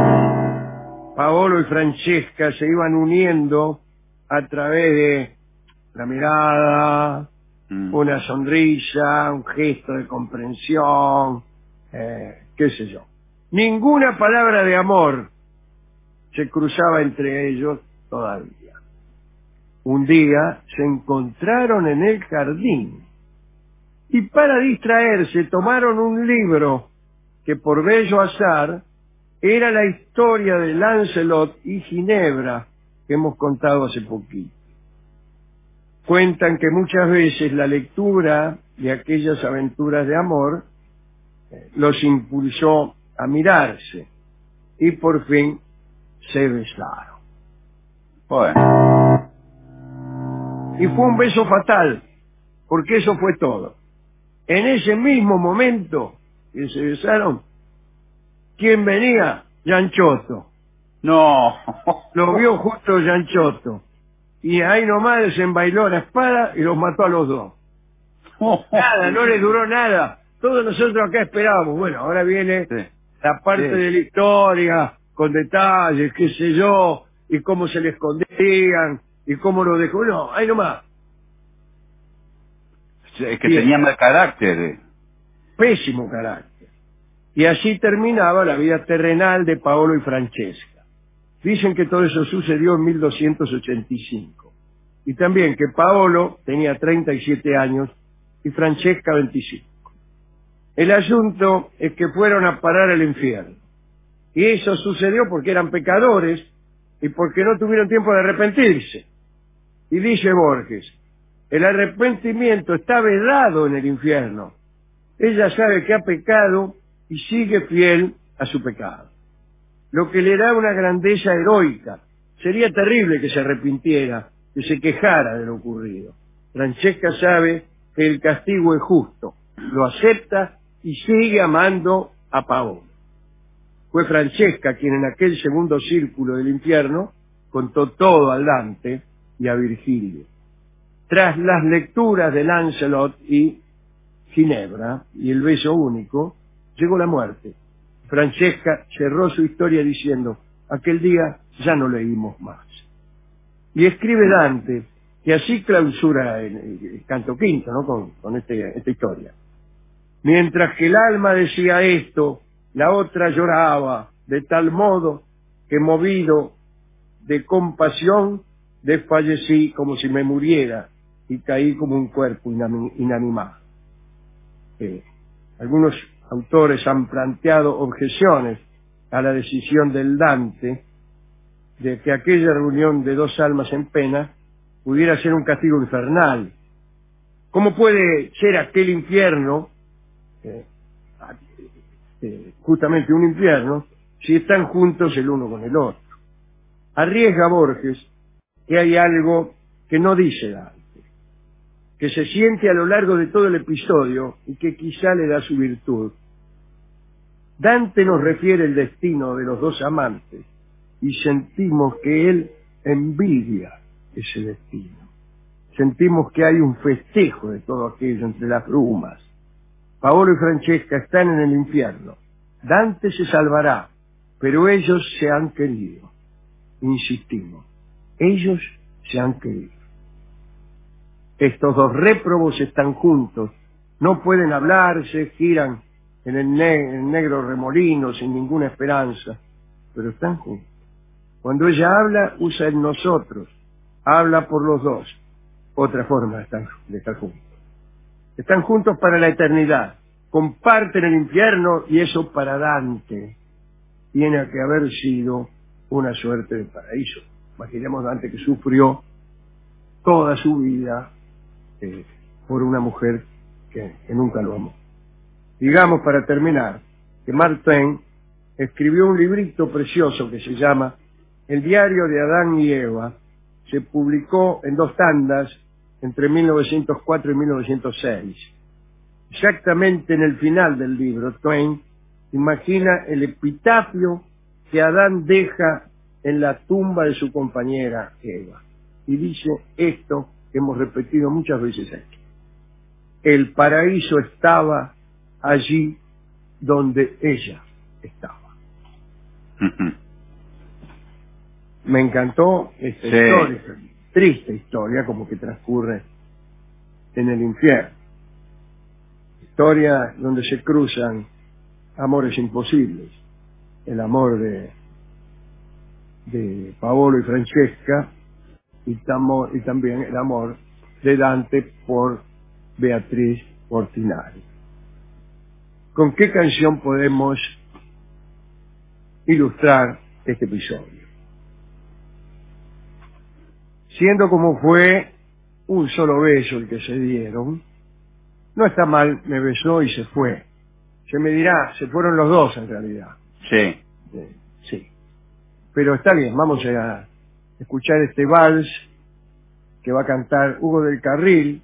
Paolo y Francesca se iban uniendo a través de la mirada, una sonrisa, un gesto de comprensión, qué sé yo. Ninguna palabra de amor se cruzaba entre ellos todavía. Un día se encontraron en el jardín y para distraerse tomaron un libro que por bello azar era la historia de Lancelot y Ginebra que hemos contado hace poquito. Cuentan que muchas veces la lectura de aquellas aventuras de amor los impulsó a mirarse y por fin se besaron. Bueno. Y fue un beso fatal, porque eso fue todo. En ese mismo momento que se besaron, ¿quién venía? Gianciotto. No. Lo vio justo Gianciotto. Y ahí nomás desenvainó la espada y los mató a los dos. Nada, no les duró nada. Todos nosotros acá esperábamos. Bueno, ahora viene la parte de la historia, con detalles, qué sé yo, y cómo se le escondían, y cómo lo dejó. No, ahí nomás. Es que tenía mal carácter. Pésimo carácter. Y así terminaba la vida terrenal de Paolo y Francesca. Dicen que todo eso sucedió en 1285. Y también que Paolo tenía 37 años y Francesca 25. El asunto es que fueron a parar al infierno. Y eso sucedió porque eran pecadores y porque no tuvieron tiempo de arrepentirse. Y dice Borges, el arrepentimiento está vedado en el infierno. Ella sabe que ha pecado y sigue fiel a su pecado. Lo que le da una grandeza heroica. Sería terrible que se arrepintiera, que se quejara de lo ocurrido. Francesca sabe que el castigo es justo, lo acepta y sigue amando a Paolo. Fue Francesca quien en aquel segundo círculo del infierno contó todo a Dante y a Virgilio. Tras las lecturas de Lancelot y Ginebra y el beso único, llegó la muerte. Francesca cerró su historia diciendo: aquel día ya no leímos más. Y escribe Dante, que así clausura el canto quinto, ¿no? con esta historia. Mientras que el alma decía esto, la otra lloraba, de tal modo que, movido de compasión, desfallecí como si me muriera y caí como un cuerpo inanimado. Algunos autores han planteado objeciones a la decisión del Dante de que aquella reunión de dos almas en pena pudiera ser un castigo infernal. ¿Cómo puede ser aquel infierno, justamente un infierno, si están juntos el uno con el otro? Arriesga Borges que hay algo que no dice Dante, que se siente a lo largo de todo el episodio y que quizá le da su virtud. Dante nos refiere el destino de los dos amantes y sentimos que él envidia ese destino. Sentimos que hay un festejo de todo aquello entre las brumas. Paolo y Francesca están en el infierno. Dante se salvará, pero ellos se han querido. Insistimos, ellos se han querido. Estos dos réprobos están juntos, no pueden hablarse, giran en el negro remolino sin ninguna esperanza, pero están juntos. Cuando ella habla, usa el nosotros, habla por los dos. Otra forma de estar juntos. Están juntos para la eternidad, comparten el infierno y eso para Dante tiene que haber sido una suerte de paraíso. Imaginemos Dante que sufrió toda su vida por una mujer que nunca lo amó. Digamos, para terminar, que Mark Twain escribió un librito precioso que se llama El diario de Adán y Eva. Se publicó en 2 tandas entre 1904 y 1906. Exactamente en el final del libro, Twain imagina el epitafio que Adán deja en la tumba de su compañera Eva. Y dice esto que hemos repetido muchas veces aquí. El paraíso estaba allí donde ella estaba. Me encantó esta historia, triste historia, como que transcurre en el infierno. Historia donde se cruzan amores imposibles. El amor de Paolo y Francesca y también el amor de Dante por Beatriz Portinari. ¿Con qué canción podemos ilustrar este episodio? Siendo como fue un solo beso el que se dieron, no está mal, me besó y se fue. Se me dirá, se fueron los dos en realidad. Sí. Sí. Pero está bien, vamos a escuchar este vals que va a cantar Hugo del Carril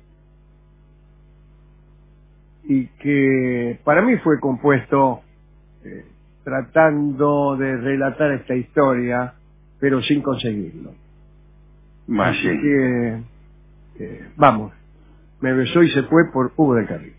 y que para mí fue compuesto tratando de relatar esta historia, pero sin conseguirlo. Así que, vamos, me besó y se fue por Hugo del Carril.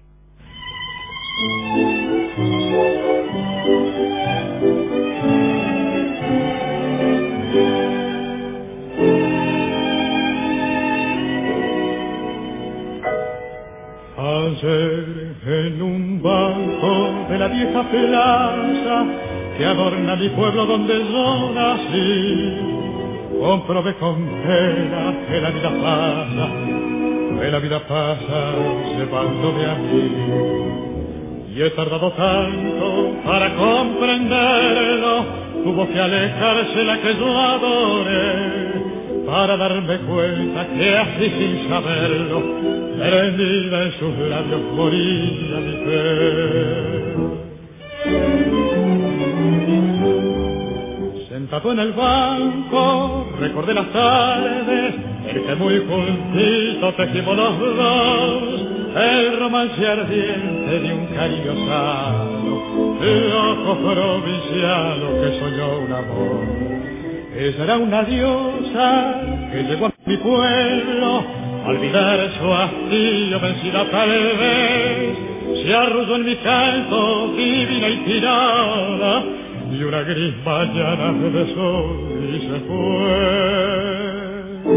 Ayer en un banco de la vieja plaza que adorna mi pueblo donde yo nací, comprobé con pena que la vida pasa llevándome a mí. Y he tardado tanto para comprenderlo, tuvo que alejarse la que yo adoré, para darme cuenta que así sin saberlo, prendida en sus labios moría mi fe. Sentado en el banco, recordé las tardes en que muy juntitos tejimos los dos el romance ardiente de un cariño sano, loco provinciano que soñó un amor. Ella era una diosa que llegó a mi pueblo olvidar su hastío, vencida tal vez, se arrulló en mi canto, divina y tirada, y una gris mañana me besó y se fue.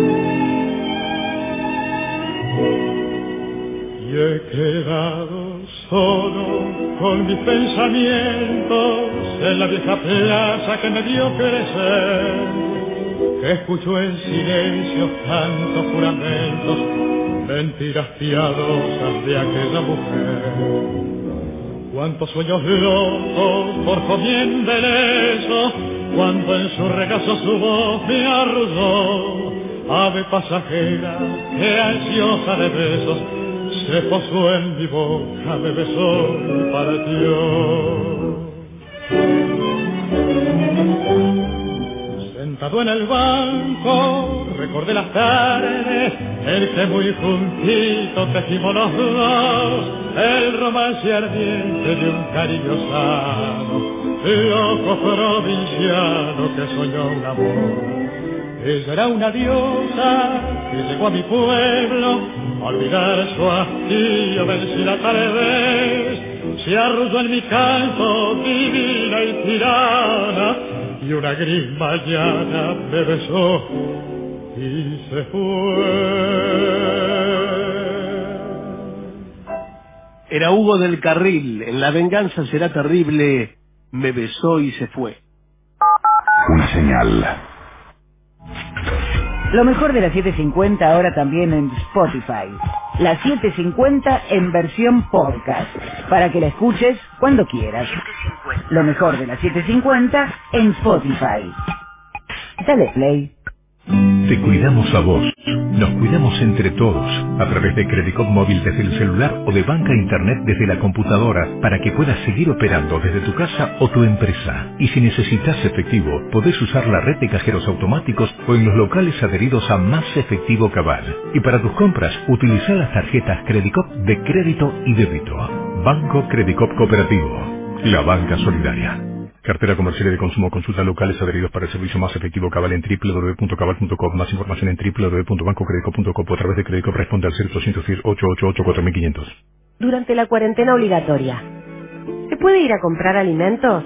Y he quedado solo con mis pensamientos en la vieja plaza que me vio crecer, que escucho en silencio tantos juramentos, mentiras piadosas de aquella mujer. Cuántos sueños locos forjó mi embeleso, cuando en su regazo su voz me arrulló, ave pasajera que ansiosa de besos se posó en mi boca, me besó y partió. Sentado en el banco, recordé las tardes en que muy juntito tejimos los dos el romance ardiente de un cariño sano, loco provinciano que soñó un amor. Ella era una diosa que llegó a mi pueblo, a olvidar su hastío, vencida tal vez, se arrulló en mi canto, divina y tirana, y una gris mañana me besó y se fue. Era Hugo del Carril, en La venganza será terrible, me besó y se fue. Una señal. Lo mejor de la 750 ahora también en Spotify. La 750 en versión podcast, para que la escuches cuando quieras. Lo mejor de la 750 en Spotify. Dale play. Te cuidamos a vos. Nos cuidamos entre todos, a través de Credicop Móvil desde el celular o de banca internet desde la computadora, para que puedas seguir operando desde tu casa o tu empresa. Y si necesitas efectivo, podés usar la red de cajeros automáticos o en los locales adheridos a Más Efectivo Cabal. Y para tus compras, utiliza las tarjetas Credicop de crédito y débito. Banco Credicop Cooperativo. La banca solidaria. Cartera comercial y de consumo. Consulta locales adheridos para el servicio Más Efectivo Cabal en www.cabal.com. Más información en www.bancocredico.com o a través de Credicop. Responde al 0810-888-4500. Durante la cuarentena obligatoria, ¿se puede ir a comprar alimentos?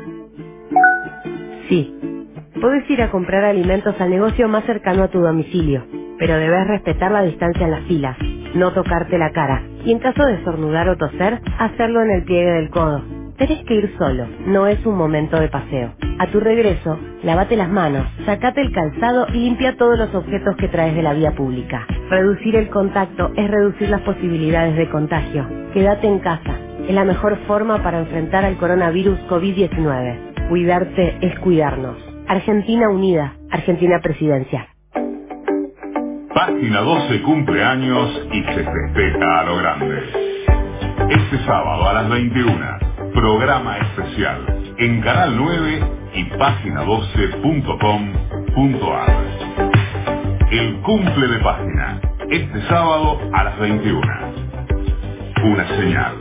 Sí. Puedes ir a comprar alimentos al negocio más cercano a tu domicilio, pero debes respetar la distancia en las filas, no tocarte la cara, y en caso de estornudar o toser, hacerlo en el pliegue del codo. Tenés que ir solo, no es un momento de paseo. A tu regreso, lávate las manos, sacate el calzado y limpia todos los objetos que traes de la vía pública. Reducir el contacto es reducir las posibilidades de contagio. Quédate en casa, es la mejor forma para enfrentar al coronavirus COVID-19. Cuidarte es cuidarnos. Argentina Unida, Argentina Presidencia. Página 12 cumple años y se festeja a lo grande. Este sábado a las 21. Programa especial en Canal 9 y página12.com.ar. El cumple de Página, este sábado a las 21. Una señal.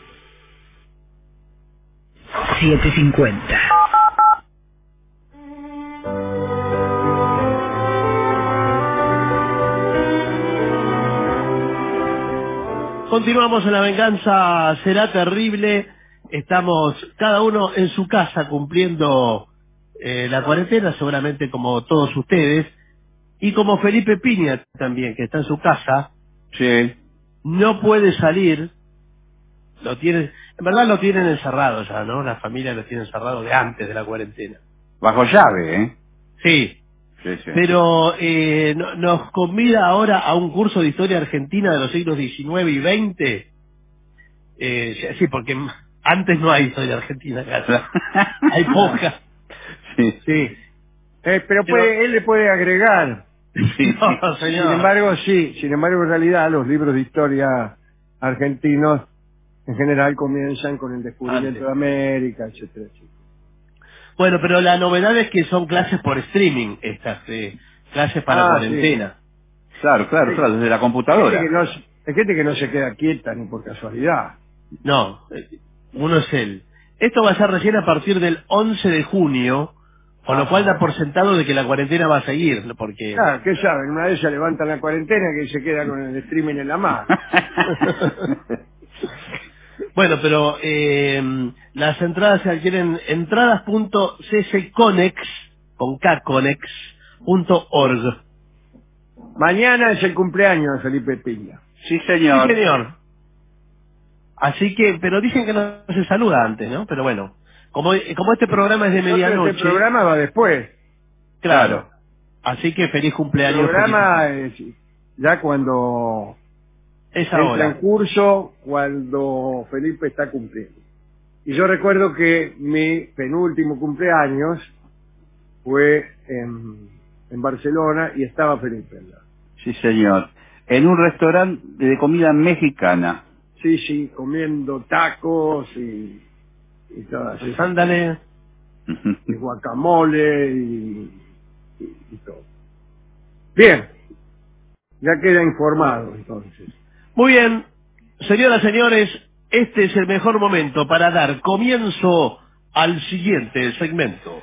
750. Continuamos en La venganza será terrible. Estamos cada uno en su casa cumpliendo la cuarentena, seguramente como todos ustedes, y como Felipe Piña también, que está en su casa. Sí. No puede salir, en verdad lo tienen encerrado ya, ¿no? La familia lo tiene encerrado de antes de la cuarentena. Bajo llave, ¿eh? Sí. Sí, sí. Pero nos convida ahora a un curso de historia argentina de los siglos XIX y XX. Sí, porque antes no hay historia argentina acá. Hay poca. Sí. Sí. Pero él le puede agregar. Sí, no, señor. Sin embargo, en realidad los libros de historia argentinos en general comienzan con el descubrimiento de América, etcétera, etcétera. Bueno, pero la novedad es que son clases por streaming, estas clases para cuarentena. Sí. Claro, desde la computadora. Hay gente que no se queda quieta ni por casualidad. No, uno es él. Esto va a ser recién a partir del 11 de junio, Con lo cual da por sentado de que la cuarentena va a seguir, porque... Ah, ¿qué saben? Una vez se levantan la cuarentena que se queda con el streaming en la mano. Bueno, pero las entradas se adquieren entradas.ccconex, con kconex.org. Mañana es el cumpleaños de Felipe Piña. Sí, señor. Sí, señor. Así que, pero dicen que no se saluda antes, ¿no? Pero bueno, como este programa es de medianoche... Este programa va después. Claro. Así que feliz cumpleaños. El programa es ya cuando entra en curso, cuando Felipe está cumpliendo. Y yo recuerdo que mi penúltimo cumpleaños fue en Barcelona y estaba Felipe allá. Sí, señor. En un restaurante de comida mexicana. Sí, comiendo tacos y todas esas Ándale. y guacamole y todo. Bien, ya queda informado entonces. Muy bien, señoras, señores, este es el mejor momento para dar comienzo al siguiente segmento.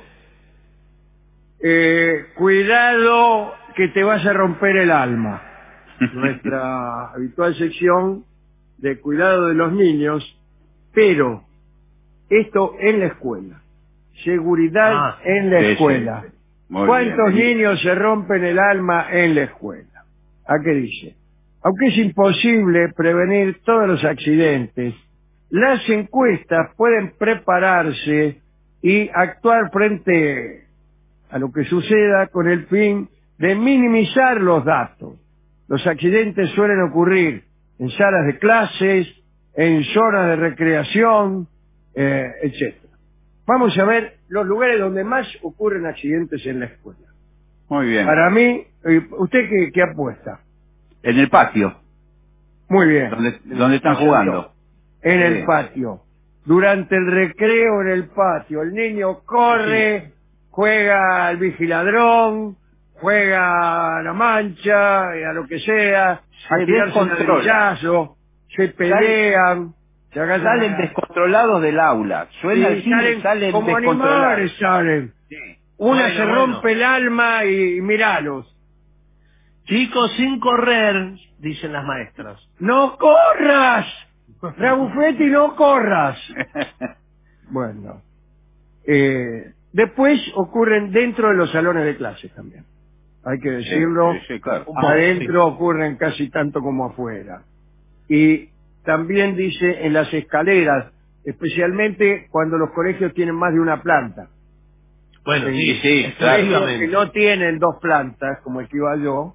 Cuidado que te vas a romper el alma. Nuestra habitual sección de cuidado de los niños, pero esto en la escuela. Seguridad en la escuela. Sí. ¿Cuántos niños se rompen el alma en la escuela? ¿A qué dice? Aunque es imposible prevenir todos los accidentes, las encuestas pueden prepararse y actuar frente a lo que suceda con el fin de minimizar los datos. Los accidentes suelen ocurrir en salas de clases, en zonas de recreación, etc. Vamos a ver los lugares donde más ocurren accidentes en la escuela. Muy bien. Para mí, ¿usted qué apuesta? En el patio. Muy bien. ¿Dónde están jugando? En el patio. Durante el recreo en el patio. El niño corre, juega al vigiladrón, juega a la mancha, a lo que sea, a tirarse un ladrillazo, se pelean, se agarran. Salen descontrolados del aula. Suena el cine, salen como descontrolados. animales, salen. Una se rompe el alma y míralos. Chicos, sin correr, dicen las maestras. ¡No corras! Rabufetti, no corras. Bueno. Después ocurren dentro de los salones de clases también. Hay que decirlo. Sí, claro. Adentro ocurren casi tanto como afuera. Y también dice en las escaleras, especialmente cuando los colegios tienen más de una planta. Bueno, sí, claro. Que no tienen dos plantas, como el que iba yo,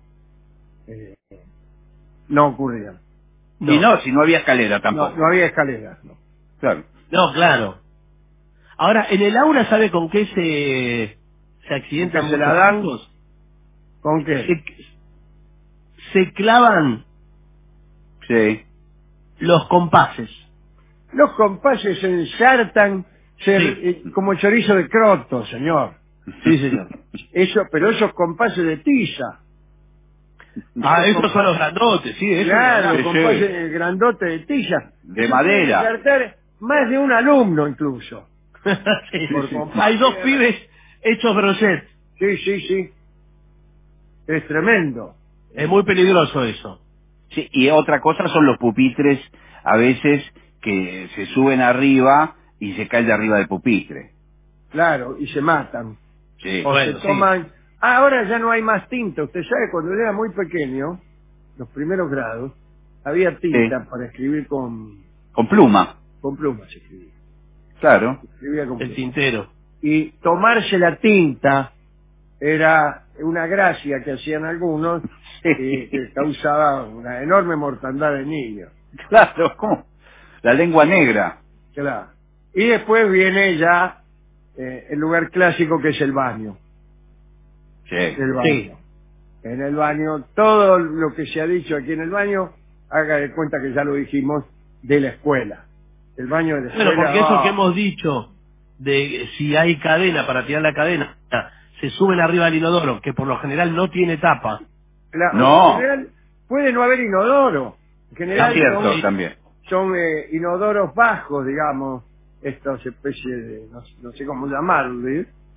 no ocurrían. Y no, si no había escalera tampoco. No había escaleras, no. Claro. No, claro. Ahora, en el aula, ¿sabe con qué se accidentan? ¿Se la dan? ¿Con qué? Se clavan los compases. Los compases se ensartan como chorizo de croto, señor. Sí, señor. Pero esos compases de tiza. Esos son los grandotes, sí. Claro, los compases grandotes de tiza. De madera. Ensartar más de un alumno incluso. Hay dos pibes hechos brochet. Sí. Es tremendo. Es muy peligroso eso. Sí, y otra cosa son los pupitres, a veces, que se suben arriba y se caen de arriba del pupitre. Claro, y se matan. Sí. O se toman... ahora ya no hay más tinta. Usted sabe, cuando era muy pequeño, los primeros grados, había tinta para escribir con pluma. Con pluma se escribía. Claro. Escribía con pluma. El tintero. Y tomarse la tinta era una gracia que hacían algunos que causaba una enorme mortandad de niños. Claro, ¿cómo? La lengua negra. Claro. Y después viene ya el lugar clásico que es el baño. Sí. El baño. En el baño, todo lo que se ha dicho aquí en el baño, haga de cuenta que ya lo dijimos, de la escuela. El baño de la escuela. Bueno, porque eso que hemos dicho, de si hay cadena para tirar la cadena, se suben arriba del inodoro, que por lo general no tiene tapa. Claro, no. En general, puede no haber inodoro. En general es cierto, también. Son inodoros bajos, digamos, estas especies de, no sé cómo llamarlo,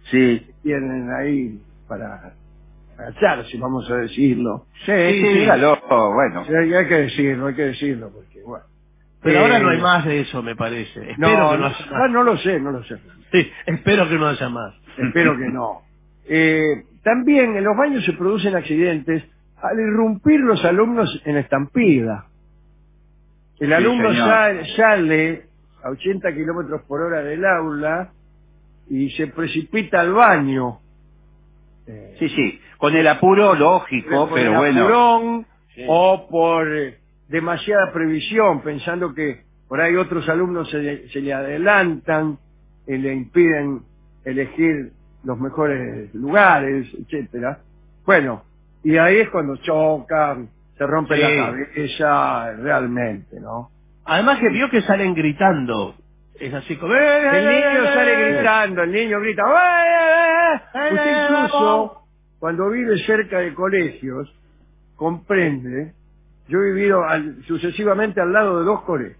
que tienen ahí para agacharse, vamos a decirlo. Sí, dígalo, bueno. Sí, hay que decirlo, porque bueno. Pero ahora no hay más de eso, me parece. Espero que no haya más. No lo sé. Sí, espero que no haya más. Espero que no. También en los baños se producen accidentes al irrumpir los alumnos en estampida. El alumno sale a 80 kilómetros por hora del aula y se precipita al baño. Con el apuro lógico, Con pero el bueno. apurón, o por demasiada previsión, pensando que por ahí otros alumnos se le adelantan y le impiden elegir los mejores lugares, etcétera. Bueno, y ahí es cuando chocan, se rompe la cabeza realmente, ¿no? Además que vio que salen gritando. Es así como... El niño sale gritando, el niño grita... Usted incluso, cuando vive cerca de colegios, comprende... Yo he vivido sucesivamente al lado de 2 colegios.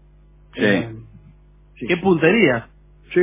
Sí. ¡Qué puntería! Sí.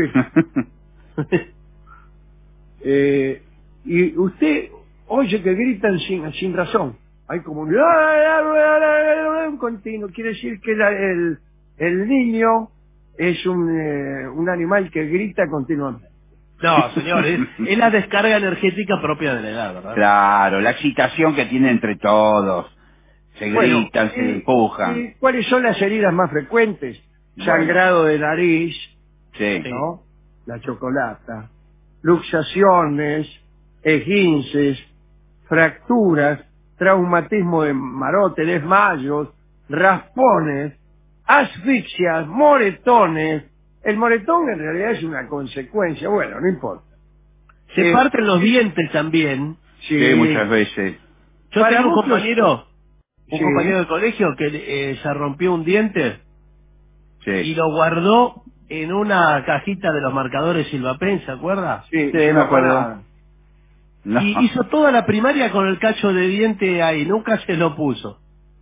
Y usted oye que gritan sin razón. Hay como un continuo. Quiere decir que el niño es un animal que grita continuamente. No, señor, es la descarga energética propia de la edad, ¿verdad? Claro, la excitación que tiene entre todos. Se gritan, se empujan. ¿Y cuáles son las heridas más frecuentes? Sangrado de nariz, ¿no? La chocolata, luxaciones, esguinces, fracturas, traumatismo de marote, desmayos, raspones, asfixias, moretones. El moretón en realidad es una consecuencia, bueno, no importa. Se parten los dientes también. Sí, muchas veces. Yo tengo un compañero de colegio que se rompió un diente y lo guardó en una cajita de los marcadores Silvapen, ¿se acuerda? Sí, me acuerdo. No. Y hizo toda la primaria con el cacho de diente ahí, nunca se lo puso.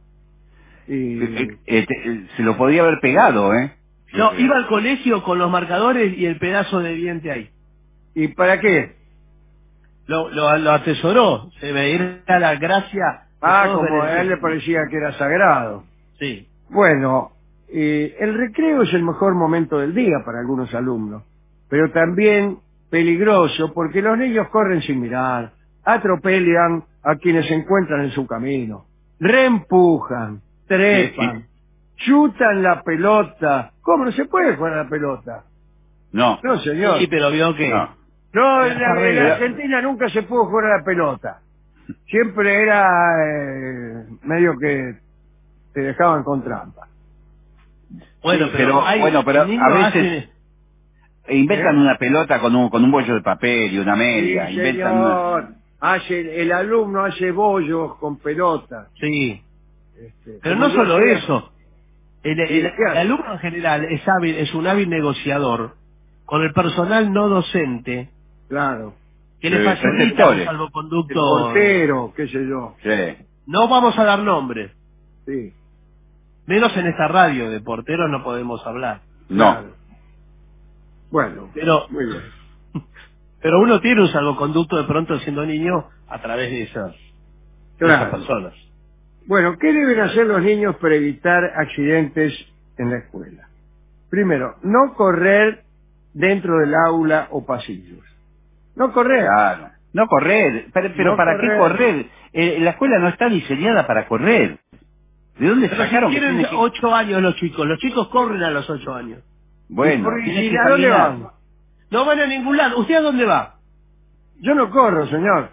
Se lo podía haber pegado, ¿eh? No, iba al colegio con los marcadores y el pedazo de diente ahí. ¿Y para qué? Lo atesoró, se veía la gracia. Como a él le parecía que era sagrado. Sí. Bueno, el recreo es el mejor momento del día para algunos alumnos, pero también peligroso porque los niños corren sin mirar, atropellan a quienes se encuentran en su camino, reempujan, trepan, chutan la pelota. ¿Cómo no se puede jugar a la pelota? No. No, señor. Sí, pero vio que... No, en la Argentina nunca se pudo jugar a la pelota. Siempre era medio que te dejaban con trampa. Bueno, pero a veces inventan una pelota con un bollo de papel y una media. Sí, señor. El alumno hace bollos con pelota. Sí. Pero no solo eso. El alumno en general es un hábil negociador con el personal no docente. Claro. Que le facilita un salvoconducto. El portero, qué sé yo. Sí. No vamos a dar nombres. Sí. Menos en esta radio, de porteros no podemos hablar. No. Claro. Bueno, muy bien. Pero uno tiene un salvoconducto de pronto siendo niño a través de esas personas. Bueno, ¿qué deben hacer los niños para evitar accidentes en la escuela? Primero, no correr dentro del aula o pasillos. No correr. Claro. No correr. Pero No ¿para correr. qué correr? La escuela no está diseñada para correr. ¿De dónde sacaron Si que tienen tiene que... 8 años los chicos corren a los 8 años. Bueno, ¿Y a dónde van? No van a ningún lado. ¿Usted a dónde va? Yo no corro, señor.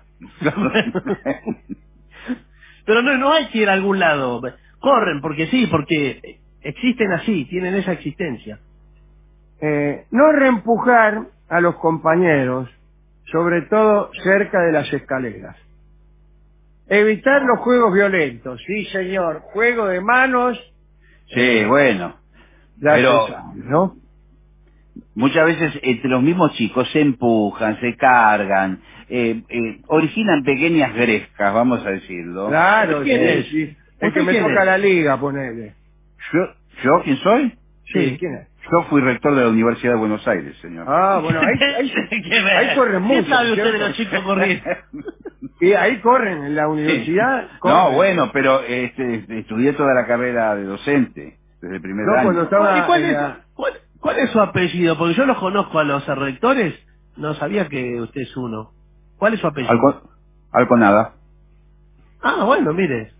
Pero no hay que ir a algún lado. Corren porque sí, porque existen así, tienen esa existencia. No reempujar a los compañeros, sobre todo cerca de las escaleras. Evitar los juegos violentos. Sí, señor. Juego de manos. Sí, bueno. Pero ¿no? muchas veces entre los mismos chicos se empujan, se cargan, originan pequeñas grescas, vamos a decirlo. Claro, ¿Quién es? El que me toca la liga, ponele. ¿Yo? ¿Quién soy? Sí, ¿quién es? Yo fui rector de la Universidad de Buenos Aires, señor. Ah, bueno, ahí corren mucho. ¿Qué sabe usted ¿cierto? de los chicos corriendo? Y ahí corren en la universidad. Sí. Corren. No, bueno, pero estudié toda la carrera de docente, desde el primer año. Cuando estaba ¿Y cuál es su apellido? Porque yo los conozco a los rectores, no sabía que usted es uno. ¿Cuál es su apellido? Alconada. Ah, bueno, mire.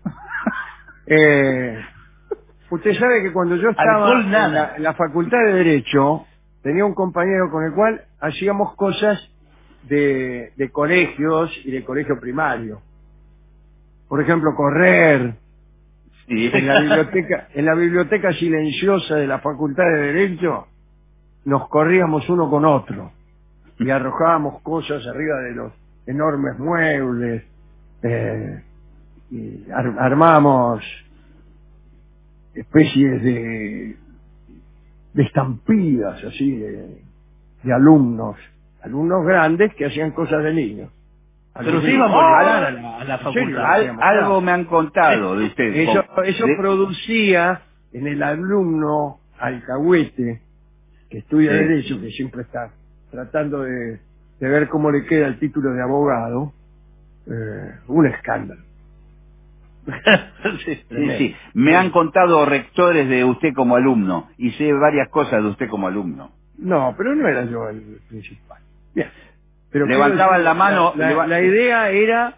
Usted sabe que cuando yo estaba en la Facultad de Derecho, tenía un compañero con el cual hacíamos cosas de colegios y de colegio primario. Por ejemplo, correr. Sí. En la biblioteca silenciosa de la Facultad de Derecho, nos corríamos uno con otro y arrojábamos cosas arriba de los enormes muebles, y armábamos especies de estampidas así de alumnos grandes que hacían cosas de niños. Pero se iba a molestar a la facultad. Algo me han contado de usted. Eso producía en el alumno alcahuete que estudia Derecho, que siempre está tratando de ver cómo le queda el título de abogado, un escándalo. Sí. Me han contado rectores de usted como alumno y sé varias cosas de usted como alumno. No, pero no era yo el principal. Bien. Pero levantaban la mano. La idea era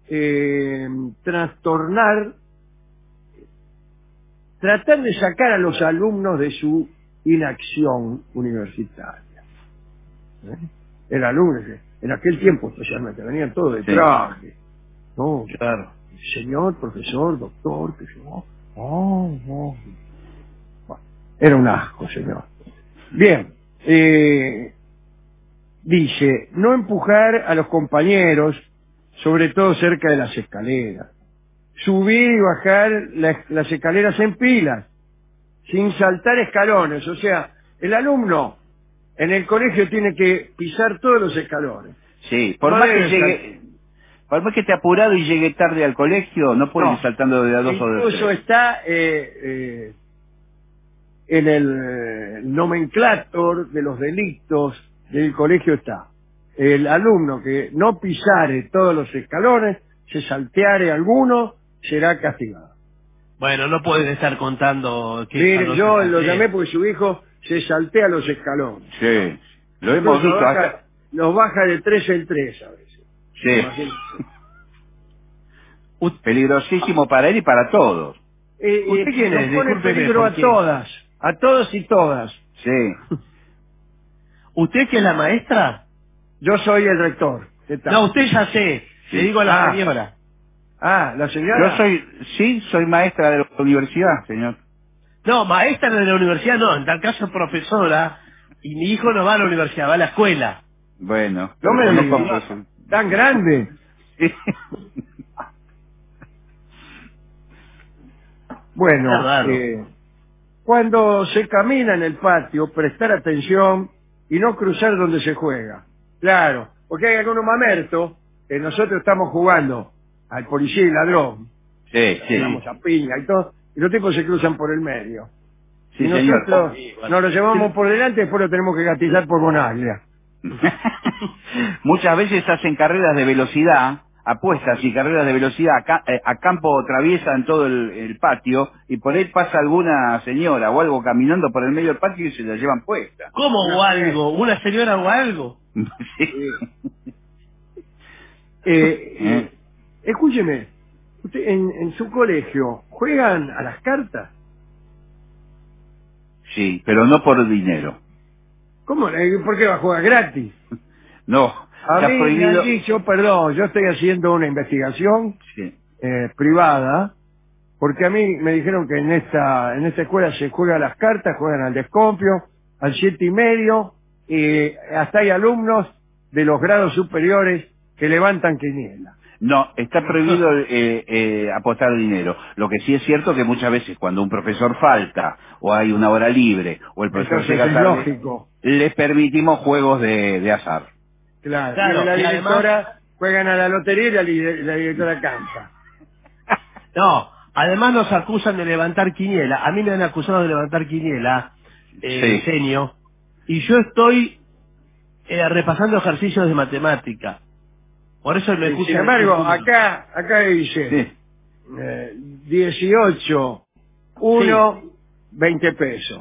tratar de sacar a los alumnos de su inacción universitaria. El alumno, en aquel tiempo especialmente, venían todos de traje. No, claro. Señor, profesor, doctor, que yo. Bueno, era un asco, señor. Bien. Dice, no empujar a los compañeros, sobre todo cerca de las escaleras. Subir y bajar las escaleras en pilas, sin saltar escalones. O sea, el alumno en el colegio tiene que pisar todos los escalones. Sí, por más que esté apurado y llegue tarde al colegio, no puede ir saltando de a dos o de tres. Incluso está en el nomenclator de los delitos del colegio está. El alumno que no pisare todos los escalones, se salteare alguno, será castigado. Bueno, no pueden estar contando que... Mire, yo lo llamé porque su hijo se saltea los escalones. Sí, lo hemos visto. Los baja de 3 en 3 a veces. Sí. Peligrosísimo para él y para todos. ¿Usted quién es? Nos pone peligro a todos y todas. Sí. ¿Usted que es la maestra? Yo soy el rector. No, usted ya sé. Le digo a la señora. La señora. Yo soy maestra de la universidad, señor. No, maestra de la universidad no, en tal caso profesora, y mi hijo no va a la universidad, va a la escuela. Bueno. No me diga, tan grande. Sí. Bueno, cuando se camina en el patio, prestar atención y no cruzar donde se juega. Claro, porque hay algunos mamertos que nosotros estamos jugando al policía y ladrón. Sí. Vamos a piña y todo, y los tipos se cruzan por el medio. Sí, y nosotros nos lo llevamos por delante y después lo tenemos que gatizar por Bonaglia. Muchas veces hacen carreras de velocidad, apuestas y carreras de velocidad a campo traviesa en todo el patio, y por ahí pasa alguna señora o algo caminando por el medio del patio y se la llevan puesta. ¿Cómo o algo? ¿Una señora o algo? Sí. Escúcheme, usted en su colegio juegan a las cartas. Sí, pero no por dinero. ¿Cómo? ¿Por qué va a jugar gratis? No, a mí me han dicho, perdón, yo estoy haciendo una investigación privada, porque a mí me dijeron que en esta escuela se juega a las cartas, juegan al descompio, al 7,5, y hasta hay alumnos de los grados superiores que levantan quiniela. No, está prohibido apostar dinero. Lo que sí es cierto que muchas veces cuando un profesor falta, o hay una hora libre, o el profesor llega tarde, les permitimos juegos de azar. Claro, y la directora juegan a la lotería y la directora canta. No, además nos acusan de levantar quiniela. A mí me han acusado de levantar quiniela enseño, y yo estoy repasando ejercicios de matemática. Por eso me escuchan. Sin embargo, acá dice 18, 1, 20 pesos.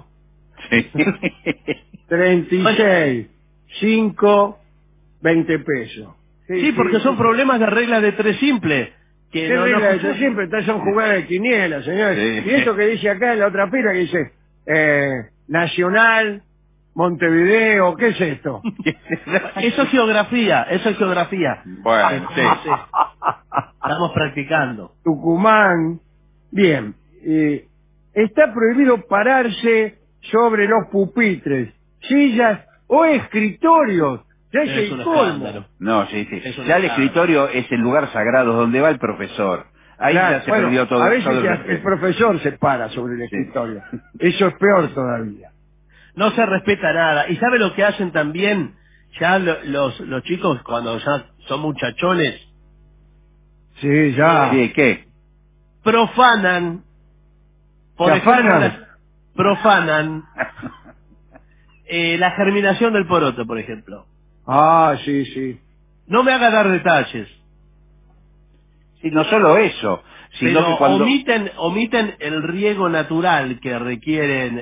36, 5, 20 pesos. Sí, porque son problemas de reglas de tres simples. ¿Qué reglas de tres simples? Estas son jugadas de quiniela, señores. Y esto que dice acá en la otra pila que dice Nacional, Montevideo, ¿qué es esto? Eso es geografía. Bueno, sí. Estamos practicando. Tucumán. Bien. Está prohibido pararse sobre los pupitres, sillas o escritorios. Ya es el colmo. No, sí. Ya el escritorio es el lugar sagrado donde va el profesor. Ahí ya se perdió todo. A veces el profesor se para sobre el escritorio. Eso es peor todavía. No se respeta nada. ¿Y sabe lo que hacen también ya los chicos cuando ya son muchachones? Sí, ya. Sí, ¿qué? Profanan. Por ejemplo, profanan la germinación del poroto, por ejemplo. Ah, sí. No me haga dar detalles. Sí, no solo eso, sino pero que cuando omiten el riego natural que requieren.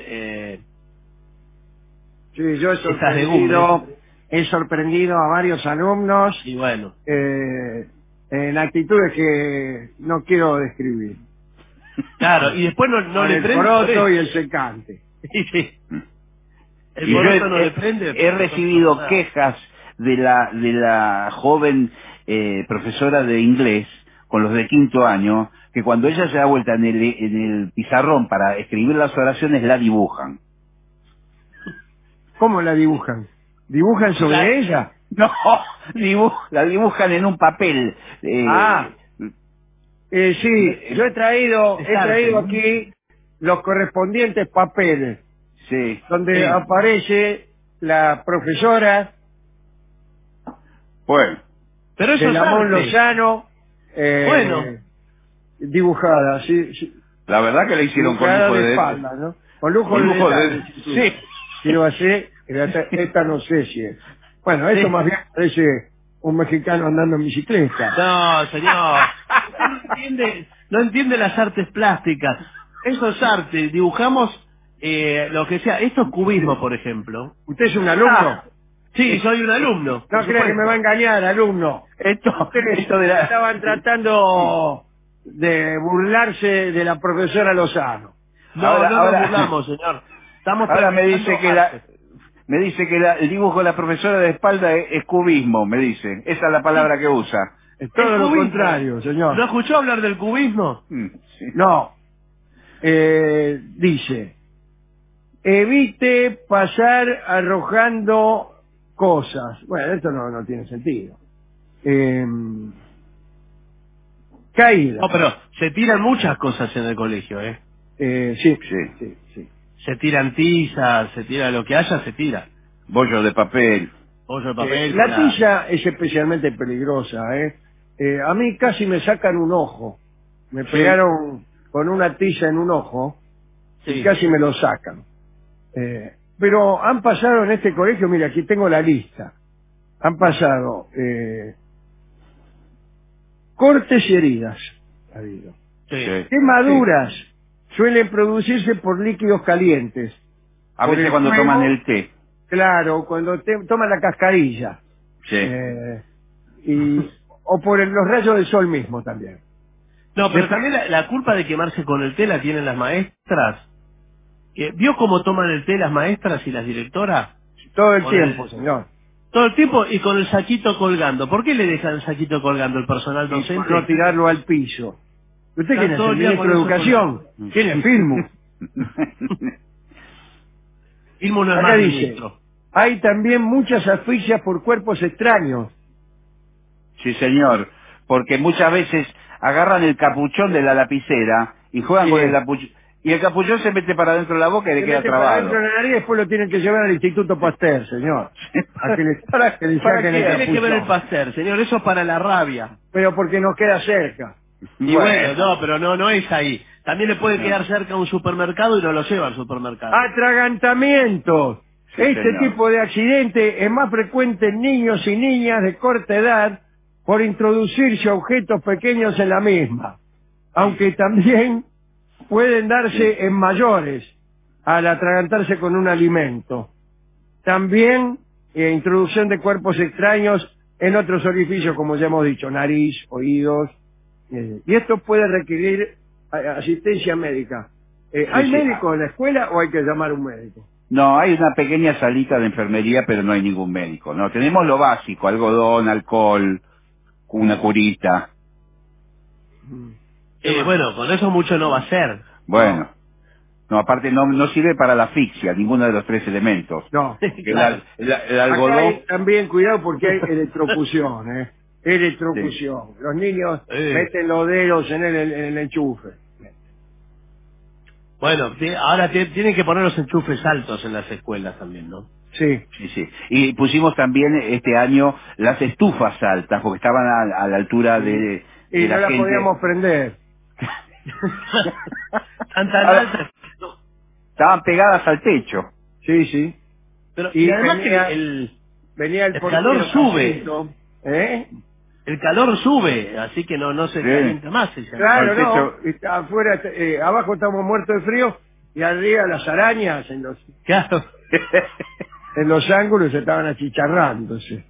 Sí, yo he sorprendido a varios alumnos y bueno, en actitudes que no quiero describir. Claro, y después no le prende. El poroto y el secante. Sí. El y poroto no le prende. He recibido quejas de la joven profesora de inglés con los de quinto año, que cuando ella se da vuelta en el pizarrón para escribir las oraciones, la dibujan. ¿Cómo la dibujan? ¿Dibujan sobre ella? No, la dibujan en un papel. Sí, yo he traído aquí los correspondientes papeles. Sí. Donde aparece la profesora. Bueno. Pero eso de Lamón Lozano. Dibujada, sí. La verdad que la hicieron con lujo de espalda, ¿no? Con lujo de sí. Quiero hacer, esta no sé si es. Bueno, esto más bien parece un mexicano andando en bicicleta. No, señor. No entiende las artes plásticas. Eso es arte. Dibujamos lo que sea. Esto es cubismo, por ejemplo. ¿Usted es un alumno? Sí, soy un alumno. No crea que me va a engañar, alumno. Esto de la... Estaban tratando de burlarse de la profesora Lozano. No nos burlamos, señor. Ahora me dice que el dibujo de la profesora de espalda es cubismo, me dice. Esa es la palabra que usa. Es todo lo contrario, señor. ¿No escuchó hablar del cubismo? Sí. No. Dice, evite pasar arrojando cosas. Bueno, esto no tiene sentido. Caída. No, pero se tiran muchas cosas en el colegio, Sí. Se tiran tizas, se tira lo que haya, se tira. Bollos de papel. La tiza es especialmente peligrosa, a mí casi me sacan un ojo. Me pegaron con una tiza en un ojo y casi me lo sacan. Pero han pasado en este colegio, mira, aquí tengo la lista. Han pasado cortes y heridas. Ha habido. Quemaduras suelen producirse por líquidos calientes. A veces cuando toman el té. Claro, cuando toman la cascarilla. Sí. O por los rayos del sol mismo también. No, pero también la culpa de quemarse con el té la tienen las maestras. ¿Vio cómo toman el té las maestras y las directoras? Todo el tiempo, señor. Todo el tiempo y con el saquito colgando. ¿Por qué le dejan el saquito colgando el personal docente? Por no tirarlo al piso. ¿Usted quién es? ¿El ministro de Educación? ¿Quién es? Filmu. Filmu no es Acá más dice, ministro. hay también muchas asfixias por cuerpos extraños. Sí, señor. Porque muchas veces agarran el capuchón de la lapicera y juegan con el capuchón. Y el capuchón se mete para dentro de la boca y le queda trabado. Para dentro de la nariz y después lo tienen que llevar al Instituto Pasteur, señor. ¿Para qué tiene que ver el Pasteur, señor? Eso es para la rabia. Pero porque nos queda cerca. Y bueno, no, pero no es ahí. También le puede quedar cerca un supermercado y no lo lleva al supermercado. Atragantamientos. Sí, Este señor. tipo de accidente es más frecuente en niños y niñas de corta edad por introducirse objetos pequeños en la misma, aunque también pueden darse en mayores al atragantarse con un alimento. También introducción de cuerpos extraños en otros orificios, como ya hemos dicho, nariz, oídos, y esto puede requerir asistencia médica. ¿Hay médico en la escuela o hay que llamar a un médico? No, hay una pequeña salita de enfermería, pero no hay ningún médico. No, tenemos lo básico, algodón, alcohol, una curita. Bueno, con eso mucho no va a ser. Bueno, no, aparte no sirve para la asfixia, ninguno de los tres elementos. No, Que claro. el algodón... Acá hay también cuidado porque hay electrocución, electrocución. Sí. Los niños meten los dedos en el enchufe. Bueno, ahora tienen que poner los enchufes altos en las escuelas también, ¿no? Sí. Sí. Y pusimos también este año las estufas altas, porque estaban a la altura de Y la no las gente. podíamos prender. Tan altas. Estaban pegadas al techo. Sí, sí. Pero, Y además venía, que venía el calor sube. Jacinto, El calor sube, así que no se calienta más. Claro, no. Está afuera, abajo estamos muertos de frío y arriba las arañas en los... Claro. En los ángulos estaban achicharrándose.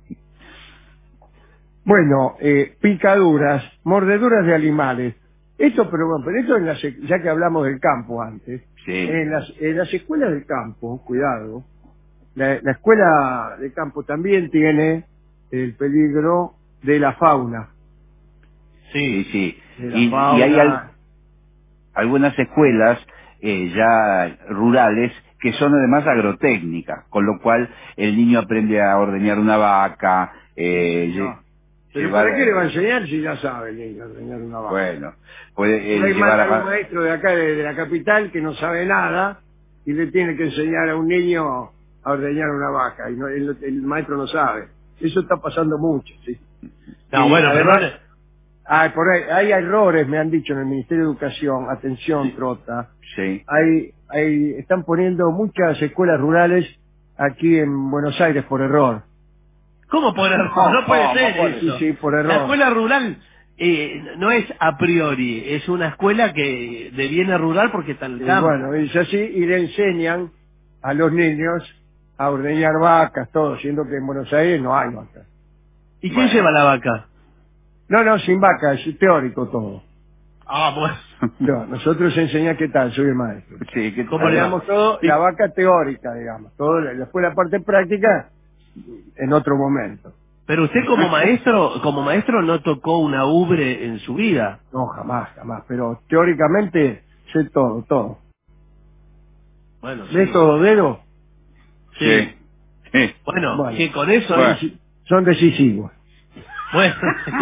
Bueno, picaduras, mordeduras de animales. Esto, pero esto ya que hablamos del campo antes, en las escuelas del campo, cuidado, la escuela de campo también tiene el peligro de la fauna. Sí. Y hay algunas escuelas ya rurales que son además agrotécnicas, con lo cual el niño aprende a ordeñar una vaca. Pero ¿para qué le va a enseñar si ya sabe el niño ordeñar una vaca? Bueno, puede hay llevar un maestro de acá, de la capital, que no sabe nada y le tiene que enseñar a un niño a ordeñar una vaca y el maestro no sabe. Eso está pasando mucho, sí. No, bueno, además, por ahí hay errores, me han dicho en el Ministerio de Educación. Atención, Trota. Sí. Están poniendo muchas escuelas rurales aquí en Buenos Aires por error. ¿Cómo por error? No puede ser eso. Sí, por error. La escuela rural no es a priori, es una escuela que deviene rural porque está en el campo. Bueno, es así, y le enseñan a los niños a ordeñar vacas, todo, siendo que en Buenos Aires no hay vacas. ¿Y quién lleva la vaca? No, sin vaca, es teórico todo. Ah, bueno. No, nosotros enseñamos qué tal, soy el maestro. Sí, ¿cómo le damos todo? La vaca teórica, digamos. Todo, después la parte práctica, en otro momento. Pero usted como maestro no tocó una ubre en su vida. No, jamás. Pero teóricamente sé todo. Bueno, ¿Método Dero? Sí. Bueno, que con eso son decisivos. Bueno,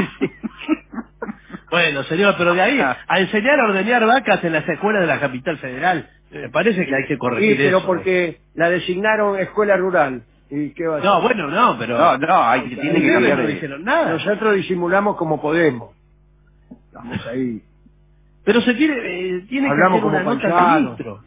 bueno, señor, pero de ahí a enseñar a ordeñar vacas en las escuelas de la capital federal, me parece que hay que corregir pero eso. porque la designaron escuela rural. ¿Y qué va a hacer? No, bueno, no, pero... tiene que cambiar. No dijeron nada. Nosotros disimulamos como podemos. Estamos ahí. Pero tiene que hablamos hacer como una nota al ministro.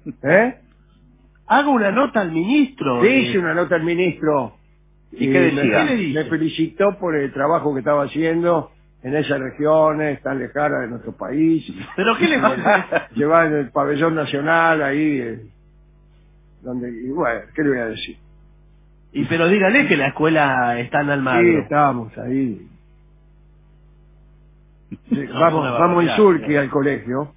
Haga una nota al ministro. Hice una nota al ministro. ¿Y qué decía? Me felicitó por el trabajo que estaba haciendo en esas regiones tan lejanas de nuestro país. ¿Pero qué le pasa? Llevar en el pabellón nacional ahí, y bueno, ¿qué le voy a decir? Pero dígale que la escuela está en Almagro. Sí, estábamos ahí. Sí, vamos en Surqui al colegio.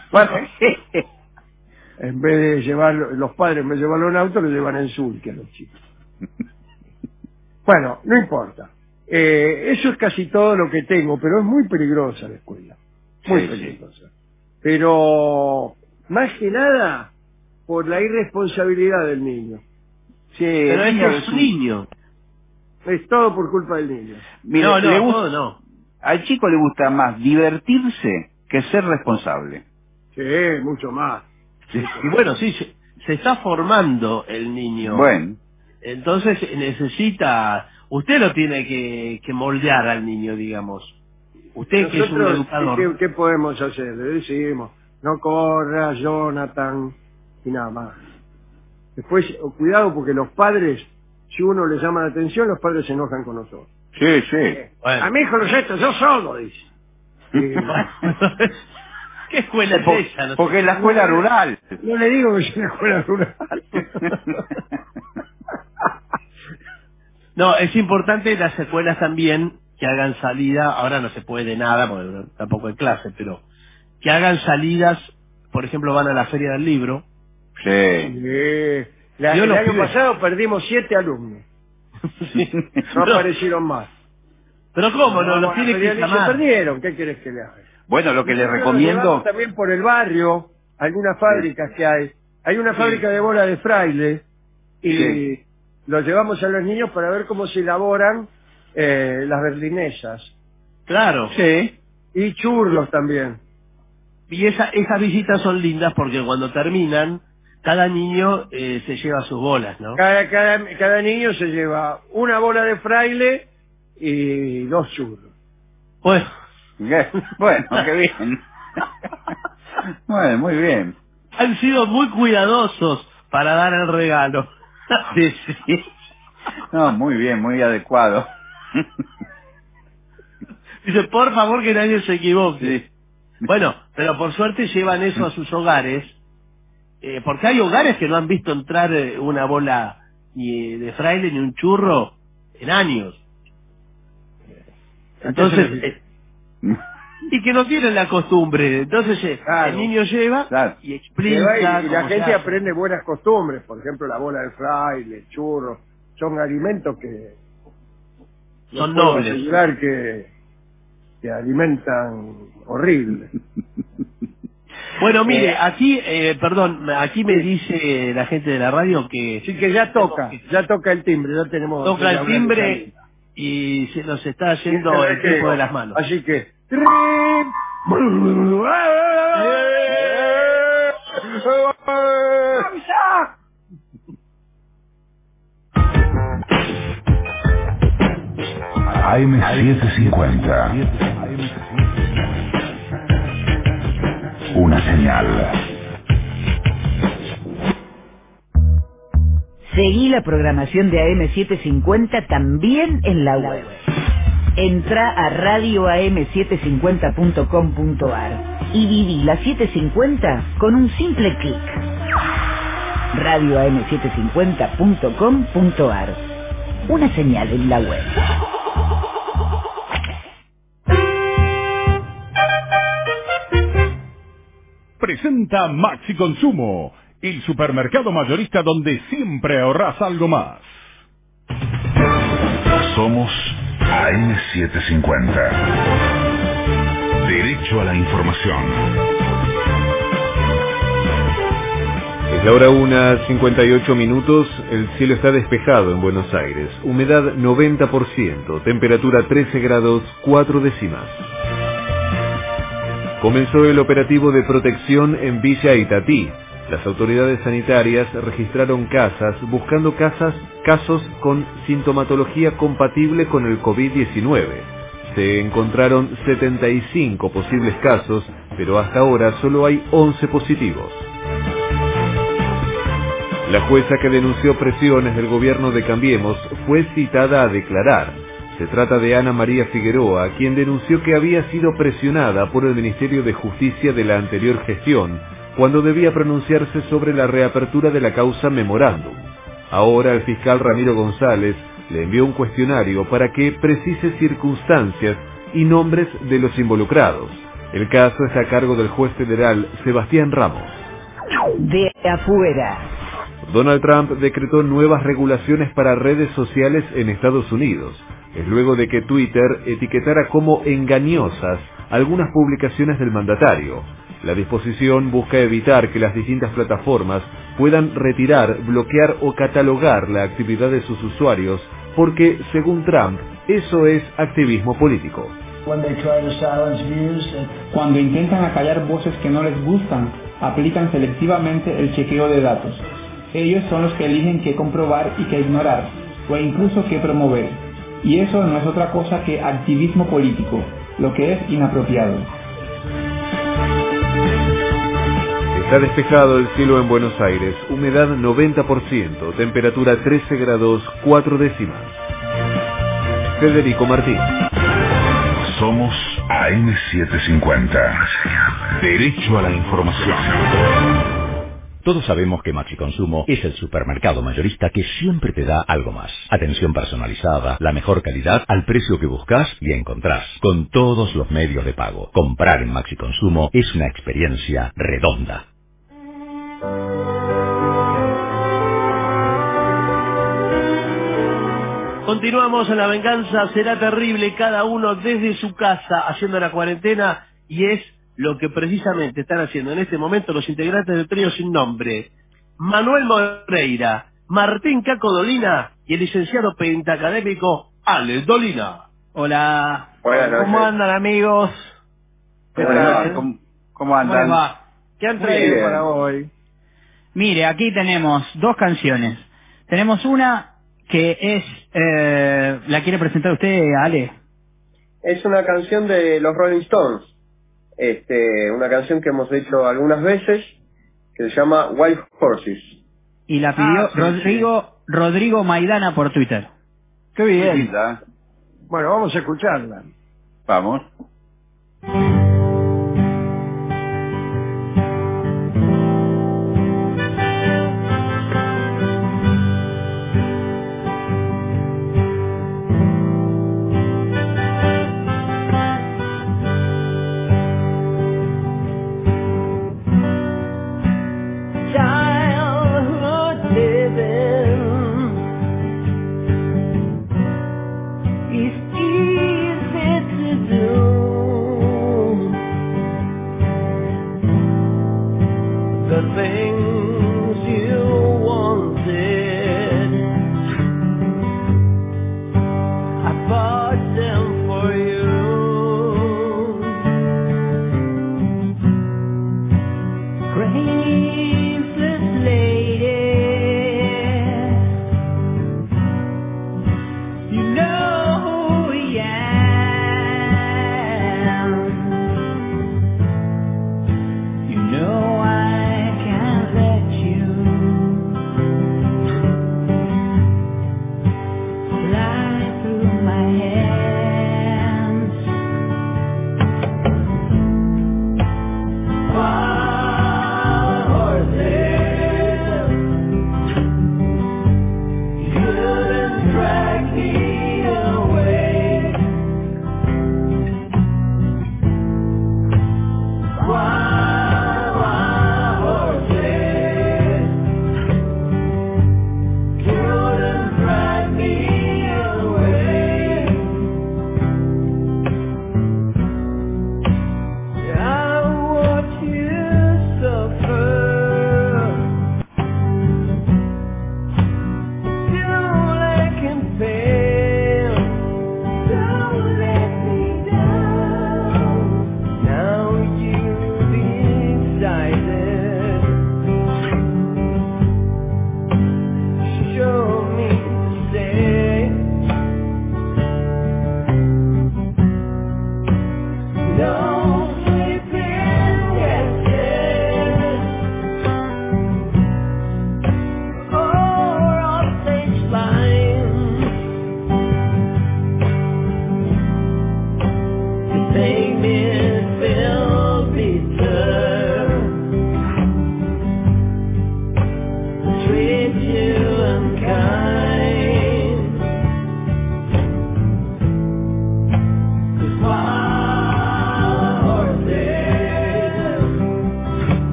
En vez de llevar, los padres me llevan en auto, lo llevan en Surqui a los chicos. Bueno, no importa. Eso es casi todo lo que tengo, pero es muy peligrosa la escuela. Muy peligrosa. Pero, más que nada, por la irresponsabilidad del niño. Sí, pero es un niño. Es todo por culpa del niño. Mire, no. Al chico le gusta más divertirse que ser responsable. Sí, mucho más. Sí. Y bueno, sí, se está formando el niño. Bueno. Entonces necesita... Usted lo tiene que moldear al niño, digamos. Usted que es un educador. ¿Qué podemos hacer? Le decimos, no corras, Jonathan, y nada más. Después, cuidado porque los padres, si uno les llama la atención, los padres se enojan con nosotros. Sí, sí. Bueno. A mi hijo no sé esto, yo solo, dice. ¿Qué escuela es esa? Porque es la escuela rural. No le digo que es una escuela rural. No, es importante las escuelas también que hagan salida, ahora no se puede nada, porque tampoco hay clase, pero que hagan salidas, por ejemplo, van a la Feria del Libro. Sí. El año pasado perdimos 7 alumnos. Sí. No aparecieron más. Pero ¿cómo? No, los tiene que llamar. Se perdieron, ¿qué querés que le haga? Bueno, lo que les recomiendo... También por el barrio, algunas fábricas que hay. Hay una fábrica de bola de fraile y los llevamos a los niños para ver cómo se elaboran las berlinesas. Claro. Sí. Y churros también. Y esas visitas son lindas porque cuando terminan, cada niño se lleva sus bolas, ¿no? Cada niño se lleva una bola de fraile y 2 churros. Bueno, qué bien. Bueno, muy bien. Han sido muy cuidadosos para dar el regalo. Sí, sí. No, muy bien, muy adecuado. Dice, por favor que nadie se equivoque. Sí. Bueno, pero por suerte llevan eso a sus hogares, porque hay hogares que no han visto entrar una bola ni de fraile ni un churro en años. Entonces, y que no tienen la costumbre. Entonces el niño lleva y explica. Y la gente aprende buenas costumbres, por ejemplo la bola de fraile, el churro, son alimentos que son nobles. Asegurar que alimentan horrible. Bueno, mire, aquí, aquí me dice la gente de la radio que... Sí, que ya toca el timbre, ya tenemos... Toca el timbre y se nos está yendo el tiempo de las manos. Así que... AM750. Una señal. Seguí la programación de AM750 también en la web. Entra a radioam750.com.ar y viví la 750 con un simple clic. radioam750.com.ar. Una señal en la web. Presenta Maxi Consumo, el supermercado mayorista donde siempre ahorras algo más. Somos AM750. Derecho a la información. Es la hora 1:58, el cielo está despejado en Buenos Aires, humedad 90%, temperatura 13 grados 4 décimas. Comenzó el operativo de protección en Villa Itatí. Las autoridades sanitarias registraron buscando casos con sintomatología compatible con el COVID-19. Se encontraron 75 posibles casos, pero hasta ahora solo hay 11 positivos. La jueza que denunció presiones del gobierno de Cambiemos fue citada a declarar. Se trata de Ana María Figueroa, quien denunció que había sido presionada por el Ministerio de Justicia de la anterior gestión, cuando debía pronunciarse sobre la reapertura de la causa Memorándum. Ahora el fiscal Ramiro González le envió un cuestionario para que precise circunstancias y nombres de los involucrados. El caso está a cargo del juez federal Sebastián Ramos. De afuera. Donald Trump decretó nuevas regulaciones para redes sociales en Estados Unidos. Es luego de que Twitter etiquetara como engañosas algunas publicaciones del mandatario. La disposición busca evitar que las distintas plataformas puedan retirar, bloquear o catalogar la actividad de sus usuarios, porque, según Trump, eso es activismo político. Cuando intentan acallar voces que no les gustan, aplican selectivamente el chequeo de datos. Ellos son los que eligen qué comprobar y qué ignorar, o incluso qué promover. Y eso no es otra cosa que activismo político. lo que es inapropiado. Está despejado el cielo en Buenos Aires, humedad 90%, temperatura 13 grados 4 décimas. Federico Martín. Somos AM750. Derecho a la información. Todos sabemos que Maxiconsumo es el supermercado mayorista que siempre te da algo más. Atención personalizada, la mejor calidad al precio que buscas y encontrás. Con todos los medios de pago. Comprar en Maxiconsumo es una experiencia redonda. Continuamos en La Venganza Será Terrible, cada uno desde su casa haciendo la cuarentena, y es lo que precisamente están haciendo en este momento los integrantes del trío sin nombre. Manuel Moreira, Martín Caco Dolina y el licenciado pentacadémico Ale Dolina. Hola. Buenas noches. ¿Cómo andan, amigos? ¿Qué tal? ¿Cómo andan? ¿Cómo les va? ¿Qué han traído para hoy? Mire, aquí tenemos dos canciones. Tenemos una que es... ¿la quiere presentar usted, Ale? Es una canción de los Rolling Stones. Una canción que hemos hecho algunas veces, que se llama Wild Horses. Y la pidió Rodrigo Maidana por Twitter. Qué bien. Bueno, vamos a escucharla. Vamos.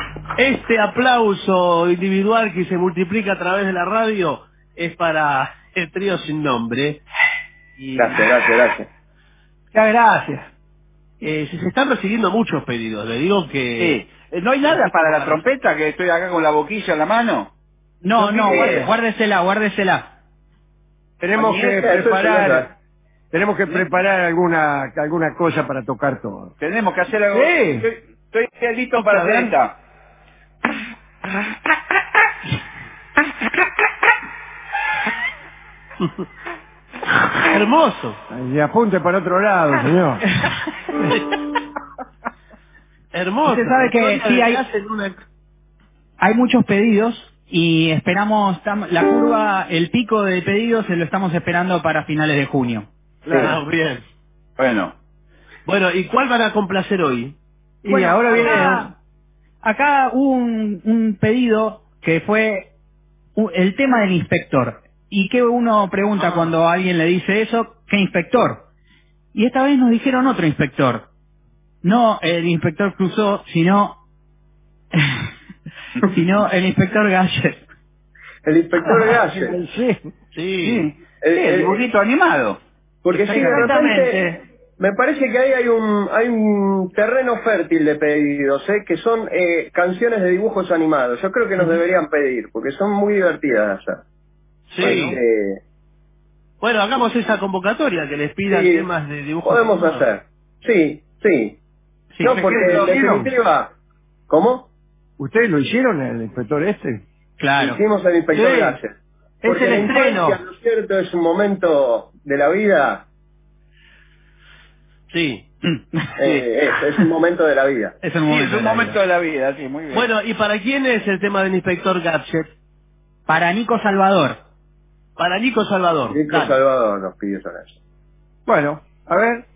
Este aplauso individual que se multiplica a través de la radio es para el trío sin nombre. Y... Gracias. Muchas gracias. Se están recibiendo muchos pedidos. Le digo que... Sí. ¿No hay nada para la trompeta, que estoy acá con la boquilla en la mano? No, guárdesela. Tenemos que preparar alguna cosa para tocar todo. Tenemos que hacer algo. Sí. Estoy listo para hacer esta. Hermoso. Y apunte para otro lado, señor. Hermoso. Usted sabe que sí hay muchos pedidos y esperamos la curva, el pico de pedidos se lo estamos esperando para finales de junio. Claro, bien. Bueno, ¿y cuál van a complacer hoy? Y bueno, ahora viene... Acá hubo un pedido que fue el tema del inspector. ¿Y qué uno pregunta cuando alguien le dice eso? ¿Qué inspector? Y esta vez nos dijeron otro inspector. No el inspector Clouseau, sino el inspector Gadget. El inspector Gadget. Sí. El dibujito animado. Porque sí, de repente, me parece que ahí hay un terreno fértil de pedidos, que son canciones de dibujos animados. Yo creo que nos deberían pedir, porque son muy divertidas de hacer. Sí. Bueno, hagamos esa convocatoria, que les pidan temas de dibujos podemos animados. hacer. Sí. No, porque en definitiva... ¿Cómo? ¿Ustedes lo hicieron, el inspector este? Claro. Hicimos el inspector Gadget. Es el estreno. ¿No es cierto? Es un momento de la vida. Sí. Es un momento de la vida. Es un momento de la vida, sí, muy bien. Bueno, ¿y para quién es el tema del inspector Gadget? Para Nico Salvador. Nico Salvador nos pidió esa canción. Bueno, a ver.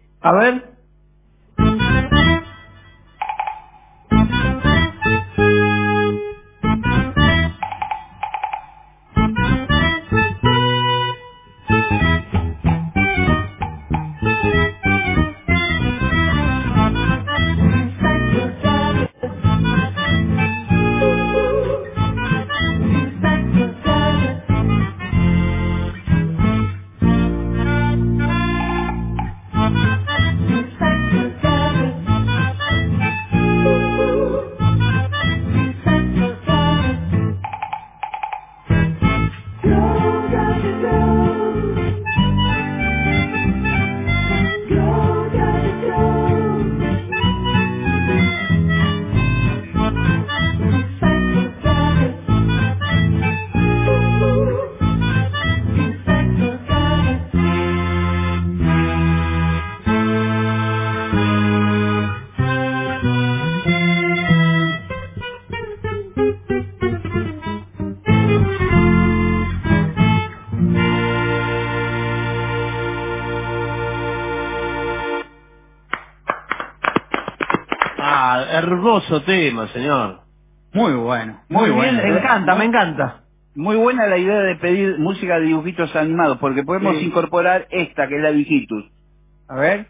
Hermoso tema, señor. Muy bueno. Muy bien, bueno. me encanta. Muy buena la idea de pedir música de dibujitos animados, porque podemos incorporar esta, que es la Digitus. A ver.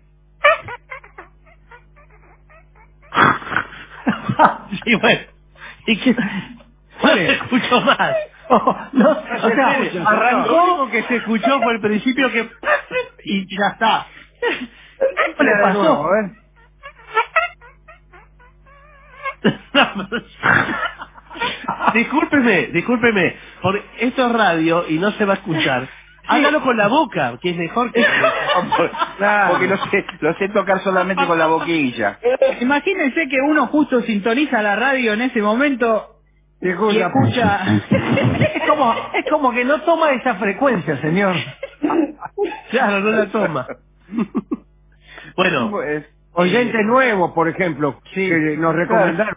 Sí, bueno. ¿Y qué? No se escuchó más. Arrancó que se escuchó por el principio que... y ya está. ¿Qué le pasó? A ver. Discúlpeme, porque esto es radio y no se va a escuchar. Hágalo con la boca, que es mejor que... Claro. Porque lo sé tocar solamente con la boquilla. Imagínense que uno justo sintoniza la radio en ese momento y escucha... Es como que no toma esa frecuencia, señor. Claro, no la toma. Bueno... Oyente nuevo, por ejemplo, que nos recomendaron